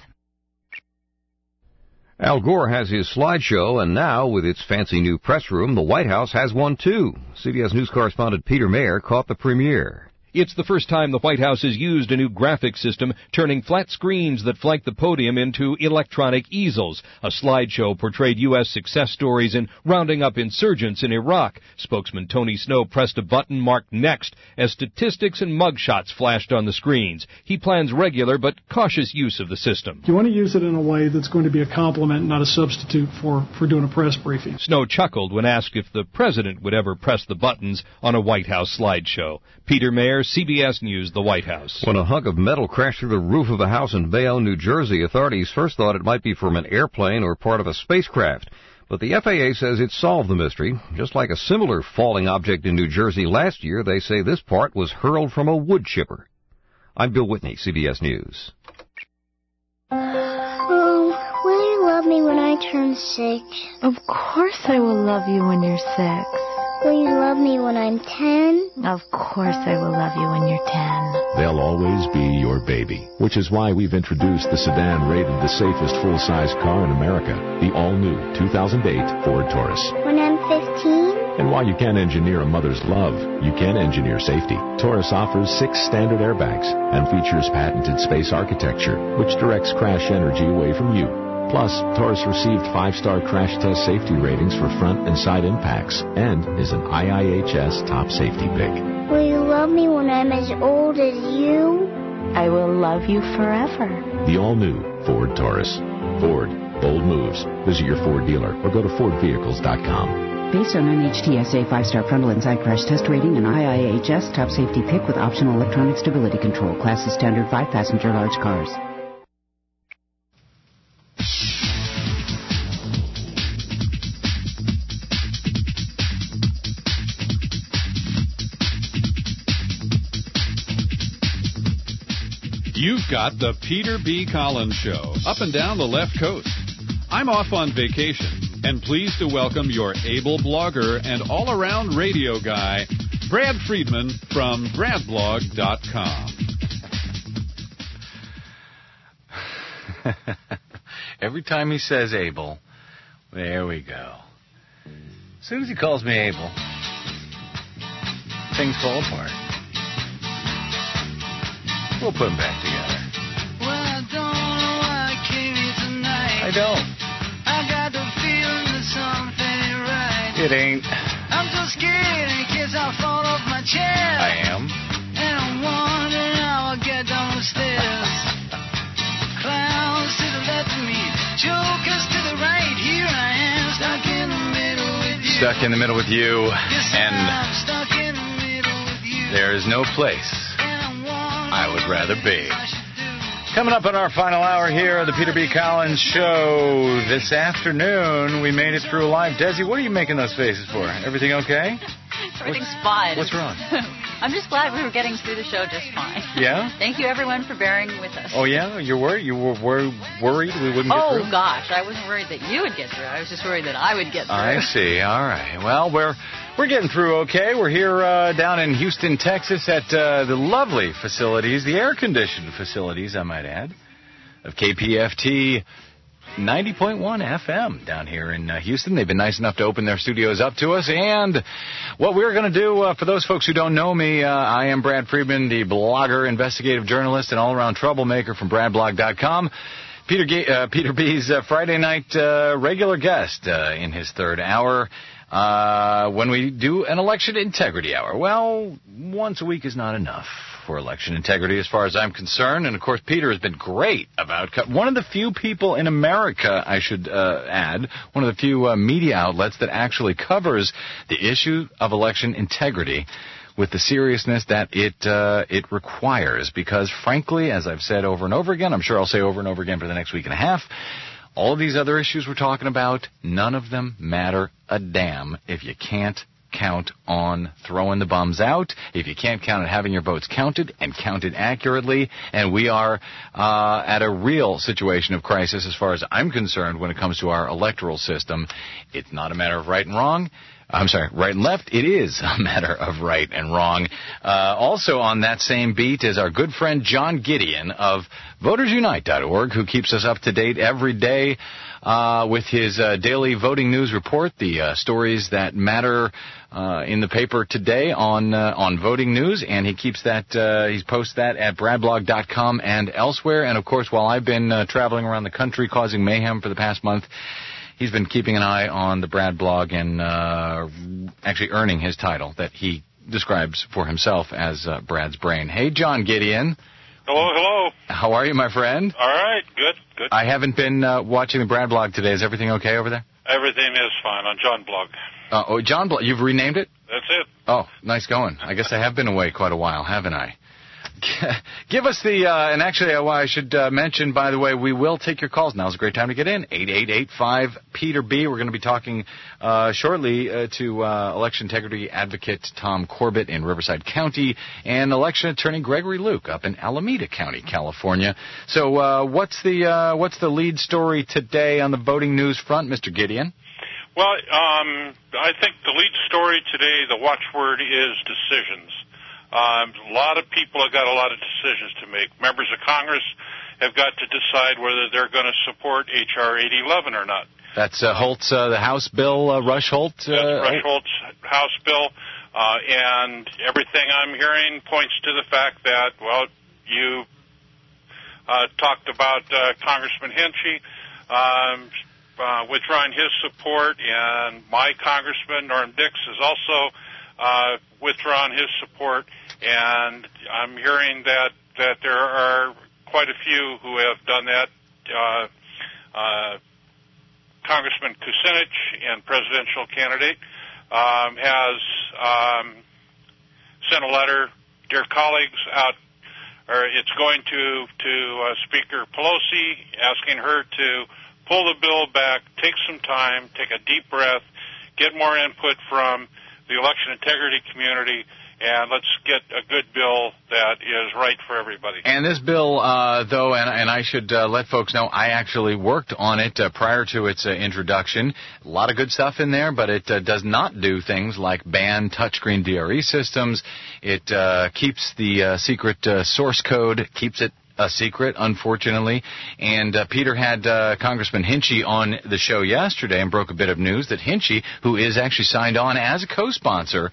Al Gore has his slideshow, and now, with its fancy new press room, the White House has one too. C B S News correspondent Peter Mayer caught the premiere. It's the first time the White House has used a new graphics system, turning flat screens that flank the podium into electronic easels. A slideshow portrayed U S success stories in rounding up insurgents in Iraq. Spokesman Tony Snow pressed a button marked Next as statistics and mugshots flashed on the screens. He plans regular but cautious use of the system. You want to use it in a way that's going to be a complement, not a substitute for, for doing a press briefing. Snow chuckled when asked if the president would ever press the buttons on a White House slideshow. Peter Mayer, C B S News, the White House. When a hunk of metal crashed through the roof of a house in Bayonne, New Jersey, authorities first thought it might be from an airplane or part of a spacecraft. But the F A A says it solved the mystery. Just like a similar falling object in New Jersey last year, they say this part was hurled from a wood chipper. I'm Bill Whitney, C B S News. Oh, will you love me when I turn six? Of course I will love you when you're six. Will you love me when I'm ten? Of course I will love you when you're ten. They'll always be your baby, which is why we've introduced the sedan rated the safest full-size car in America, the all-new two thousand eight Ford Taurus. When I'm fifteen? And while you can't engineer a mother's love, you can engineer safety. Taurus offers six standard airbags and features patented space architecture, which directs crash energy away from you. Plus, Taurus received five-star crash test safety ratings for front and side impacts and is an I I H S top safety pick. Will you love me when I'm as old as you? I will love you forever. The all-new Ford Taurus. Ford, bold moves. Visit your Ford dealer or go to Ford Vehicles dot com. Based on N H T S A five-star frontal and side crash test rating and I I H S top safety pick with optional electronic stability control. Class is standard five-passenger large cars. You've got the Peter B. Collins Show, up and down the left coast. I'm off on vacation, and pleased to welcome your able blogger and all-around radio guy, Brad Friedman from brad blog dot com. Every time he says able, there we go. As soon as he calls me able, things fall apart. We'll put them back together. Well, I don't know why I came here tonight. I don't. I got the feeling that something ain't right. It ain't. I'm so scared in case I fall off my chair. I am. And I'm wondering how I'll get down the stairs. Clowns to the left of me, jokers to the right. Here I am, stuck in the middle with you. Stuck in the middle with you, Yes, and I'm stuck in the middle with you. there is no place I would rather be. Coming up in our final hour here of the Peter B. Collins Show this afternoon, we made it through live. Desi, what are you making those faces for? Everything okay? Everything's fine. What's wrong? I'm just glad we were getting through the show just fine. Yeah? Thank you, everyone, for bearing with us. Oh, yeah? You're worried? You were wor- worried we wouldn't get Oh, through? gosh. I wasn't worried that you would get through. I was just worried that I would get through. I see. All right. Well, we're we're getting through okay. We're here uh, down in Houston, Texas at uh, the lovely facilities, the air-conditioned facilities, I might add, of K P F T ninety point one F M down here in uh, Houston. They've been nice enough to open their studios up to us. And what we're going to do, uh, for those folks who don't know me, uh, I am Brad Friedman, the blogger, investigative journalist, and all-around troublemaker from brad blog dot com. Peter, Ga- uh, Peter B's uh, Friday night uh, regular guest uh, in his third hour. Uh, when we do an election integrity hour. Well, once a week is not enough for election integrity as far as I'm concerned. And, of course, Peter has been great about co- one of the few people in America, I should uh, add, one of the few uh, media outlets that actually covers the issue of election integrity with the seriousness that it uh, it requires. Because, frankly, as I've said over and over again, I'm sure I'll say over and over again for the next week and a half, all of these other issues we're talking about, none of them matter a damn if you can't count on throwing the bums out, if you can't count on having your votes counted and counted accurately. And we are uh, at a real situation of crisis as far as I'm concerned when it comes to our electoral system. It's not a matter of right and wrong. I'm sorry, right and left. It is a matter of right and wrong. Uh, also on that same beat is our good friend John Gideon of voters unite dot org, who keeps us up to date every day uh, with his uh, daily voting news report, the uh, stories that matter uh, in the paper today on uh, on voting news. And he keeps that, uh, he posts that at brad blog dot com and elsewhere. And, of course, while I've been uh, traveling around the country causing mayhem for the past month, he's been keeping an eye on the Brad blog and uh, actually earning his title that he describes for himself as uh, Brad's brain. Hey, John Gideon. Hello, hello. How are you, my friend? All right, good, good. I haven't been uh, watching the Brad blog today. Is everything okay over there? Everything is fine on John Blog. Uh, oh, John Blog. You've renamed it? That's it. Oh, nice going. I guess I have been away quite a while, haven't I? Give us the, uh, and actually uh, I should uh, mention, by the way, we will take your calls. Now's a great time to get in. eight eight eight five Peter B. We're going to be talking uh, shortly uh, to uh, election integrity advocate Tom Corbett in Riverside County and election attorney Gregory Luke up in Alameda County, California. So uh, what's the uh, what's the lead story today on the voting news front, Mister Gideon? Well, um, I think the lead story today, the watchword is decisions. Um, a lot of people have got a lot of decisions to make. Members of Congress have got to decide whether they're going to support H R eight eleven or not. That's uh, Holt's, uh, the House bill, uh, Rush Holt? Uh, That's Rush Holt's House bill, uh, and everything I'm hearing points to the fact that, well, you uh, talked about uh, Congressman Hinchey um, uh, withdrawing his support, and my congressman, Norm Dix, is also uh, withdrawn his support. And I'm hearing that, that there are quite a few who have done that. Uh, uh, Congressman Kucinich, and presidential candidate, um, has um, sent a letter, dear colleagues, out, or it's going to to uh, Speaker Pelosi, asking her to pull the bill back, take some time, take a deep breath, get more input from the election integrity community, and let's get a good bill that is right for everybody. And this bill, uh, though, and, and I should uh, let folks know, I actually worked on it uh, prior to its uh, introduction. A lot of good stuff in there, but it uh, does not do things like ban touchscreen D R E systems. It uh, keeps the uh, secret uh, source code, keeps it a secret, unfortunately. And uh, Peter had uh, Congressman Hinchey on the show yesterday and broke a bit of news that Hinchey, who is actually signed on as a co-sponsor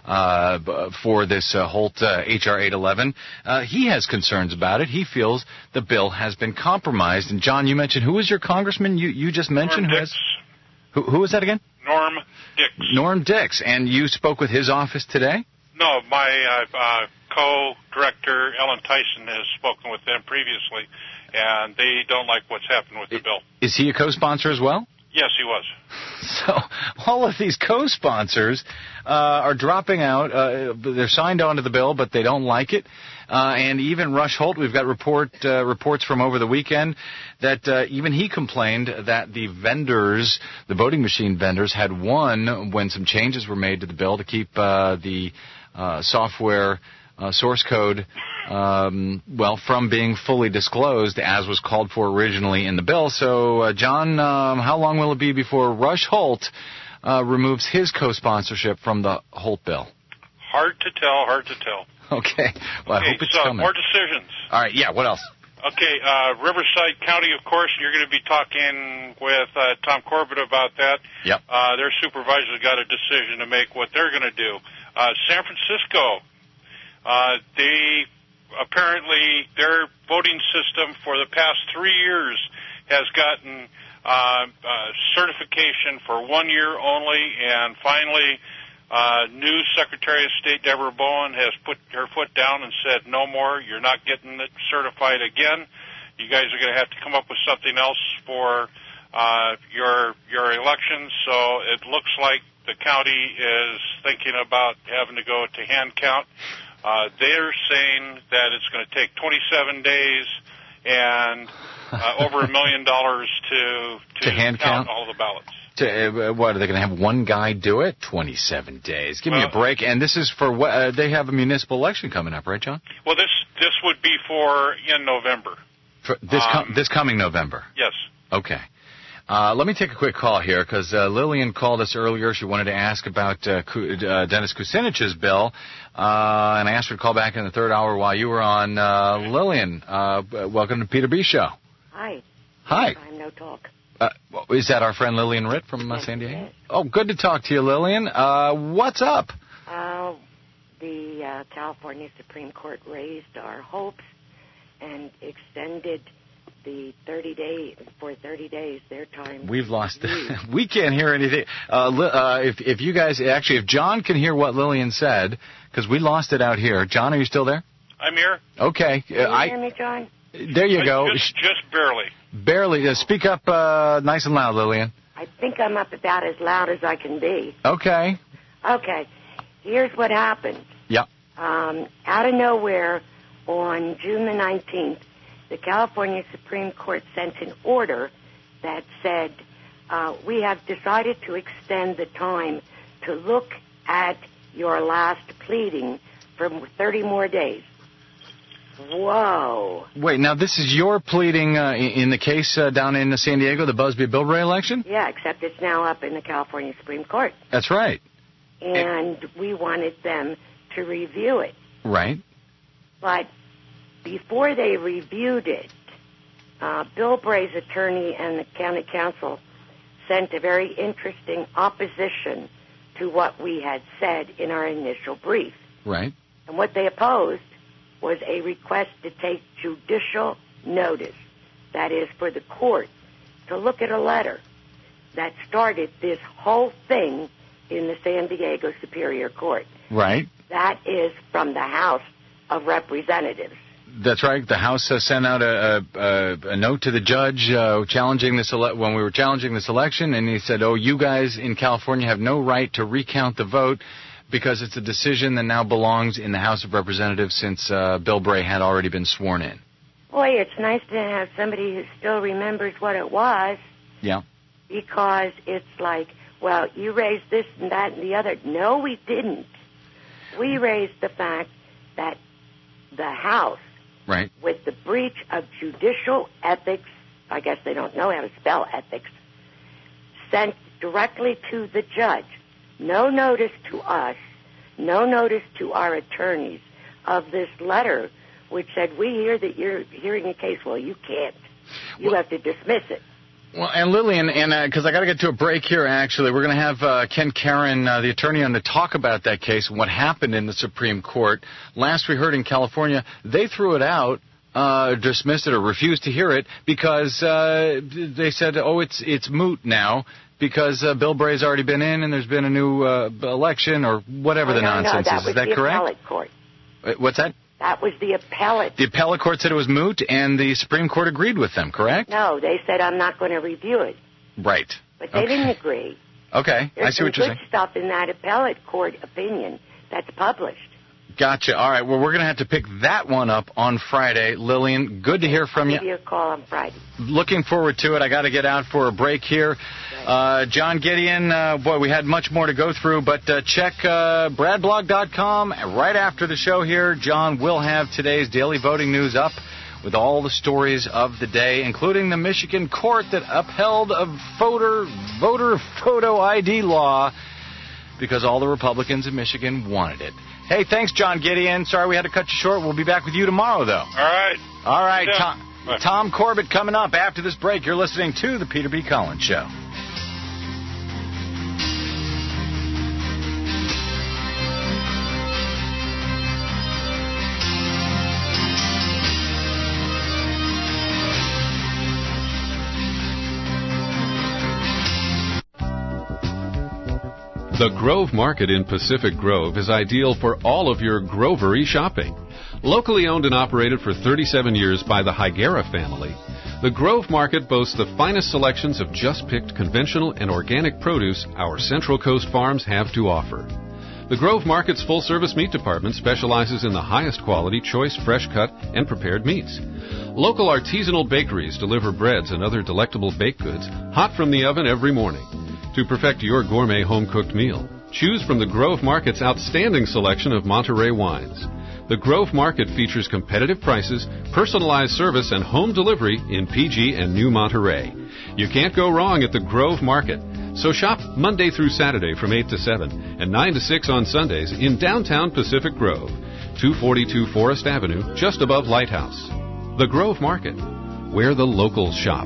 uh, for this uh, Holt uh, H R eight eleven, uh, he has concerns about it. He feels the bill has been compromised. And, John, you mentioned, who was your congressman you, you just mentioned? Norm who, Dix. has, who, who was that again? Norm Dix. Norm Dix. And you spoke with his office today? No, my uh, uh, co-director, Ellen Tyson, has spoken with them previously, and they don't like what's happened with the bill. Is he a co-sponsor as well? Yes, he was. So all of these co-sponsors uh, are dropping out. Uh, they're signed on to the bill, but they don't like it. Uh, and even Rush Holt, we've got report uh, reports from over the weekend that uh, even he complained that the vendors, the voting machine vendors, had won when some changes were made to the bill to keep uh, the uh, software uh, source code, um, well, from being fully disclosed as was called for originally in the bill. So, uh, John, um, how long will it be before Rush Holt uh, removes his co-sponsorship from the Holt bill? Hard to tell, hard to tell. Okay. Well, okay, I hope it's so coming. More decisions. All right, yeah, what else? Okay, uh, Riverside County, of course, you're going to be talking with uh, Tom Corbett about that. Yep. Uh, their supervisors got a decision to make what they're going to do. Uh, San Francisco, uh, they apparently, their voting system for the past three years has gotten uh, uh, certification for one year only, and finally, Uh, new Secretary of State Deborah Bowen has put her foot down and said, no more, you're not getting it certified again. You guys are going to have to come up with something else for uh, your your elections. So it looks like the county is thinking about having to go to hand count. Uh, they're saying that it's going to take twenty-seven days and uh, over a million dollars to, to, to hand count, count all the ballots. To, uh, what, are they going to have one guy do it? twenty-seven days. Give me a break. And this is for what? Uh, they have a municipal election coming up, right, John? Well, this this would be for in November. For this Um, com- this coming November? Yes. Okay. Uh, let me take a quick call here, because uh, Lillian called us earlier. She wanted to ask about uh, Ku- uh, Dennis Kucinich's bill, uh, and I asked her to call back in the third hour while you were on. Uh, Lillian, uh, welcome to Peter B. Show. Hi. Hi. I'm no talk. Uh, is that our friend Lillian Ritt from uh, San Diego? Oh, good to talk to you, Lillian. Uh, what's up? Uh, the uh, California Supreme Court raised our hopes and extended the thirty day for thirty days their time. We've lost. We can't hear anything. Uh, li- uh, if if you guys actually, if John can hear what Lillian said, because we lost it out here. John, are you still there? I'm here. Okay. Can you I, hear me, John? There you go. Just, just barely. Barely. Uh, speak up uh, nice and loud, Lillian. I think I'm up about as loud as I can be. Okay. Okay. Here's what happened. Yeah. Um, out of nowhere, on June the nineteenth, the California Supreme Court sent an order that said, uh, we have decided to extend the time to look at your last pleading for thirty more days. Whoa. Wait, now this is your pleading uh, in in the case uh, down in San Diego, the Busby-Bilbray election? Yeah, except it's now up in the California Supreme Court. That's right. And we wanted them to review it. Right. But before they reviewed it, uh, Bill Bray's attorney and the county council sent a very interesting opposition to what we had said in our initial brief. Right. And what they opposed was a request to take judicial notice, that is, for the court to look at a letter that started this whole thing in the San Diego Superior Court. Right. That is from the House of Representatives. That's right. The House uh, sent out a, a, a note to the judge uh, challenging this ele- when we were challenging this election, and he said, oh, you guys in California have no right to recount the vote because it's a decision that now belongs in the House of Representatives since uh, Bill Bray had already been sworn in. Boy, it's nice to have somebody who still remembers what it was. Yeah. Because it's like, well, you raised this and that and the other. No, we didn't. We raised the fact that the House, right, with the breach of judicial ethics, I guess they don't know how to spell ethics, sent directly to the judge. No notice to us, no notice to our attorneys of this letter, which said, we hear that you're hearing a case. Well, you can't. You have to dismiss it. Well, and Lillian, and because uh, I got to get to a break here, actually, we're going to have uh, Ken Karen, uh, the attorney, on to talk about that case and what happened in the Supreme Court. Last we heard in California, they threw it out, uh, dismissed it, or refused to hear it because uh, they said, oh, it's it's moot now because uh, Bill Bray's already been in and there's been a new uh, election or whatever oh, the no, nonsense no, that is. was Is that the correct? Appellate court. What's that? That was the appellate. The appellate court said it was moot, and the Supreme Court agreed with them, correct? No, they said, I'm not going to review it. Right. But they okay. didn't agree. Okay, There's I see what you're saying. There's some good stuff in that appellate court opinion that's published. Gotcha. All right, well, we're going to have to pick that one up on Friday. Lillian, good to hear from I'll you. give you a call on Friday. Looking forward to it. I got to get out for a break here. Uh, John Gideon, uh, boy, we had much more to go through, but uh, check uh, brad blog dot com. Right after the show here, John will have today's daily voting news up with all the stories of the day, including the Michigan court that upheld a voter, voter photo I D law because all the Republicans in Michigan wanted it. Hey, thanks, John Gideon. Sorry we had to cut you short. We'll be back with you tomorrow, though. All right. All right, Yeah. Tom. Bye. Tom Corbett coming up after this break. You're listening to The Peter B. Collins Show. The Grove Market in Pacific Grove is ideal for all of your grovery shopping. Locally owned and operated for thirty-seven years by the Higuera family, the Grove Market boasts the finest selections of just-picked conventional and organic produce our Central Coast farms have to offer. The Grove Market's full-service meat department specializes in the highest quality, choice, fresh-cut, and prepared meats. Local artisanal bakeries deliver breads and other delectable baked goods hot from the oven every morning. To perfect your gourmet home-cooked meal, choose from the Grove Market's outstanding selection of Monterey wines. The Grove Market features competitive prices, personalized service, and home delivery in P G and New Monterey. You can't go wrong at the Grove Market. So shop Monday through Saturday from eight to seven and nine to six on Sundays in downtown Pacific Grove, two forty-two Forest Avenue, just above Lighthouse. The Grove Market, where the locals shop.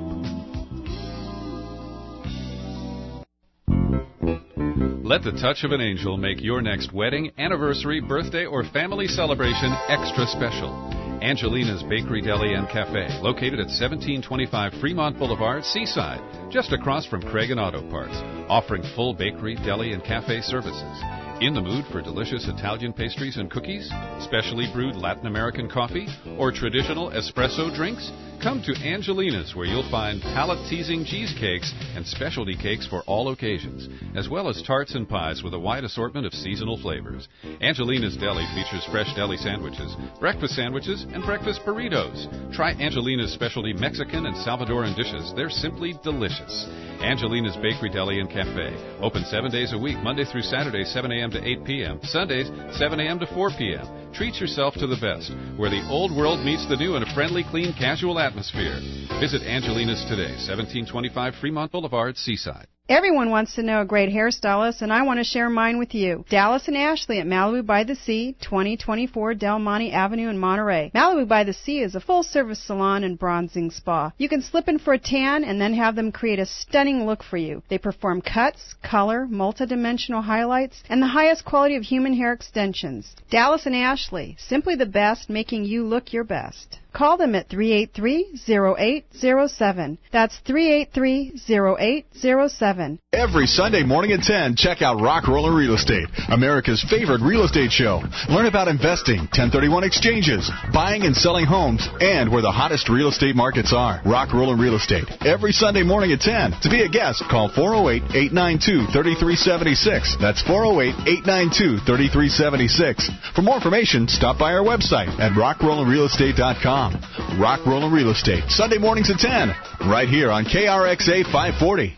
Let the touch of an angel make your next wedding, anniversary, birthday, or family celebration extra special. Angelina's Bakery, Deli, and Cafe, located at seventeen twenty-five Fremont Boulevard, Seaside, just across from Craig and Auto Parts, offering full bakery, deli, and cafe services. In the mood for delicious Italian pastries and cookies, specially brewed Latin American coffee, or traditional espresso drinks? Come to Angelina's, where you'll find palate-teasing cheesecakes and specialty cakes for all occasions, as well as tarts and pies with a wide assortment of seasonal flavors. Angelina's Deli features fresh deli sandwiches, breakfast sandwiches, and breakfast burritos. Try Angelina's specialty Mexican and Salvadoran dishes. They're simply delicious. Angelina's Bakery, Deli, and Cafe. Open seven days a week, Monday through Saturday, seven a.m. to eight p.m., Sundays, seven a.m. to four p.m. Treat yourself to the best, where the old world meets the new in a friendly, clean, casual atmosphere. Visit Angelina's today, seventeen twenty-five Fremont Boulevard, Seaside. Everyone wants to know a great hairstylist, and I want to share mine with you. Dallas and Ashley at Malibu by the Sea, twenty twenty-four Del Monte Avenue in Monterey. Malibu by the Sea is a full-service salon and bronzing spa. You can slip in for a tan and then have them create a stunning look for you. They perform cuts, color, multi-dimensional highlights, and the highest quality of human hair extensions. Dallas and Ashley, simply the best, making you look your best. Call them at three eight three, zero eight zero seven. That's three eight three, zero eight zero seven. Every Sunday morning at ten, check out Rock Roller Real Estate, America's favorite real estate show. Learn about investing, ten thirty-one exchanges, buying and selling homes, and where the hottest real estate markets are. Rock Roller Real Estate, every Sunday morning at ten. To be a guest, call four oh eight, eight nine two, three three seven six. That's four oh eight, eight nine two, three three seven six. For more information, stop by our website at rock roller real estate dot com. Rock Roller Real Estate, Sunday mornings at ten, right here on K R X A five forty.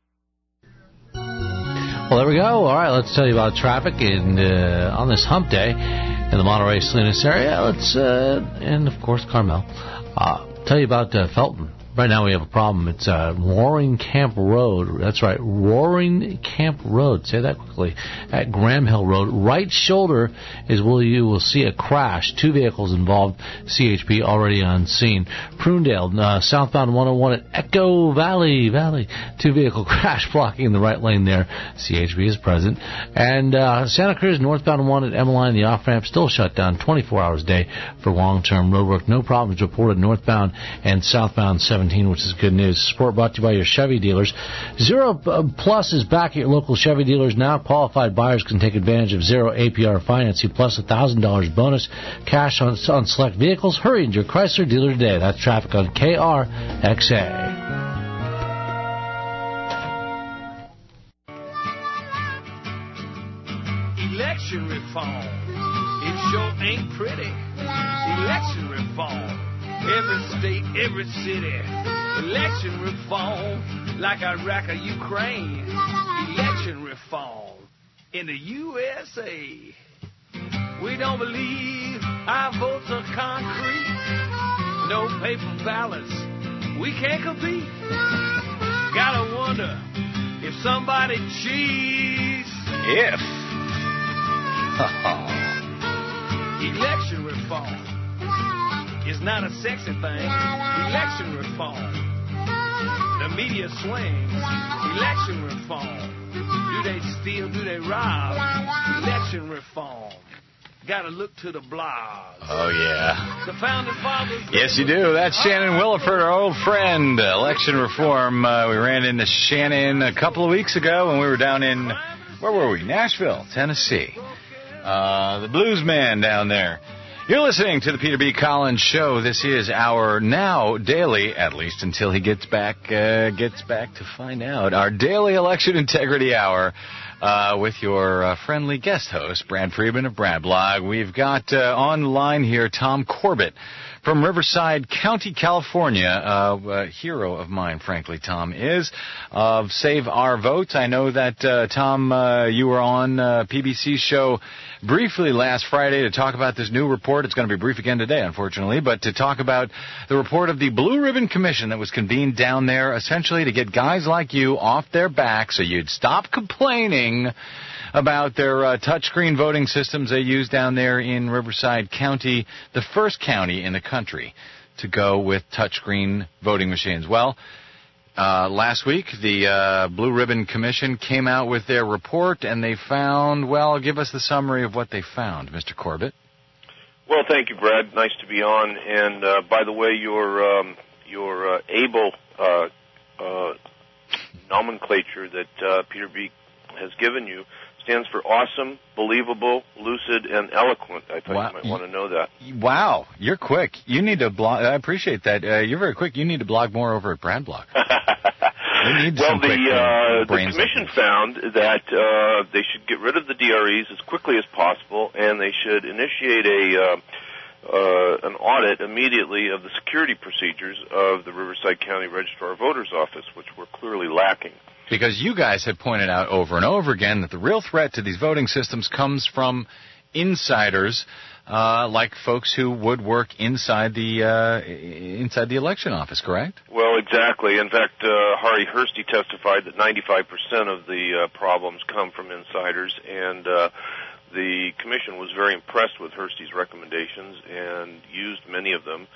Well, there we go. All right, let's tell you about traffic in uh, on this hump day in the Monterey Salinas area. Let's uh, and of course Carmel. Uh, tell you about uh, Felton. Right now we have a problem. It's uh, Roaring Camp Road. That's right, Roaring Camp Road. Say that quickly. At Graham Hill Road. Right shoulder is where you will see a crash. Two vehicles involved. C H P already on scene. Prunedale, uh, southbound one oh one at Echo Valley. Valley. Two vehicle crash blocking the right lane there. C H P is present. And uh, Santa Cruz, northbound one at Emmeline. The off-ramp still shut down twenty-four hours a day for long-term road work. No problems reported northbound and southbound seventeen, which is good news. Support brought to you by your Chevy dealers. Zero Plus is back at your local Chevy dealers now. Qualified buyers can take advantage of zero A P R financing plus one thousand dollars bonus cash on, on select vehicles. Hurry into your Chrysler dealer today. That's traffic on K R X A. Election reform. It sure ain't pretty. Election reform. Every state, every city, election reform, like Iraq or Ukraine, election reform in the U S A. We don't believe our votes are concrete, no paper ballots, we can't compete. Gotta wonder if somebody cheats. If. Election reform. is not a sexy thing. Election reform. The media swings. Election reform. Do they steal? Do they rob? Election reform. Got to look to the blogs. Oh, yeah. The founding fathers. Yes, you do. That's Shannon Williford, our old friend. Election reform. Uh, we ran into Shannon a couple of weeks ago when we were down in, where were we? Nashville, Tennessee. Uh, the blues man down there. You're listening to the Peter B. Collins Show. This is our now daily, at least until he gets back, uh, gets back to find out, our daily election integrity hour. Uh, with your uh, friendly guest host, Brad Friedman of Brad Blog. We've got uh, online here Tom Corbett from Riverside County, California. Uh, a hero of mine, frankly, Tom is, of Save Our Votes. I know that, uh, Tom, uh, you were on uh, P B C's show briefly last Friday to talk about this new report. It's going to be brief again today, unfortunately, but to talk about the report of the Blue Ribbon Commission that was convened down there essentially to get guys like you off their back so you'd stop complaining about their uh, touchscreen voting systems they use down there in Riverside County, the first county in the country to go with touchscreen voting machines. Well, Uh, last week, the uh, Blue Ribbon Commission came out with their report, and they found, well, give us the summary of what they found, Mister Corbett. Well, thank you, Brad. Nice to be on. And, uh, by the way, your um, your uh, able uh, uh, nomenclature that uh, Peter B. has given you stands for awesome, believable, lucid, and eloquent. I thought Wow. you might want to know that. Wow, you're quick. You need to blog. I appreciate that. Uh, you're very quick. You need to blog more over at Brad Blog. Well, the, uh, the commission found that uh, they should get rid of the D R Es as quickly as possible, and they should initiate a uh, uh, an audit immediately of the security procedures of the Riverside County Registrar of Voters Office, which were clearly lacking. Because you guys have pointed out over and over again that the real threat to these voting systems comes from insiders, uh, like folks who would work inside the uh, inside the election office, correct? Well, exactly. In fact, uh, Hari Hursty testified that ninety-five percent of the uh, problems come from insiders, and uh, the commission was very impressed with Hursty's recommendations and used many of them.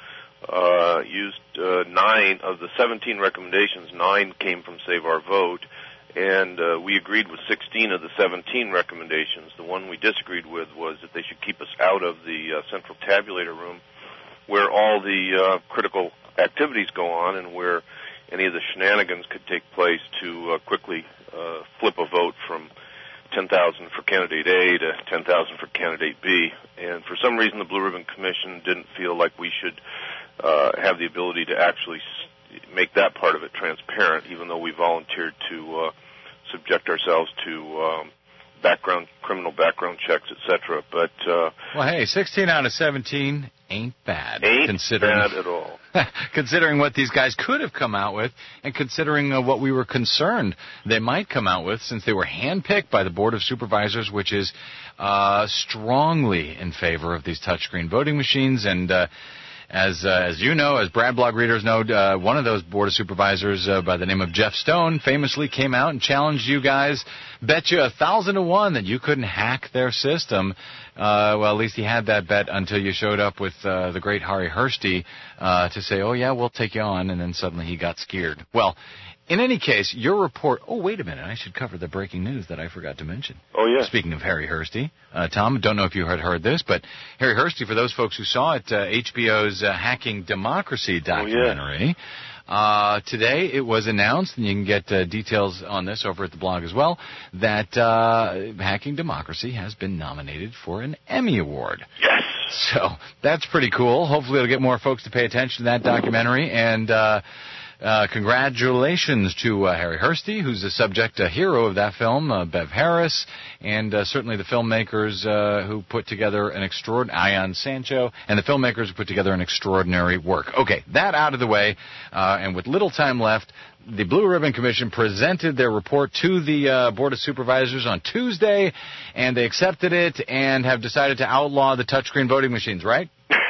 Uh, used uh, nine of the seventeen recommendations. Nine came from Save Our Vote, and uh, we agreed with sixteen of the seventeen recommendations. The one we disagreed with was that they should keep us out of the uh, central tabulator room where all the uh, critical activities go on and where any of the shenanigans could take place to uh, quickly uh, flip a vote from ten thousand for candidate A to ten thousand for candidate B. And for some reason, the Blue Ribbon Commission didn't feel like we should uh, have the ability to actually s- make that part of it transparent, even though we volunteered to uh, subject ourselves to um, background, criminal background checks, et cetera. But uh, well, hey, sixteen out of seventeen ain't bad. Ain't considering, bad at all. Considering what these guys could have come out with, and considering uh, what we were concerned they might come out with, since they were handpicked by the Board of Supervisors, which is uh, strongly in favor of these touchscreen voting machines. And uh, as uh, as you know, as Brad Blog readers know, uh, one of those Board of Supervisors uh, by the name of Jeff Stone famously came out and challenged you guys, bet you a thousand to one that you couldn't hack their system. Uh, well, at least he had that bet until you showed up with uh, the great Hari Hursty uh, to say, oh, yeah, we'll take you on, and then suddenly he got scared. Well, in any case, your report... Oh, wait a minute. I should cover the breaking news that I forgot to mention. Oh, yeah. Speaking of Hari Hursty, uh, Tom, don't know if you had heard this, but Hari Hursty, for those folks who saw it, uh, H B O's uh, Hacking Democracy documentary... Oh, yeah. Uh, today it was announced, and you can get uh, details on this over at the blog as well, that uh, Hacking Democracy has been nominated for an Emmy Award. Yes! So that's pretty cool. Hopefully it'll get more folks to pay attention to that documentary, and uh, uh, congratulations to uh, Hari Hursty, who's the subject, a hero of that film, uh, Bev Harris, and uh, certainly the filmmakers uh, who put together an extraordinary, Ian Sancho, and the filmmakers who put together an extraordinary work. Okay, that out of the way, uh, and with little time left, the Blue Ribbon Commission presented their report to the uh, Board of Supervisors on Tuesday, and they accepted it and have decided to outlaw the touchscreen voting machines, right?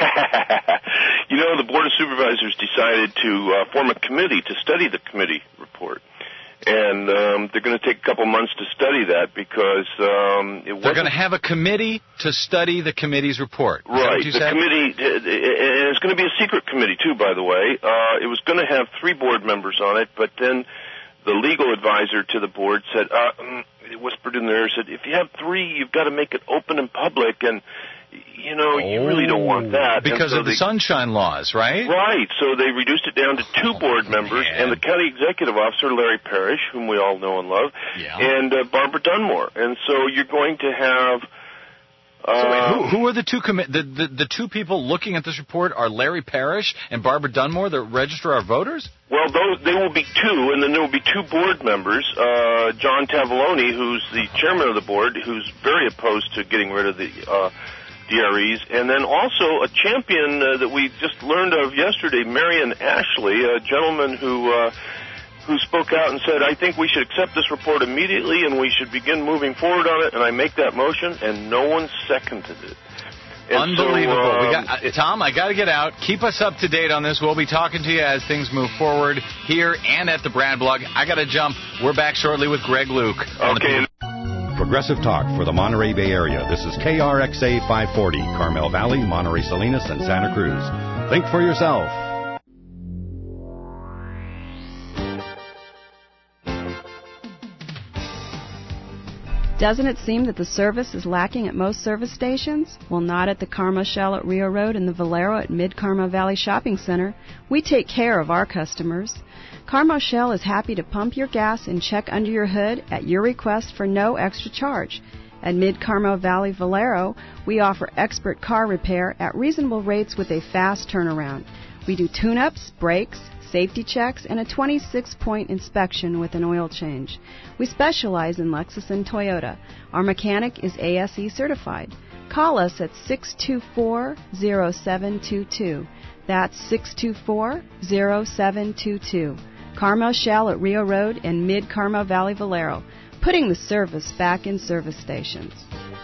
You know, the Board of Supervisors decided to uh, form a committee to study the committee report. And um, they're going to take a couple months to study that because um, it They're going to have a committee to study the committee's report. Is that what Right. you The said? committee, and it's going to be a secret committee, too, by the way. Uh, it was going to have three board members on it, but then the legal advisor to the board said, uh, mm, it whispered in there, said, if you have three, you've got to make it open and public, and, you know, you really don't want that. Because And so of the they- sunshine laws, right? Right. So they reduced it down to two board members, and the county executive officer, Larry Parrish, whom we all know and love, Yeah. and uh, Barbara Dunmore. And so you're going to have... So wait, Uh, who, who are the two commi- the, the the two people looking at this report are Larry Parrish and Barbara Dunmore, the registrar of voters? Well, those, they will be two, and then there will be two board members. Uh, John Tavoloni, who's the chairman of the board, who's very opposed to getting rid of the uh, D R Es, and then also a champion uh, that we just learned of yesterday, Marion Ashley, a gentleman who uh, who spoke out and said, I think we should accept this report immediately and we should begin moving forward on it, and I make that motion, and no one seconded it. And so, Unbelievable. um, we got, uh, Tom, I got to get out. Keep us up to date on this. We'll be talking to you as things move forward here and at the Brad Blog. I got to jump. We're back shortly with Greg Luke. on the Progressive Talk for the Monterey Bay Area. This is K R X A five forty, Carmel Valley, Monterey Salinas, and Santa Cruz. Think for yourself. Doesn't it seem that the service is lacking at most service stations? Well, not at the Carmel Shell at Rio Road and the Valero at Mid-Carmel Valley Shopping Center. We take care of our customers. Carmel Shell is happy to pump your gas and check under your hood at your request for no extra charge. At Mid-Carmel Valley Valero, we offer expert car repair at reasonable rates with a fast turnaround. We do tune-ups, brakes, safety checks, and a twenty-six point inspection with an oil change. We specialize in Lexus and Toyota. Our mechanic is A S E certified. Call us at six two four, zero seven two two. That's six two four, zero seven two two. Carmel Shell at Rio Road and Mid-Carmel Valley Valero, putting the service back in service stations.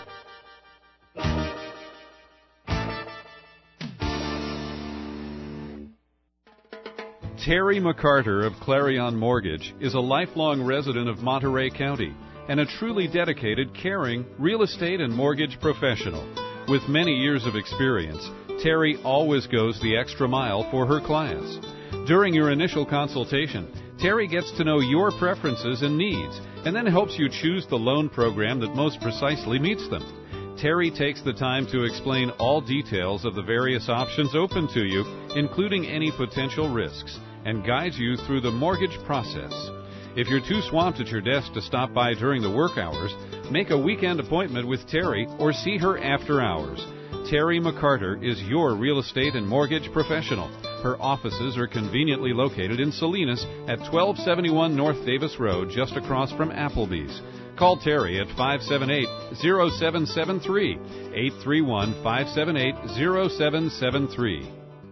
Terry McCarter of Clarion Mortgage is a lifelong resident of Monterey County and a truly dedicated, caring real estate and mortgage professional. With many years of experience, Terry always goes the extra mile for her clients. During your initial consultation, Terry gets to know your preferences and needs and then helps you choose the loan program that most precisely meets them. Terry takes the time to explain all details of the various options open to you, including any potential risks, and guides you through the mortgage process. If you're too swamped at your desk to stop by during the work hours, make a weekend appointment with Terry or see her after hours. Terry McCarter is your real estate and mortgage professional. Her offices are conveniently located in Salinas at twelve seventy-one North Davis Road, just across from Applebee's. Call Terry at five seven eight, zero seven seven three, eight three one, five seven eight, zero seven seven three.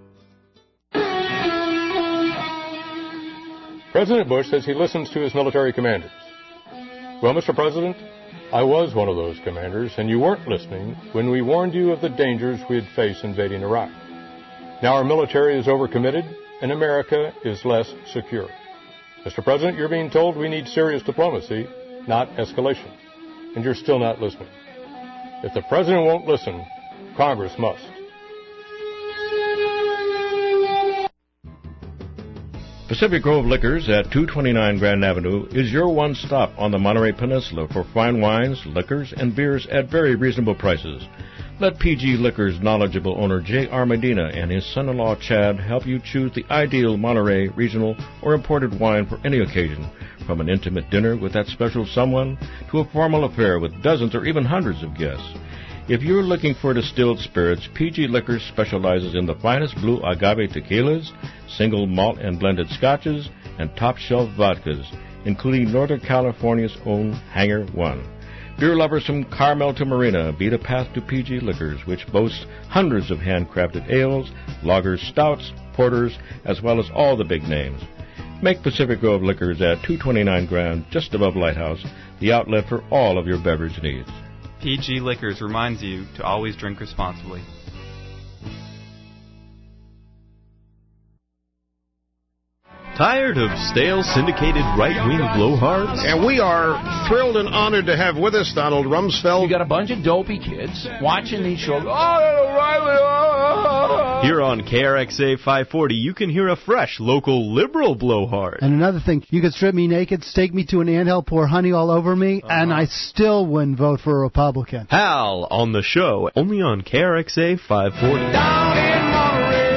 President Bush says he listens to his military commanders. Well, Mister President, I was one of those commanders, and you weren't listening when we warned you of the dangers we'd face invading Iraq. Now our military is overcommitted, and America is less secure. Mister President, you're being told we need serious diplomacy, not escalation, and you're still not listening. If the President won't listen, Congress must. Pacific Grove Liquors at two twenty-nine Grand Avenue is your one stop on the Monterey Peninsula for fine wines, liquors, and beers at very reasonable prices. Let P G Liquors' knowledgeable owner J R Medina and his son-in-law Chad help you choose the ideal Monterey regional or imported wine for any occasion, from an intimate dinner with that special someone to a formal affair with dozens or even hundreds of guests. If you're looking for distilled spirits, P G Liquors specializes in the finest blue agave tequilas, single malt and blended scotches, and top-shelf vodkas, including Northern California's own Hangar One. Beer lovers from Carmel to Marina beat a path to P G Liquors, which boasts hundreds of handcrafted ales, lagers, stouts, porters, as well as all the big names. Make Pacific Grove Liquors at two twenty-nine Grand, just above Lighthouse, the outlet for all of your beverage needs. P G Liquors reminds you to always drink responsibly. Tired of stale, syndicated right-wing blowhards? And we are thrilled and honored to have with us Donald Rumsfeld. You got a bunch of dopey kids watching these shows. Oh, O'Reilly! Oh. Here on K R X A five forty, you can hear a fresh, local, liberal blowhard. And another thing, you could strip me naked, stake me to an anthill, pour honey all over me, uh-huh. and I still wouldn't vote for a Republican. Hal on the show, only on K R X A five forty. Down in Monterey.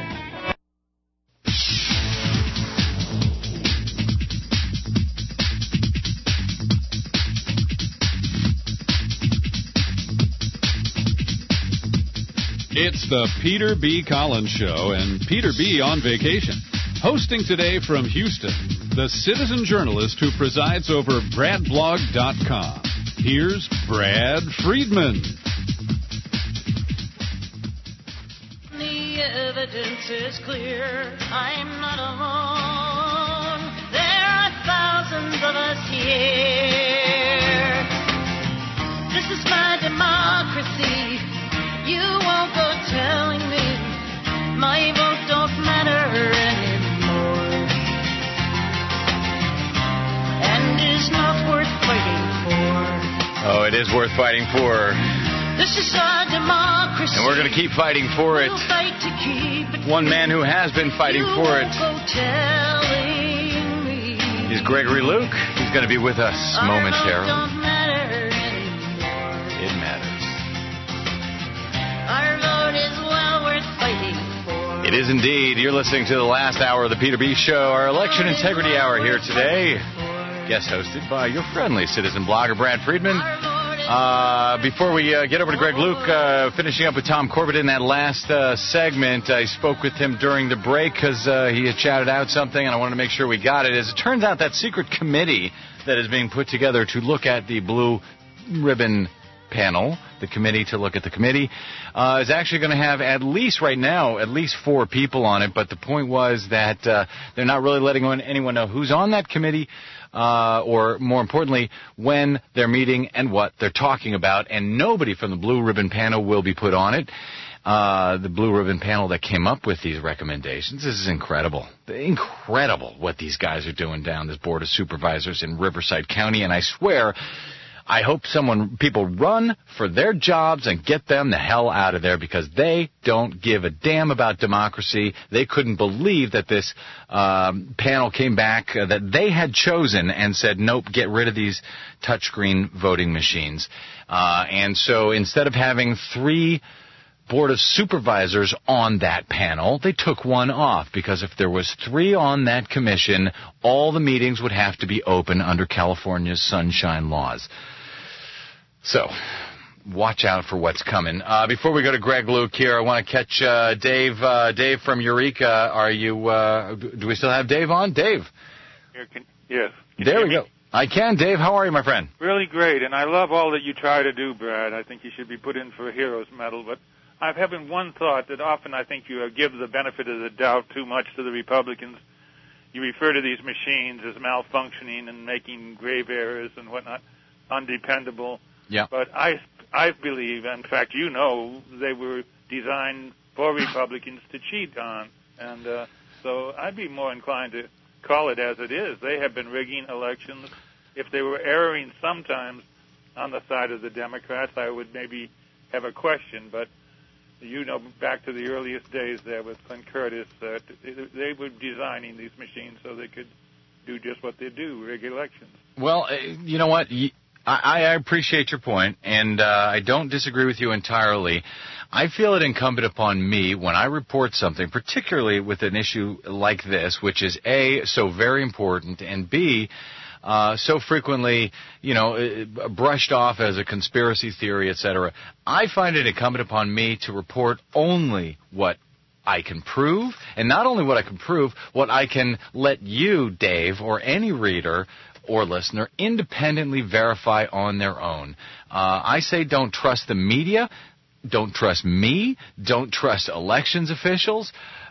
It's the Peter B. Collins Show and Peter B. on vacation. Hosting today from Houston, the citizen journalist who presides over brad blog dot com. Here's Brad Friedman. The evidence is clear. I'm not alone. There are thousands of us here. This is my democracy. You won't go telling me my vote don't matter anymore, and is not worth fighting for. Oh, it is worth fighting for. This is our democracy, and we're going to keep fighting for it. We'll fight to keep it. One man who has been fighting you for it. Go telling me. He's Gregory Luke. He's going to be with us momentarily. Our vote don't matter anymore. It matters. Our vote is well worth fighting for. It is indeed. You're listening to the last hour of the Peter B. Show, our election integrity hour here today. Guest hosted by your friendly citizen blogger, Brad Friedman. Uh, before we uh, get over to Greg Luke, uh, finishing up with Tom Corbett in that last uh, segment, I spoke with him during the break because uh, he had shouted out something, and I wanted to make sure we got it. As it turns out, that secret committee that is being put together to look at the blue ribbon panel, the committee to look at the committee, uh, is actually going to have at least right now, at least four people on it. But the point was that uh, they're not really letting anyone know who's on that committee, uh, or more importantly, when they're meeting and what they're talking about. And nobody from the Blue Ribbon panel will be put on it. Uh, the Blue Ribbon panel that came up with these recommendations. This is incredible. Incredible what these guys are doing down this Board of Supervisors in Riverside County. And I swear, I hope someone, people run for their jobs and get them the hell out of there because they don't give a damn about democracy. They couldn't believe that this um, panel came back uh, that they had chosen and said, nope, get rid of these touchscreen voting machines. Uh, and so instead of having three Board of Supervisors on that panel, they took one off because if there was three on that commission, all the meetings would have to be open under California's sunshine laws. So, watch out for what's coming. Uh, before we go to Greg Luke here, I want to catch uh, Dave. Uh, Dave from Eureka. Are you? Uh, do we still have Dave on? Dave. Here, can, yes. Can there we go. I can, Dave. How are you, my friend? Really great, and I love all that you try to do, Brad. I think you should be put in for a hero's medal. But I'm having one thought that often I think you give the benefit of the doubt too much to the Republicans. You refer to these machines as malfunctioning and making grave errors and whatnot, undependable. Yeah. But I, I believe, in fact, you know, they were designed for Republicans to cheat on. And uh, so I'd be more inclined to call it as it is. They have been rigging elections. If they were erring sometimes on the side of the Democrats, I would maybe have a question. But you know, back to the earliest days there with Clint Curtis, uh, they were designing these machines so they could do just what they do, rig elections. Well, uh, you know what? I, I appreciate your point, and uh, I don't disagree with you entirely. I feel it incumbent upon me when I report something, particularly with an issue like this, which is A, so very important, and B, uh, so frequently, you know, brushed off as a conspiracy theory, et cetera. I find it incumbent upon me to report only what I can prove, and not only what I can prove, what I can let you, Dave, or any reader or listener independently verify on their own. Uh, I say don't trust the media, don't trust me, don't trust elections officials.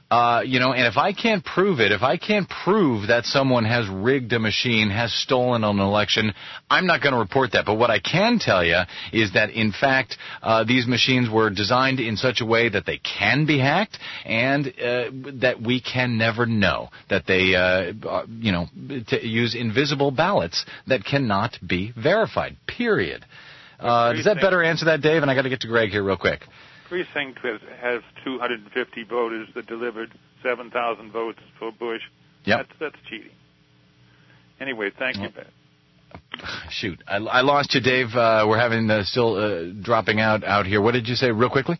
Uh, you know, and if I can't prove it, if I can't prove that someone has rigged a machine, has stolen an election, I'm not going to report that. But what I can tell you is that, in fact, uh, these machines were designed in such a way that they can be hacked, and uh, that we can never know that they, uh, you know, to use invisible ballots that cannot be verified, period. Uh, does that better answer that, Dave? And I got to get to Greg here real quick. Precinct has, has two hundred fifty voters that delivered seven thousand votes for Bush. Yep. That's, that's cheating. Anyway, thank you, Pat. Shoot, I, I lost you, Dave. Uh, we're having uh, still uh, dropping out out here. What did you say, real quickly?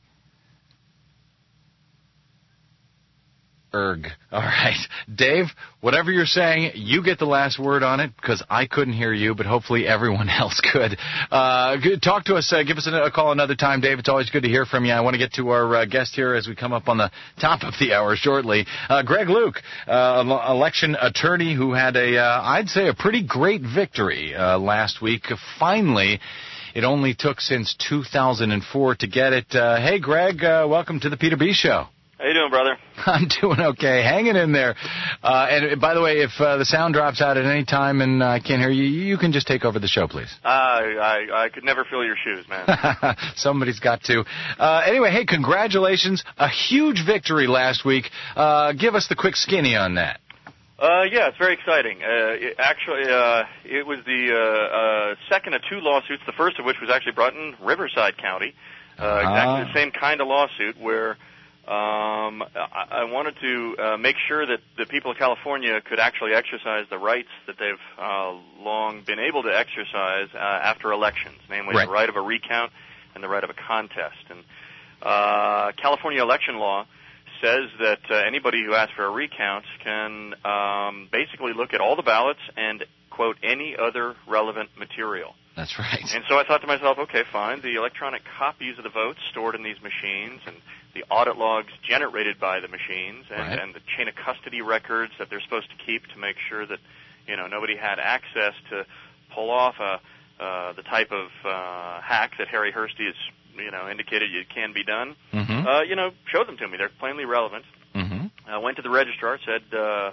Erg. All right. Dave, whatever you're saying, you get the last word on it, because I couldn't hear you, but hopefully everyone else could. Uh, good, talk to us. Uh, give us a, a call another time, Dave. It's always good to hear from you. I want to get to our uh, guest here as we come up on the top of the hour shortly. Uh, Greg Luke, uh, election attorney who had a, uh, I'd say, a pretty great victory uh, last week. Finally, it only took since two thousand four to get it. Uh, hey, Greg, uh, welcome to the Peter B. Show. How you doing, brother? I'm doing okay, hanging in there. Uh, and by the way, if uh, the sound drops out at any time and I can't hear you, you can just take over the show, please. Uh, I I could never fill your shoes, man. Somebody's got to. Uh, anyway, hey, congratulations. A huge victory last week. Uh, give us the quick skinny on that. Uh, yeah, it's very exciting. Uh, it, actually, uh, it was the uh, uh, second of two lawsuits, the first of which was actually brought in Riverside County. Uh, uh-huh. Exactly the same kind of lawsuit where Um, I, I wanted to uh, make sure that the people of California could actually exercise the rights that they've uh, long been able to exercise uh, after elections, namely right. the right of a recount and the right of a contest. And uh, California election law says that uh, anybody who asks for a recount can um, basically look at all the ballots and, quote, any other relevant material. That's right. And so I thought to myself, okay, fine, the electronic copies of the votes stored in these machines and the audit logs generated by the machines and, right. and the chain of custody records that they're supposed to keep to make sure that, you know, nobody had access to pull off a, uh, the type of uh, hack that Harry Hursty has, you know, indicated it can be done. Mm-hmm. Uh, you know, show them to me. They're plainly relevant. Mm-hmm. I went to the registrar, said, uh,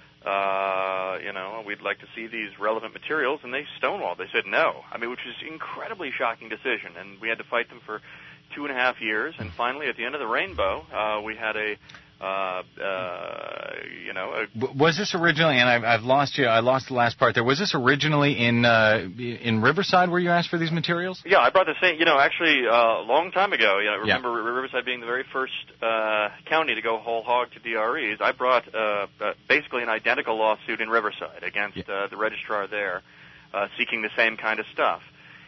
uh, you know, we'd like to see these relevant materials, and they stonewalled. They said no. I mean, which is an incredibly shocking decision, and we had to fight them for two and a half years, and finally, at the end of the rainbow, uh, we had a, uh, uh, you know, a... Was this originally, and I've, I've lost you, I lost the last part there, was this originally in uh, in Riverside where you asked for these materials? Yeah, I brought the same, you know, actually uh, a long time ago, you know, I remember yeah. Riverside being the very first uh, county to go whole hog to D R Es. I brought uh, uh, basically an identical lawsuit in Riverside against yeah. uh, the registrar there, uh, seeking the same kind of stuff.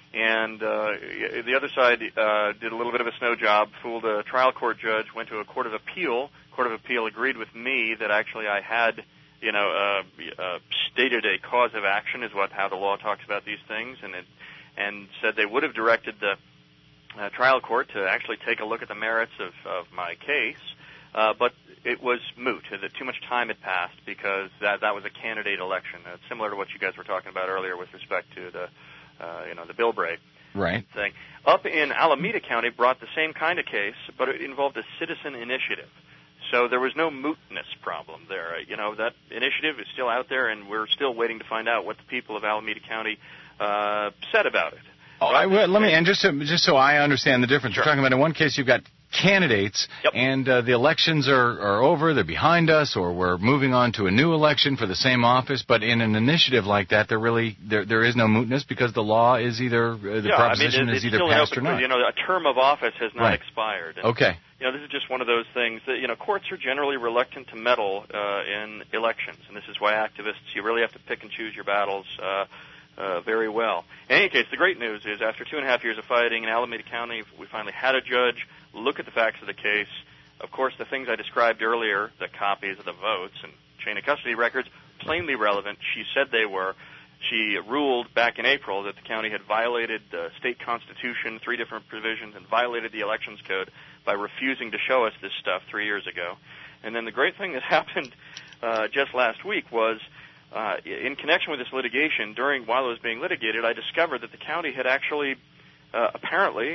And uh, the other side uh, did a little bit of a snow job, fooled a trial court judge, went to a court of appeal. Court of appeal agreed with me that actually I had, you know, uh, uh, stated a cause of action is what how the law talks about these things, and it, and said they would have directed the uh, trial court to actually take a look at the merits of, of my case, uh, but it was moot. That too much time had passed because that that was a candidate election, uh, similar to what you guys were talking about earlier with respect to the. Uh, you know, the Bilbray right. thing. Up in Alameda County brought the same kind of case, but it involved a citizen initiative. So there was no mootness problem there. Uh, you know, that initiative is still out there, and we're still waiting to find out what the people of Alameda County uh, said about it. Oh, right? I will, let me, and just, to, just so I understand the difference, sure. You're talking about in one case you've got candidates, yep. and uh, the elections are, are over, they're behind us, or we're moving on to a new election for the same office. But in an initiative like that, there really there there is no mootness because the law is either uh, the yeah, proposition I mean, it, is either passed or not. You know, a term of office has not right. expired. And, okay. You know, this is just one of those things that, you know, courts are generally reluctant to meddle uh, in elections, and this is why activists, you really have to pick and choose your battles uh, uh, very well. In any case, the great news is after two and a half years of fighting in Alameda County, we finally had a judge look at the facts of the case. Of course, the things I described earlier, the copies of the votes and chain of custody records, plainly relevant. She said they were. She ruled back in April that the county had violated the state constitution, three different provisions, and violated the elections code by refusing to show us this stuff three years ago. And then the great thing that happened uh, just last week was, uh, in connection with this litigation, during while it was being litigated, I discovered that the county had actually, uh, apparently,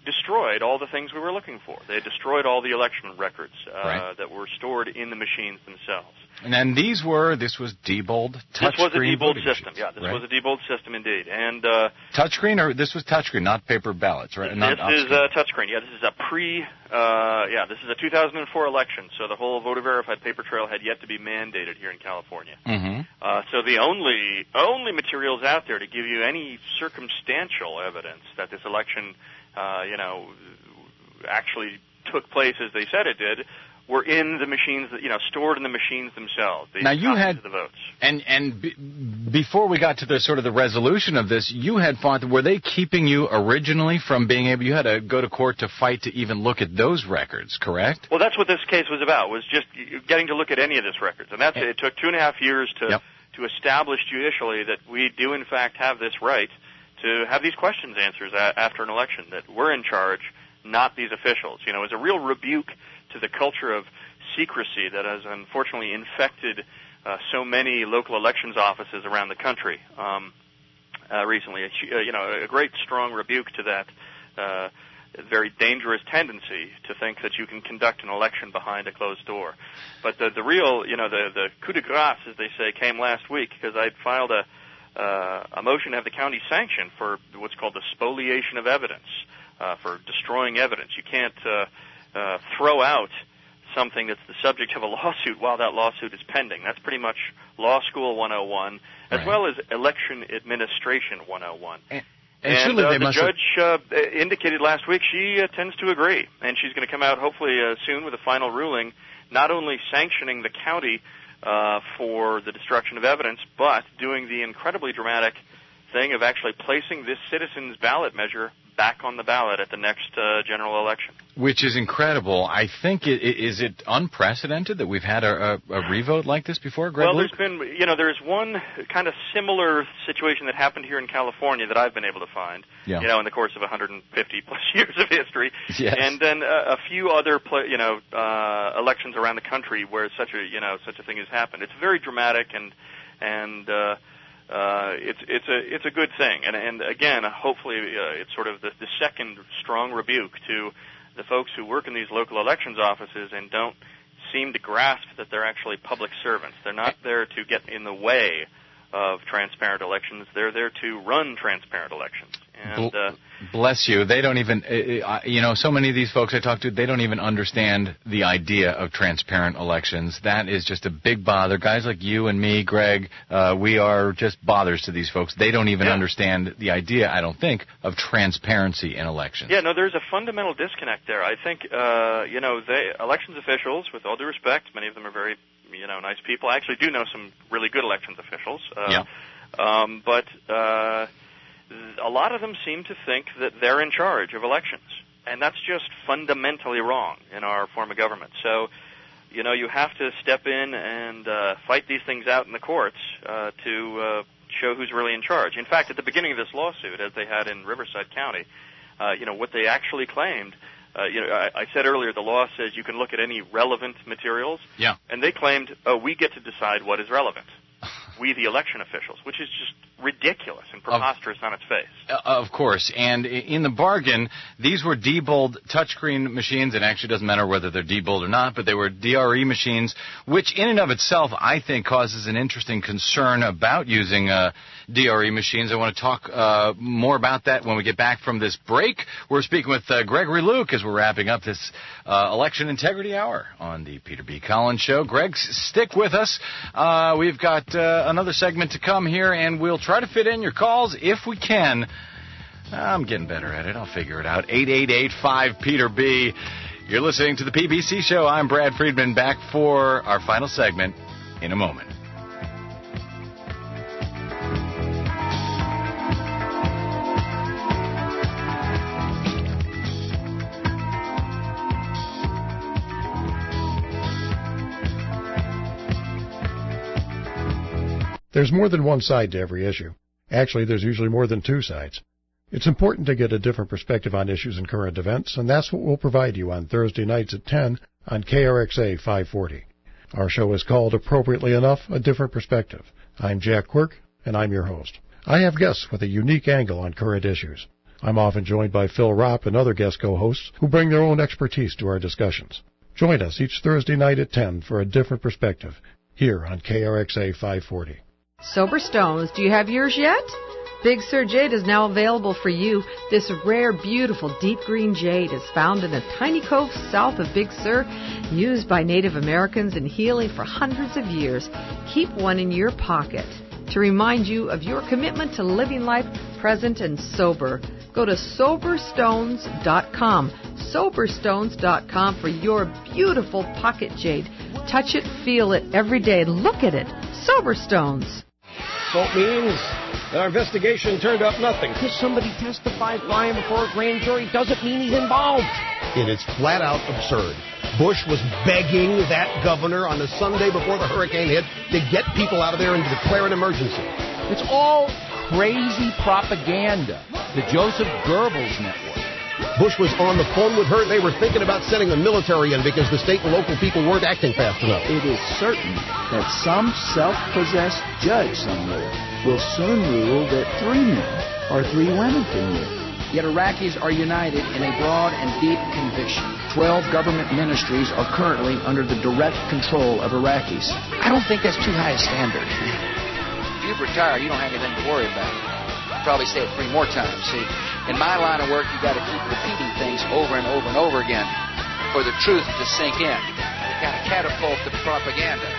destroyed all the things we were looking for. They destroyed all the election records uh, right. that were stored in the machines themselves. And then these were, this was Diebold touchscreen. This was a Diebold system, machines, yeah. This right? was a Diebold system indeed. And uh, touchscreen, or this was touchscreen, not paper ballots, right? This not is a touchscreen. Yeah, this is a pre. Uh, yeah, this is a two thousand four election, so the whole voter verified paper trail had yet to be mandated here in California. Mm-hmm. Uh, so the only only materials out there to give you any circumstantial evidence that this election, uh, you know, actually took place as they said it did, were in the machines, that, you know, stored in the machines themselves. Now you had the votes. And and b- before we got to the sort of the resolution of this, you had fought. Were they keeping you originally from being able? You had to go to court to fight to even look at those records, correct? Well, that's what this case was about. Was just getting to look at any of this records, and that's it. It took two and a half years to yep. to establish judicially that we do in fact have this right to have these questions answered after an election. That we're in charge, not these officials. You know, it's a real rebuke to the culture of secrecy that has unfortunately infected uh, so many local elections offices around the country um, uh, recently. Uh, you know, a great strong rebuke to that uh, very dangerous tendency to think that you can conduct an election behind a closed door. But the, the real, you know, the, the coup de grace, as they say, came last week because I'd filed a, uh, a motion to have the county sanction for what's called the spoliation of evidence, uh, for destroying evidence. You can't uh, Uh, throw out something that's the subject of a lawsuit while that lawsuit is pending. That's pretty much Law School one oh one, as right. well as Election Administration one oh one. And, and, and uh, they the must judge have... uh, indicated last week she uh, tends to agree, and she's going to come out hopefully uh, soon with a final ruling, not only sanctioning the county uh, for the destruction of evidence, but doing the incredibly dramatic thing of actually placing this citizens' ballot measure back on the ballot at the next uh, general election. Which is incredible. I think, it, is it unprecedented that we've had a, a, a revote like this before, Greg Well, Luke? there's been, you know, there's one kind of similar situation that happened here in California that I've been able to find, yeah. you know, in the course of one hundred fifty plus years of history. Yes. And then uh, a few other, pl- you know, uh, elections around the country where such a, you know, such a thing has happened. It's very dramatic and, and, uh, Uh, it's it's a it's a good thing, and and again, hopefully, uh, it's sort of the, the second strong rebuke to the folks who work in these local elections offices and don't seem to grasp that they're actually public servants. They're not there to get in the way of transparent elections. They're there to run transparent elections. And uh, bless you. They don't even, uh, you know, so many of these folks I talk to, they don't even understand the idea of transparent elections. That is just a big bother. Guys like you and me, Greg, uh, we are just bothers to these folks. They don't even yeah. understand the idea, I don't think, of transparency in elections. Yeah, no, there's a fundamental disconnect there. I think, uh, you know, they, elections officials, with all due respect, many of them are very, you know, nice people. I actually do know some really good elections officials. Uh, yeah. Um, but uh, a lot of them seem to think that they're in charge of elections. And that's just fundamentally wrong in our form of government. So, you know, you have to step in and uh, fight these things out in the courts uh, to uh, show who's really in charge. In fact, at the beginning of this lawsuit, as they had in Riverside County, uh, you know, what they actually claimed, uh, you know, I, I said earlier the law says you can look at any relevant materials. Yeah. And they claimed, oh, we get to decide what is relevant. We, the election officials, which is just ridiculous and preposterous of, on its face. Uh, of course. And in the bargain, these were Diebold touchscreen machines. It actually doesn't matter whether they're Diebold or not, but they were D R E machines, which in and of itself, I think, causes an interesting concern about using uh, D R E machines. I want to talk uh, more about that when we get back from this break. We're speaking with uh, Gregory Luke as we're wrapping up this uh, Election Integrity Hour on the Peter B. Collins Show. Greg, stick with us. Uh, we've got uh, another segment to come here, and we'll try to fit in your calls if we can. I'm getting better at it. I'll figure it out. eight eight eight, five, Peter B. You're listening to the P B C Show. I'm Brad Friedman, back for our final segment in a moment. There's more than one side to every issue. Actually, there's usually more than two sides. It's important to get a different perspective on issues and current events, and that's what we'll provide you on Thursday nights at ten on K R X A five forty. Our show is called, appropriately enough, A Different Perspective. I'm Jack Quirk, and I'm your host. I have guests with a unique angle on current issues. I'm often joined by Phil Ropp and other guest co-hosts who bring their own expertise to our discussions. Join us each Thursday night at ten for a different perspective here on K R X A five forty. Sober Stones, do you have yours yet? Big Sur Jade is now available for you. This rare, beautiful, deep green jade is found in a tiny cove south of Big Sur, used by Native Americans in healing for hundreds of years. Keep one in your pocket to remind you of your commitment to living life present and sober. Go to sober stones dot com, sober stones dot com for your beautiful pocket jade. Touch it, feel it every day. Look at it. Sober Stones. So it means that our investigation turned up nothing. Because somebody testifies lying before a grand jury doesn't mean he's involved. It is flat out absurd. Bush was begging that governor on the Sunday before the hurricane hit to get people out of there and to declare an emergency. It's all crazy propaganda. The Joseph Goebbels network. Bush was on the phone with her. They were thinking about sending the military in because the state and local people weren't acting fast enough. It is certain that some self-possessed judge somewhere will soon rule that three men or three women can live. Yet Iraqis are united in a broad and deep conviction. Twelve government ministries are currently under the direct control of Iraqis. I don't think that's too high a standard. If you retire, you don't have anything to worry about. I'll probably say it three more times. See, in my line of work, you got to keep repeating things over and over and over again for the truth to sink in. You got to catapult the propaganda.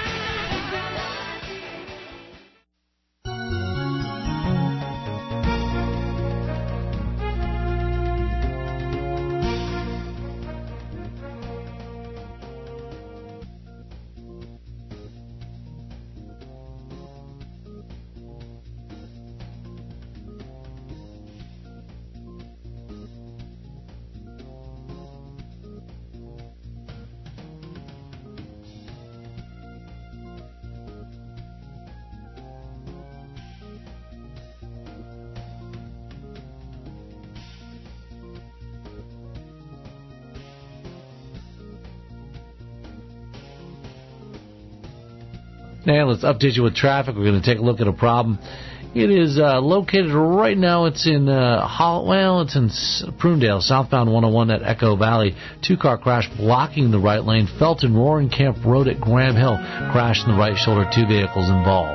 Now let's update you with traffic. We're going to take a look at a problem. It is uh, located right now. It's in uh, Hol- well, it's in S- Prunedale, southbound one oh one at Echo Valley. Two-car crash blocking the right lane. Felton Roaring Camp Road at Graham Hill. Crash in the right shoulder. Two vehicles involved.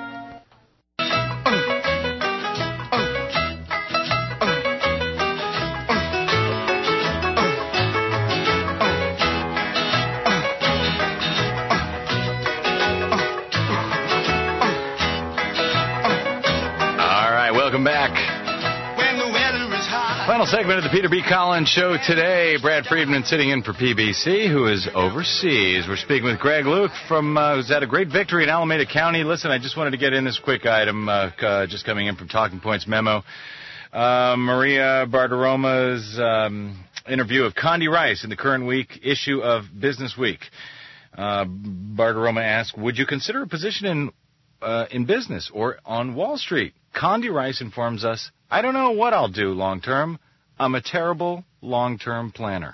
Segment of the Peter B. Collins Show today. Brad Friedman sitting in for P B C, who is overseas. We're speaking with Greg Luke, from uh, who's had a great victory in Alameda County. Listen, I just wanted to get in this quick item, uh, uh, just coming in from Talking Points memo. Uh, Maria Bartiromo's um, interview of Condi Rice in the current week issue of Business Week. Uh, Bartiromo asked, would you consider a position in uh, in business or on Wall Street? Condi Rice informs us, I don't know what I'll do long term. I'm a terrible long-term planner.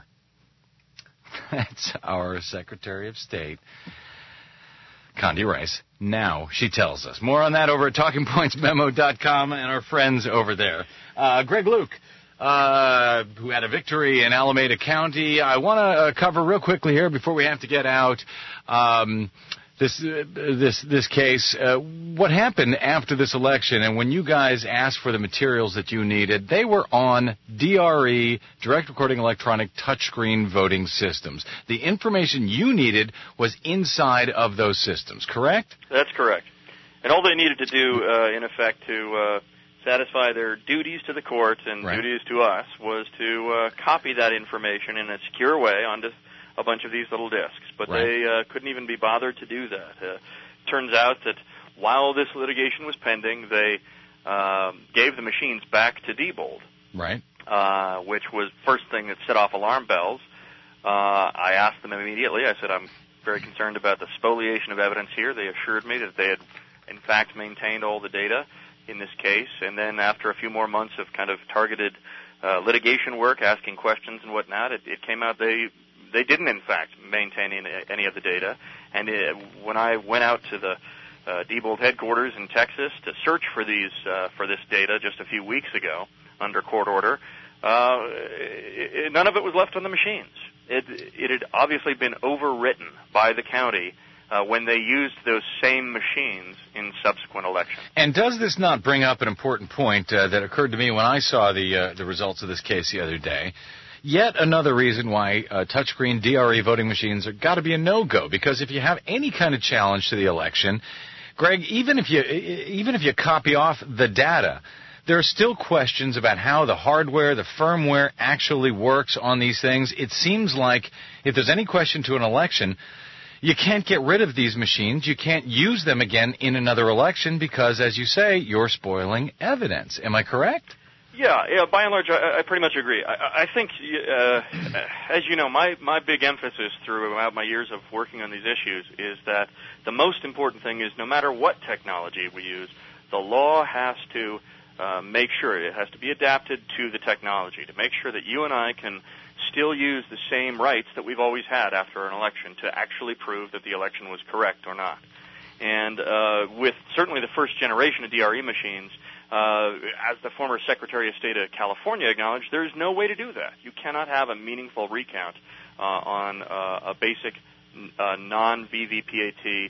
That's our Secretary of State, Condi Rice. Now she tells us. More on that over at talking points memo dot com and our friends over there. Uh, Greg Luke, uh, who had a victory in Alameda County. I want to uh, cover real quickly here before we have to get out um, this uh, this this case. Uh, what happened after this election, and when you guys asked for the materials that you needed, they were on D R E, direct recording electronic touchscreen voting systems. The information you needed was inside of those systems, correct? That's correct. And all they needed to do, uh, in effect, to uh, satisfy their duties to the court and right. duties to us, was to uh, copy that information in a secure way onto a bunch of these little discs, but right. they uh, couldn't even be bothered to do that. Uh, turns out that while this litigation was pending, they uh, gave the machines back to Diebold, right? Uh, which was first thing that set off alarm bells. Uh, I asked them immediately. I said, I'm very concerned about the spoliation of evidence here. They assured me that they had, in fact, maintained all the data in this case. And then after a few more months of kind of targeted uh, litigation work, asking questions and whatnot, it, it came out they They didn't, in fact, maintain any, any of the data. And it, when I went out to the uh, Diebold headquarters in Texas to search for these uh, for this data just a few weeks ago, under court order, uh, it, none of it was left on the machines. It, it had obviously been overwritten by the county uh, when they used those same machines in subsequent elections. And does this not bring up an important point uh, that occurred to me when I saw the uh, the results of this case the other day? Yet another reason why uh, touchscreen D R E voting machines are got to be a no-go, because if you have any kind of challenge to the election, Greg, even if you even if you copy off the data, there are still questions about how the hardware, the firmware actually works on these things. It seems like if there's any question to an election, you can't get rid of these machines. You can't use them again in another election because, as you say, you're spoiling evidence. Am I correct? Yeah, yeah. By and large, I, I pretty much agree. I, I think, uh, as you know, my, my big emphasis throughout my years of working on these issues is that the most important thing is no matter what technology we use, the law has to uh, make sure it has to be adapted to the technology to make sure that you and I can still use the same rights that we've always had after an election to actually prove that the election was correct or not. And uh, with certainly the first generation of D R E machines, Uh, as the former Secretary of State of California acknowledged, there is no way to do that. You cannot have a meaningful recount uh, on uh, a basic uh, non-V V P A T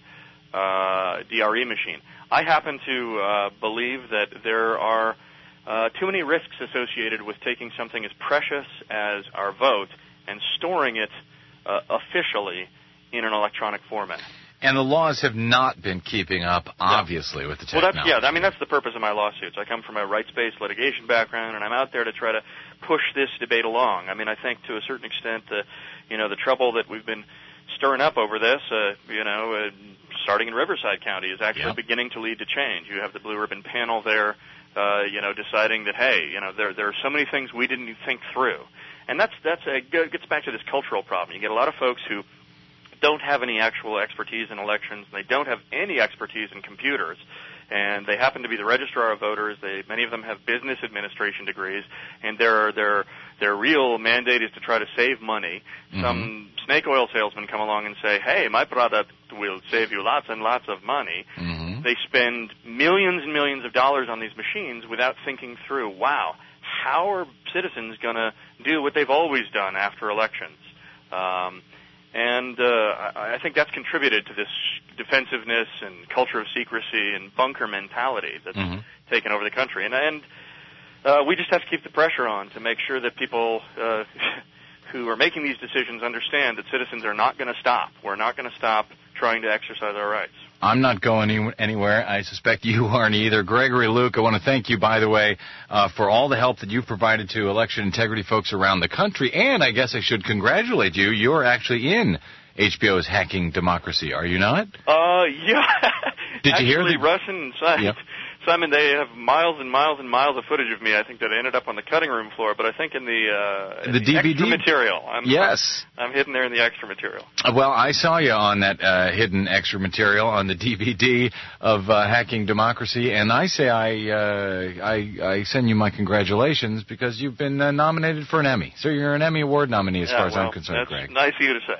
uh, D R E machine. I happen to uh, believe that there are uh, too many risks associated with taking something as precious as our vote and storing it uh, officially in an electronic format. And the laws have not been keeping up, obviously, yeah. with the technology. Well, that's, yeah, I mean, that's the purpose of my lawsuits. I come from a rights-based litigation background, and I'm out there to try to push this debate along. I mean, I think to a certain extent, uh, you know, the trouble that we've been stirring up over this, uh, you know, uh, starting in Riverside County, is actually yeah. beginning to lead to change. You have the Blue Ribbon panel there, uh, you know, deciding that, hey, you know, there there are so many things we didn't think through. And that's, that's a, it gets back to this cultural problem. You get a lot of folks who don't have any actual expertise in elections, and they don't have any expertise in computers, and they happen to be the registrar of voters. They, many of them have business administration degrees, and their their their real mandate is to try to save money. Mm-hmm. Some snake oil salesmen come along and say, hey, my product will save you lots and lots of money. Mm-hmm. They spend millions and millions of dollars on these machines without thinking through, wow, how are citizens going to do what they've always done after elections? Um, And uh, I think that's contributed to this defensiveness and culture of secrecy and bunker mentality that's mm-hmm. taken over the country. And, and uh, we just have to keep the pressure on to make sure that people uh, who are making these decisions understand that citizens are not going to stop. We're not going to stop trying to exercise our rights. I'm not going any- anywhere. I suspect you aren't either. Gregory Luke, I want to thank you, by the way, uh, for all the help that you've provided to election integrity folks around the country. And I guess I should congratulate you. You're actually in H B O's Hacking Democracy, are you not? Uh, yeah. Did Actually, you hear the... Russ and Simon, yep. Simon, they have miles and miles and miles of footage of me. I think that ended up on the cutting room floor, but I think in the, uh, in the, the D V D extra material. I'm, yes. I'm, I'm hidden there in the extra material. Well, I saw you on that uh, hidden extra material on the D V D of uh, Hacking Democracy, and I say I, uh, I I send you my congratulations because you've been uh, nominated for an Emmy. So you're an Emmy Award nominee as yeah, far as well, I'm concerned, that's Greg. Nice of you to say.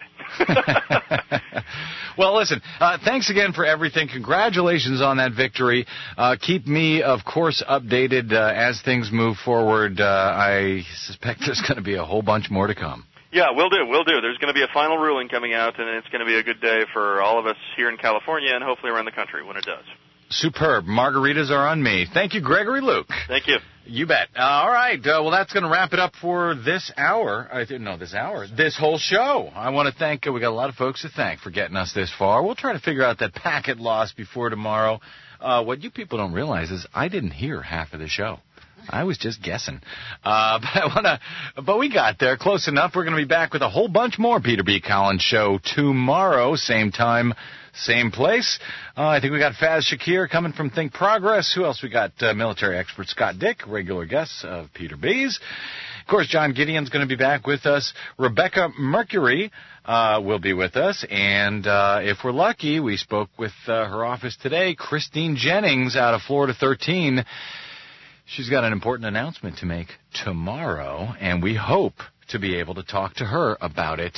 Well, listen, uh, thanks again for everything. Congratulations on that victory. Uh, keep me, of course, updated uh, as things move forward. Uh, I suspect there's going to be a whole bunch more to come. Yeah, we'll do, we'll do. There's going to be a final ruling coming out, and it's going to be a good day for all of us here in California and hopefully around the country when it does. Superb. Margaritas are on me. Thank you, Gregory Luke. Thank you. You bet. Uh, all right. Uh, well, that's going to wrap it up for this hour. I didn't know this hour. This whole show. I want to thank, uh, we got a lot of folks to thank for getting us this far. We'll try to figure out that packet loss before tomorrow. Uh, what you people don't realize is I didn't hear half of the show. I was just guessing. Uh, but I want to, but we got there close enough. We're going to be back with a whole bunch more Peter B. Collins show tomorrow, same time, same place. Uh, I think we got Faz Shakir coming from Think Progress. Who else we got? Uh, military expert Scott Dick, regular guests of Peter B's. Of course, John Gideon's going to be back with us. Rebecca Mercury uh, will be with us. And uh, if we're lucky, we spoke with uh, her office today, Christine Jennings out of Florida thirteen. She's got an important announcement to make tomorrow, and we hope to be able to talk to her about it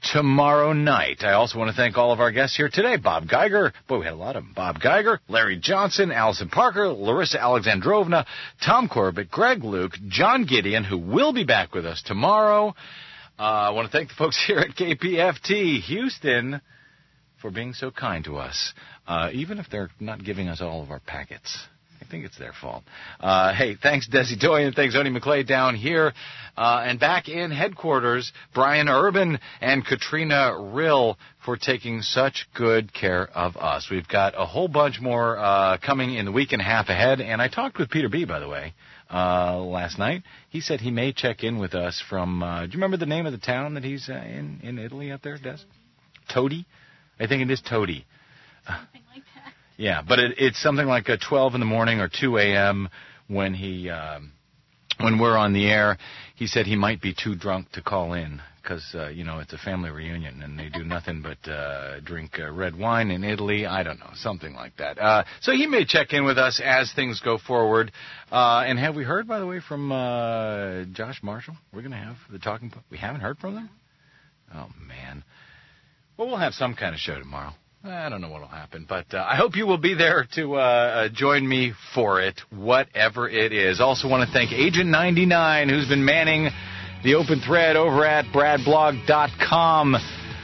tomorrow night. I also want to thank all of our guests here today. Bob Geiger. Boy, we had a lot of them. Bob Geiger, Larry Johnson, Allison Parker, Larissa Alexandrovna, Tom Corbett, Greg Luke, John Gideon, who will be back with us tomorrow. Uh, I want to thank the folks here at K P F T Houston for being so kind to us, uh, even if they're not giving us all of our packets. I think it's their fault. Uh, hey, thanks, Desi Doyen. Thanks, Oni McClay down here. Uh, and back in headquarters, Brian Urban and Katrina Rill for taking such good care of us. We've got a whole bunch more uh, coming in the week and a half ahead. And I talked with Peter B., by the way, uh, last night. He said he may check in with us from, uh, do you remember the name of the town that he's uh, in, in Italy up there, Des? Todi? I think it is Todi. Something like that. Yeah, but it, it's something like a twelve in the morning or two a.m. when he um, when we're on the air. He said he might be too drunk to call in because, uh, you know, it's a family reunion and they do nothing but uh, drink uh, red wine in Italy. I don't know, something like that. Uh, so he may check in with us as things go forward. Uh, and have we heard, by the way, from uh, Josh Marshall? We're going to have the talking point. We haven't heard from them? Oh, man. Well, we'll have some kind of show tomorrow. I don't know what will happen, but uh, I hope you will be there to uh, uh, join me for it, whatever it is. Also want to thank Agent ninety-nine, who's been manning the open thread over at brad blog dot com.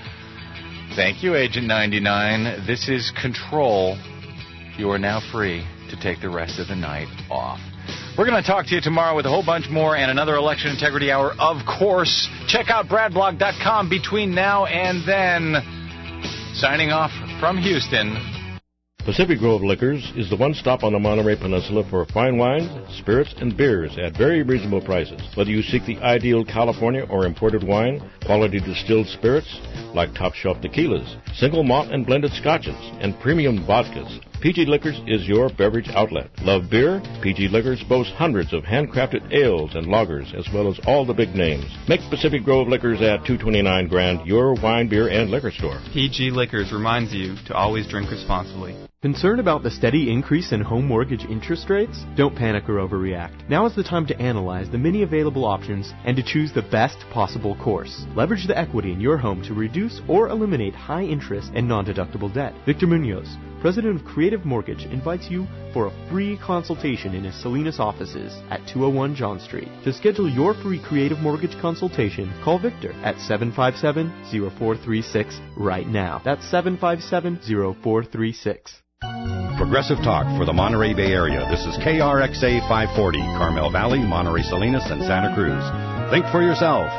Thank you, Agent ninety-nine. This is Control. You are now free to take the rest of the night off. We're going to talk to you tomorrow with a whole bunch more and another Election Integrity Hour, of course. Check out brad blog dot com between now and then. Signing off from Houston. Pacific Grove Liquors is the one stop on the Monterey Peninsula for fine wines, spirits, and beers at very reasonable prices. Whether you seek the ideal California or imported wine, quality distilled spirits like top shelf tequilas, single malt and blended scotches, and premium vodkas, P G Liquors is your beverage outlet. Love beer? P G Liquors boasts hundreds of handcrafted ales and lagers, as well as all the big names. Make Pacific Grove Liquors at two twenty-nine Grand your wine, beer, and liquor store. P G Liquors reminds you to always drink responsibly. Concerned about the steady increase in home mortgage interest rates? Don't panic or overreact. Now is the time to analyze the many available options and to choose the best possible course. Leverage the equity in your home to reduce or eliminate high interest and non-deductible debt. Victor Munoz, president of Creative Mortgage, invites you for a free consultation in his Salinas offices at two oh one John Street. To schedule your free Creative Mortgage consultation, call Victor at seven five seven, zero four three six right now. That's seven five seven, zero four three six. Progressive Talk for the Monterey Bay Area. This is K R X A five forty, Carmel Valley, Monterey Salinas, and Santa Cruz. Think for yourself.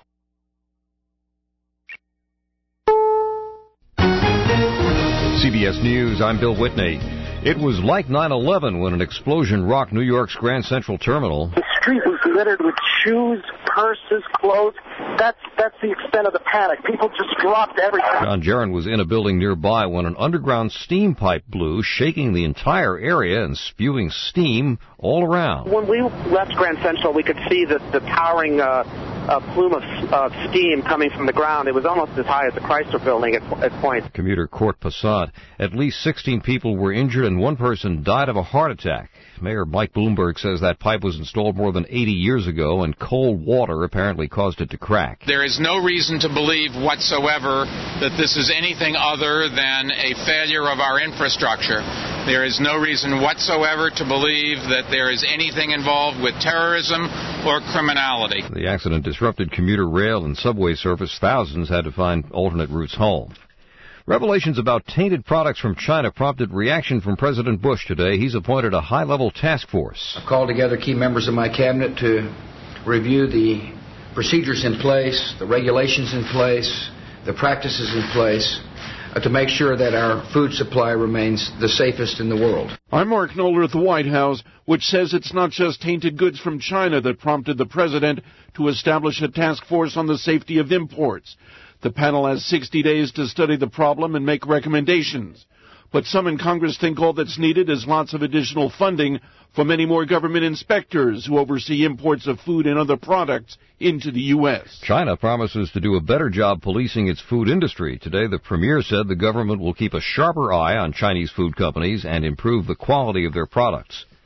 C B S News, I'm Bill Whitney. It was like nine eleven when an explosion rocked New York's Grand Central Terminal. The street was littered with shoes, purses, clothes. That's that's the extent of the panic. People just dropped everything. John Jaron was in a building nearby when an underground steam pipe blew, shaking the entire area and spewing steam all around. When we left Grand Central, we could see the, the towering uh, uh, plume of uh, steam coming from the ground. It was almost as high as the Chrysler Building at, at points. Commuter Court Passat. At least sixteen people were injured and one person died of a heart attack. Mayor Mike Bloomberg says that pipe was installed more than eighty years ago, and cold water apparently caused it to crack. There is no reason to believe whatsoever that this is anything other than a failure of our infrastructure. There is no reason whatsoever to believe that there is anything involved with terrorism or criminality. The accident disrupted commuter rail and subway service. Thousands had to find alternate routes home. Revelations about tainted products from China prompted reaction from President Bush today. He's appointed a high-level task force. I've called together key members of my cabinet to review the procedures in place, the regulations in place, the practices in place, uh, to make sure that our food supply remains the safest in the world. I'm Mark Knoller at the White House, which says it's not just tainted goods from China that prompted the president to establish a task force on the safety of imports. The panel has sixty days to study the problem and make recommendations. But some in Congress think all that's needed is lots of additional funding for many more government inspectors who oversee imports of food and other products into the U S. China promises to do a better job policing its food industry. Today, the premier said the government will keep a sharper eye on Chinese food companies and improve the quality of their products.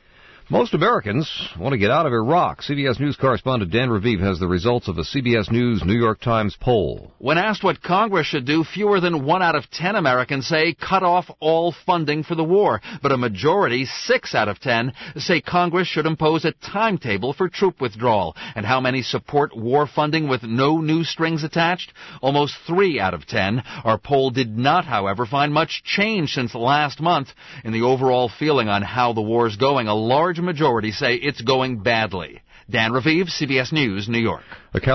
Most Americans want to get out of Iraq. C B S News correspondent Dan Raviv has the results of a C B S News New York Times poll. When asked what Congress should do, fewer than one out of ten Americans say cut off all funding for the war. But a majority, six out of ten, say Congress should impose a timetable for troop withdrawal. And how many support war funding with no new strings attached? Almost three out of ten. Our poll did not, however, find much change since last month. In the overall feeling on how the war is going, a large majority say it's going badly. Dan Raviv, C B S News, New York.